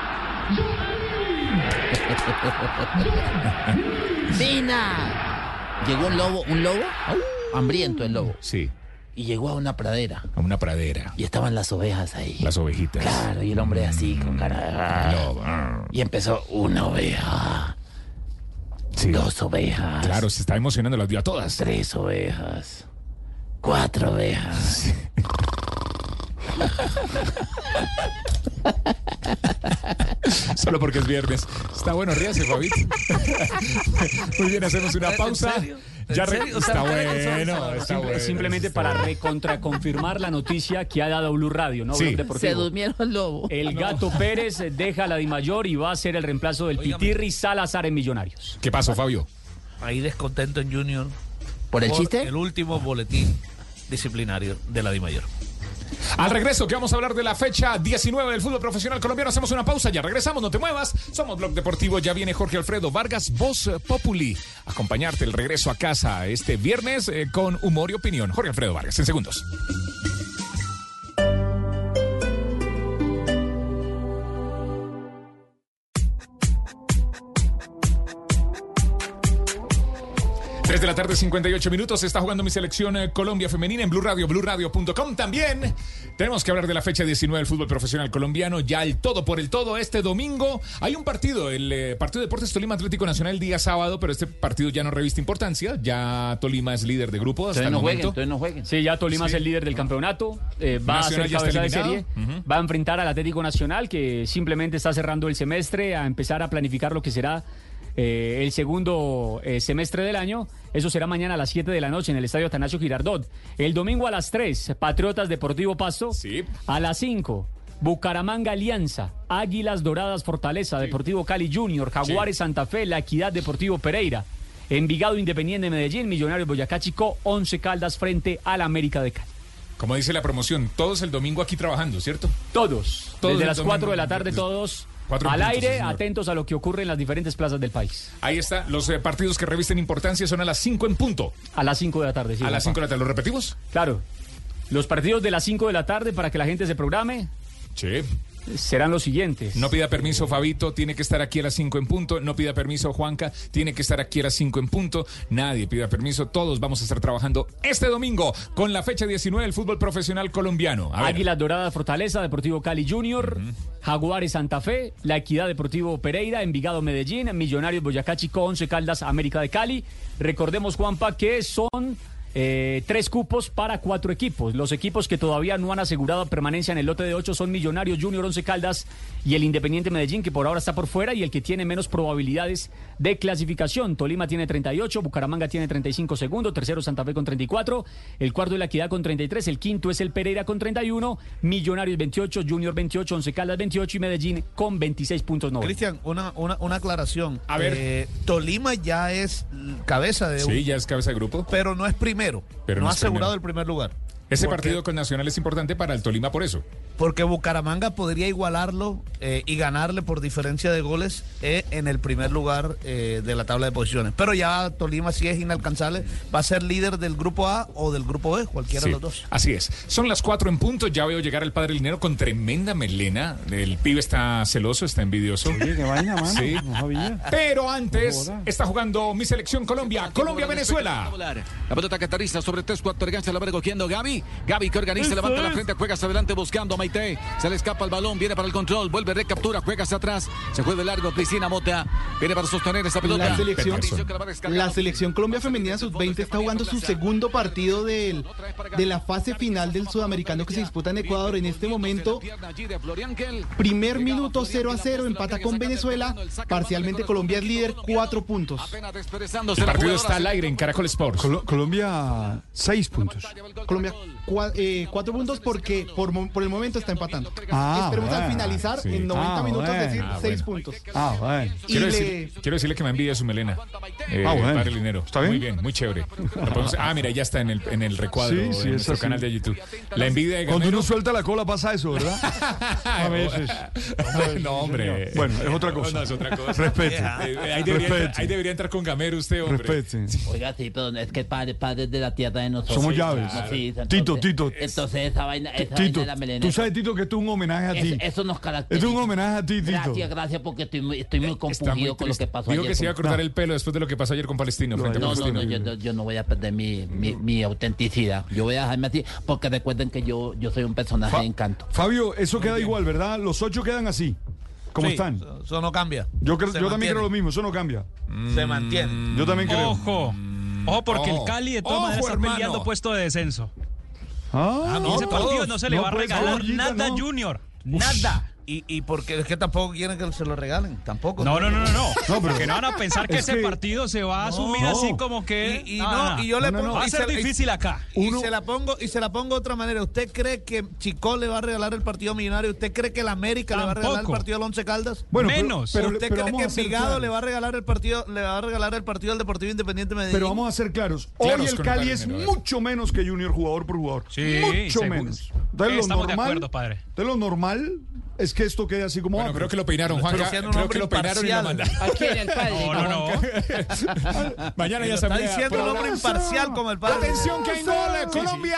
¡Dina! Llegó un lobo, hambriento el lobo. Sí. Y llegó a una pradera. A una pradera. Y estaban las ovejas ahí. Las ovejitas. Claro, y el hombre así con cara. Y empezó una oveja. Sí. 2 ovejas. Claro, se está emocionando, las vio a todas. 3 ovejas. 4 ovejas. Sí. Solo porque es viernes. Está bueno, ríase, Fabito. Muy bien, hacemos una pausa. Ya está bueno, está bueno. Simplemente para recontraconfirmar la noticia que ha dado Blue Radio, ¿no? Sí. Se durmieron el lobo. El Gato Pérez deja la Dimayor y va a ser el reemplazo del Pitirri Salazar en Millonarios. ¿Qué pasó, Fabio? Ahí descontento en Junior. ¿Por el chiste? El último boletín disciplinario de la Dimayor. Al regreso, que vamos a hablar de la fecha 19 del fútbol profesional colombiano. Hacemos una pausa, ya regresamos, no te muevas. Somos Blog Deportivo, ya viene Jorge Alfredo Vargas, Voz Populi. Acompañarte el regreso a casa este viernes con humor y opinión. Jorge Alfredo Vargas, en segundos. De la tarde, 58 minutos. Está jugando mi selección Colombia femenina en Blue Radio, BlueRadio.com. También tenemos que hablar de la fecha 19 del fútbol profesional colombiano. Ya el todo por el todo. Este domingo hay un partido, el Partido de Deportes Tolima Atlético Nacional, el día sábado, pero este partido ya no reviste importancia. Ya Tolima es líder de grupo hasta el momento. Entonces no jueguen. Sí, ya Tolima es el líder del campeonato. Va a ser cabeza de serie. Va a enfrentar al Atlético Nacional, que simplemente está cerrando el semestre, a empezar a planificar lo que será el segundo semestre del año. Eso será mañana a las 7 de la noche en el Estadio Atanasio Girardot. El domingo a las 3, Patriotas Deportivo Pasto. Sí. A las 5, Bucaramanga Alianza, Águilas Doradas Fortaleza, sí. Deportivo Cali Junior, Jaguares Santa Fe, La Equidad Deportivo Pereira. Envigado Independiente Medellín, Millonarios Boyacá Chicó, 11 Caldas frente al América de Cali. Como dice la promoción, todos el domingo aquí trabajando, ¿cierto? Todos. Desde las 4 de la tarde todos. Al aire, sí, atentos a lo que ocurre en las diferentes plazas del país. Ahí está, los partidos que revisten importancia son a las 5 en punto. A las 5 de la tarde, sí. A las 5 de la tarde, ¿lo repetimos? Claro. Los partidos de las 5 de la tarde para que la gente se programe. Sí. Serán los siguientes. No pida permiso, Fabito, tiene que estar aquí a las 5 en punto. No pida permiso, Juanca, tiene que estar aquí a las 5 en punto. Nadie pida permiso, todos vamos a estar trabajando este domingo con la fecha 19 del fútbol profesional colombiano. Águilas Doradas Fortaleza, Deportivo Cali Junior, Jaguares Santa Fe, La Equidad Deportivo Pereira, Envigado Medellín, Millonarios Boyacá Chicó, 11 Caldas América de Cali. Recordemos, Juanpa, que son 3 cupos para 4 equipos. Los equipos que todavía no han asegurado permanencia en el lote de 8 son Millonarios, Junior, 11 Caldas y el Independiente Medellín, que por ahora está por fuera y el que tiene menos probabilidades de clasificación. Tolima tiene 38, Bucaramanga tiene 35 segundos, tercero Santa Fe con 34, el cuarto es La Equidad con 33, el quinto es el Pereira con 31, Millonarios 28, Junior 28, 11 Caldas 28 y Medellín con 26 puntos. Cristian, una aclaración. A ver. Tolima ya es cabeza de Sí, ya es cabeza de grupo. Pero no es primero. Pero no no ha es asegurado primero. el primer lugar. Ese partido con Nacional es importante para el Tolima por eso. Porque Bucaramanga podría igualarlo y ganarle por diferencia de goles en el primer lugar de la tabla de posiciones. Pero ya Tolima sí es inalcanzable. Va a ser líder del grupo A o del grupo B, cualquiera de los dos. Así es. Son las 4 en punto. Ya veo llegar el padre Linero con tremenda melena. El pibe está celoso, está envidioso. Oye, qué vaina, mano. Sí. No sabía. Pero antes está jugando mi selección Colombia. Colombia-Venezuela. La pelota que aterriza sobre 3-4 ganchas, la va recogiendo Gaby. Gaby que organiza, levanta la frente, juega hacia adelante buscando a Maite. Se le escapa el balón, viene para el control, vuelve, recaptura, juega hacia atrás. Se juega largo, Cristina Mota. Viene para sostener esa pelota. La selección Colombia Femenina Sub-20 está jugando su segundo partido de la fase final del Sudamericano que se disputa en Ecuador. En este momento, primer minuto 0-0, empata con Venezuela. Parcialmente Colombia es líder, 4 puntos. El partido está al aire en Caracol Sports. Colombia, 6 puntos. Colombia 4 puntos porque por el momento está empatando. Esperemos al finalizar en 90 minutos decir 6 puntos. Bueno. Quiero decirle que me envidia su melena. Padre Linero. ¿Está bien? Muy bien, muy chévere. Mira, ya está en el recuadro de nuestro canal de YouTube. La envidia de Gamero. Cuando uno suelta la cola pasa eso, ¿verdad? A veces. No, hombre. Bueno, es otra cosa. No, es otra cosa. Respete. Ahí debería entrar con Gamero usted, hombre. Respete. Oiga, sí, pero es que padre de la tierra de nosotros. Somos llaves. Sí, Tito. Entonces esa vaina Tito, de la melena. tú sabes, Tito, que esto es un homenaje a ti. Eso nos caracteriza. Esto es un homenaje a ti, Tito. Gracias, porque estoy muy compungido con lo que pasó ayer. Dijo que se iba a cortar el pelo después de lo que pasó ayer con Palestino. Yo no voy a perder mi autenticidad. Yo voy a dejarme así, porque recuerden que yo soy un personaje de encanto. Fabio, eso queda igual, ¿verdad? Los 8 quedan así, como están. Eso no cambia. Yo también creo lo mismo, eso no cambia. Se mantiene. Yo también creo. Ojo, porque el Cali de todas maneras está peleando puesto de descenso. Y ese partido no se le va a regalar nada, Junior. Nada. Y porque es que tampoco quieren que se lo regalen, tampoco. No. Porque no van a pensar que ese partido se va a asumir así como que y yo le pongo, va a ser difícil acá. Y se la pongo de otra manera. ¿Usted cree que Chico le va a regalar el partido Millonario? ¿Usted cree que el América le va a regalar el partido al Once Caldas? Bueno, menos. Pero ¿usted cree que Envigado le va a regalar el partido al Deportivo Independiente Medellín? Pero vamos a ser claros. Hoy el Cali es mucho menos que Junior jugador por jugador. Sí, mucho menos. Entonces, estamos de acuerdo, padre. De lo normal es que esto quede así como... Bueno, creo que lo peinaron, Juanca. Creo que lo peinaron y lo mandaron. Aquí en el padre. No. Mañana ya está diciendo el hombre imparcial como el padre. Atención que hay gol, Colombia.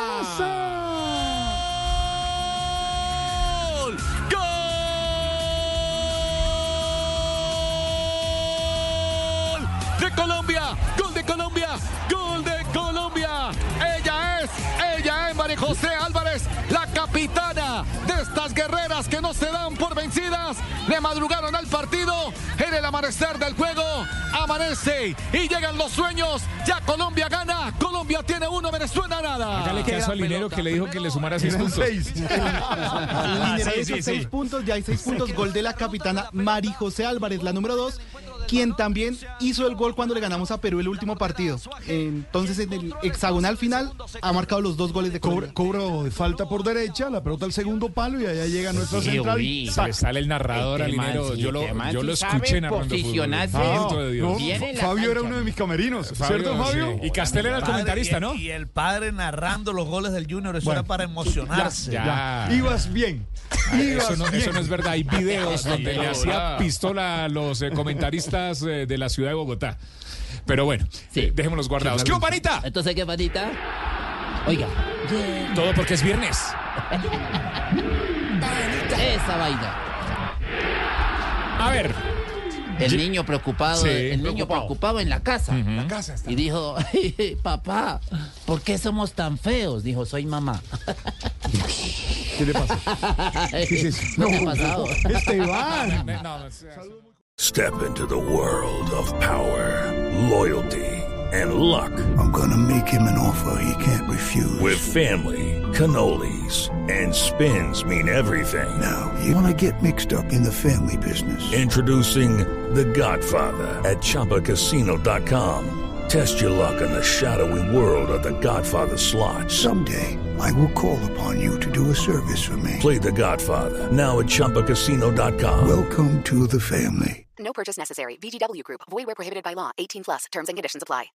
¡Gol de Colombia! ¡Gol de Colombia! ¡Gol de Colombia! Ella es María José Álvarez, la capitana de estas guerreras que no se dan por vencidas. Le madrugaron al partido. En el amanecer del juego amanece y llegan los sueños. Ya Colombia gana. Colombia tiene 1, Venezuela nada. Hágale caso al Linero que le dijo que le sumara 6 puntos. 6. Linero 6 puntos, ya hay 6 puntos. Gol de la capitana María José Álvarez, la número 2. Quien también hizo el gol cuando le ganamos a Perú el último partido. Entonces, en el hexagonal final, ha marcado los 2 goles de Colombia. Cobro de falta por derecha, la pelota al segundo palo y allá llega nuestra central. Se le sale el narrador al Linero. Yo lo escuché narrando fútbol. Fabio era uno de mis camerinos, ¿cierto, Fabio? Y Castel era el comentarista, ¿no? Y el padre narrando los goles del Junior, eso era para emocionarse. Ya. Ibas bien. Eso no es verdad. Hay videos donde le hacía pistola a los comentaristas de la ciudad de Bogotá. Pero bueno, dejémoslos guardados. ¿Qué panita? Entonces, ¿qué panita? Oiga. Todo porque es viernes. Esa vaina. A ver. El niño preocupado, preocupado en la casa. La casa está. Y dijo, papá, ¿por qué somos tan feos? Dijo, soy mamá. ¿Qué le pasa? ¿Qué es eso? ¿Qué ha pasado? Esteban. Step into the world of power, loyalty, and luck. I'm gonna make him an offer he can't refuse. With family, cannolis, and spins mean everything. Now, you wanna get mixed up in the family business. Introducing The Godfather at ChumbaCasino.com. Test your luck in the shadowy world of The Godfather slot. Someday, I will call upon you to do a service for me. Play The Godfather, now at ChumbaCasino.com. Welcome to the family. No purchase necessary. VGW Group. Void where prohibited by law. 18+. Terms and conditions apply.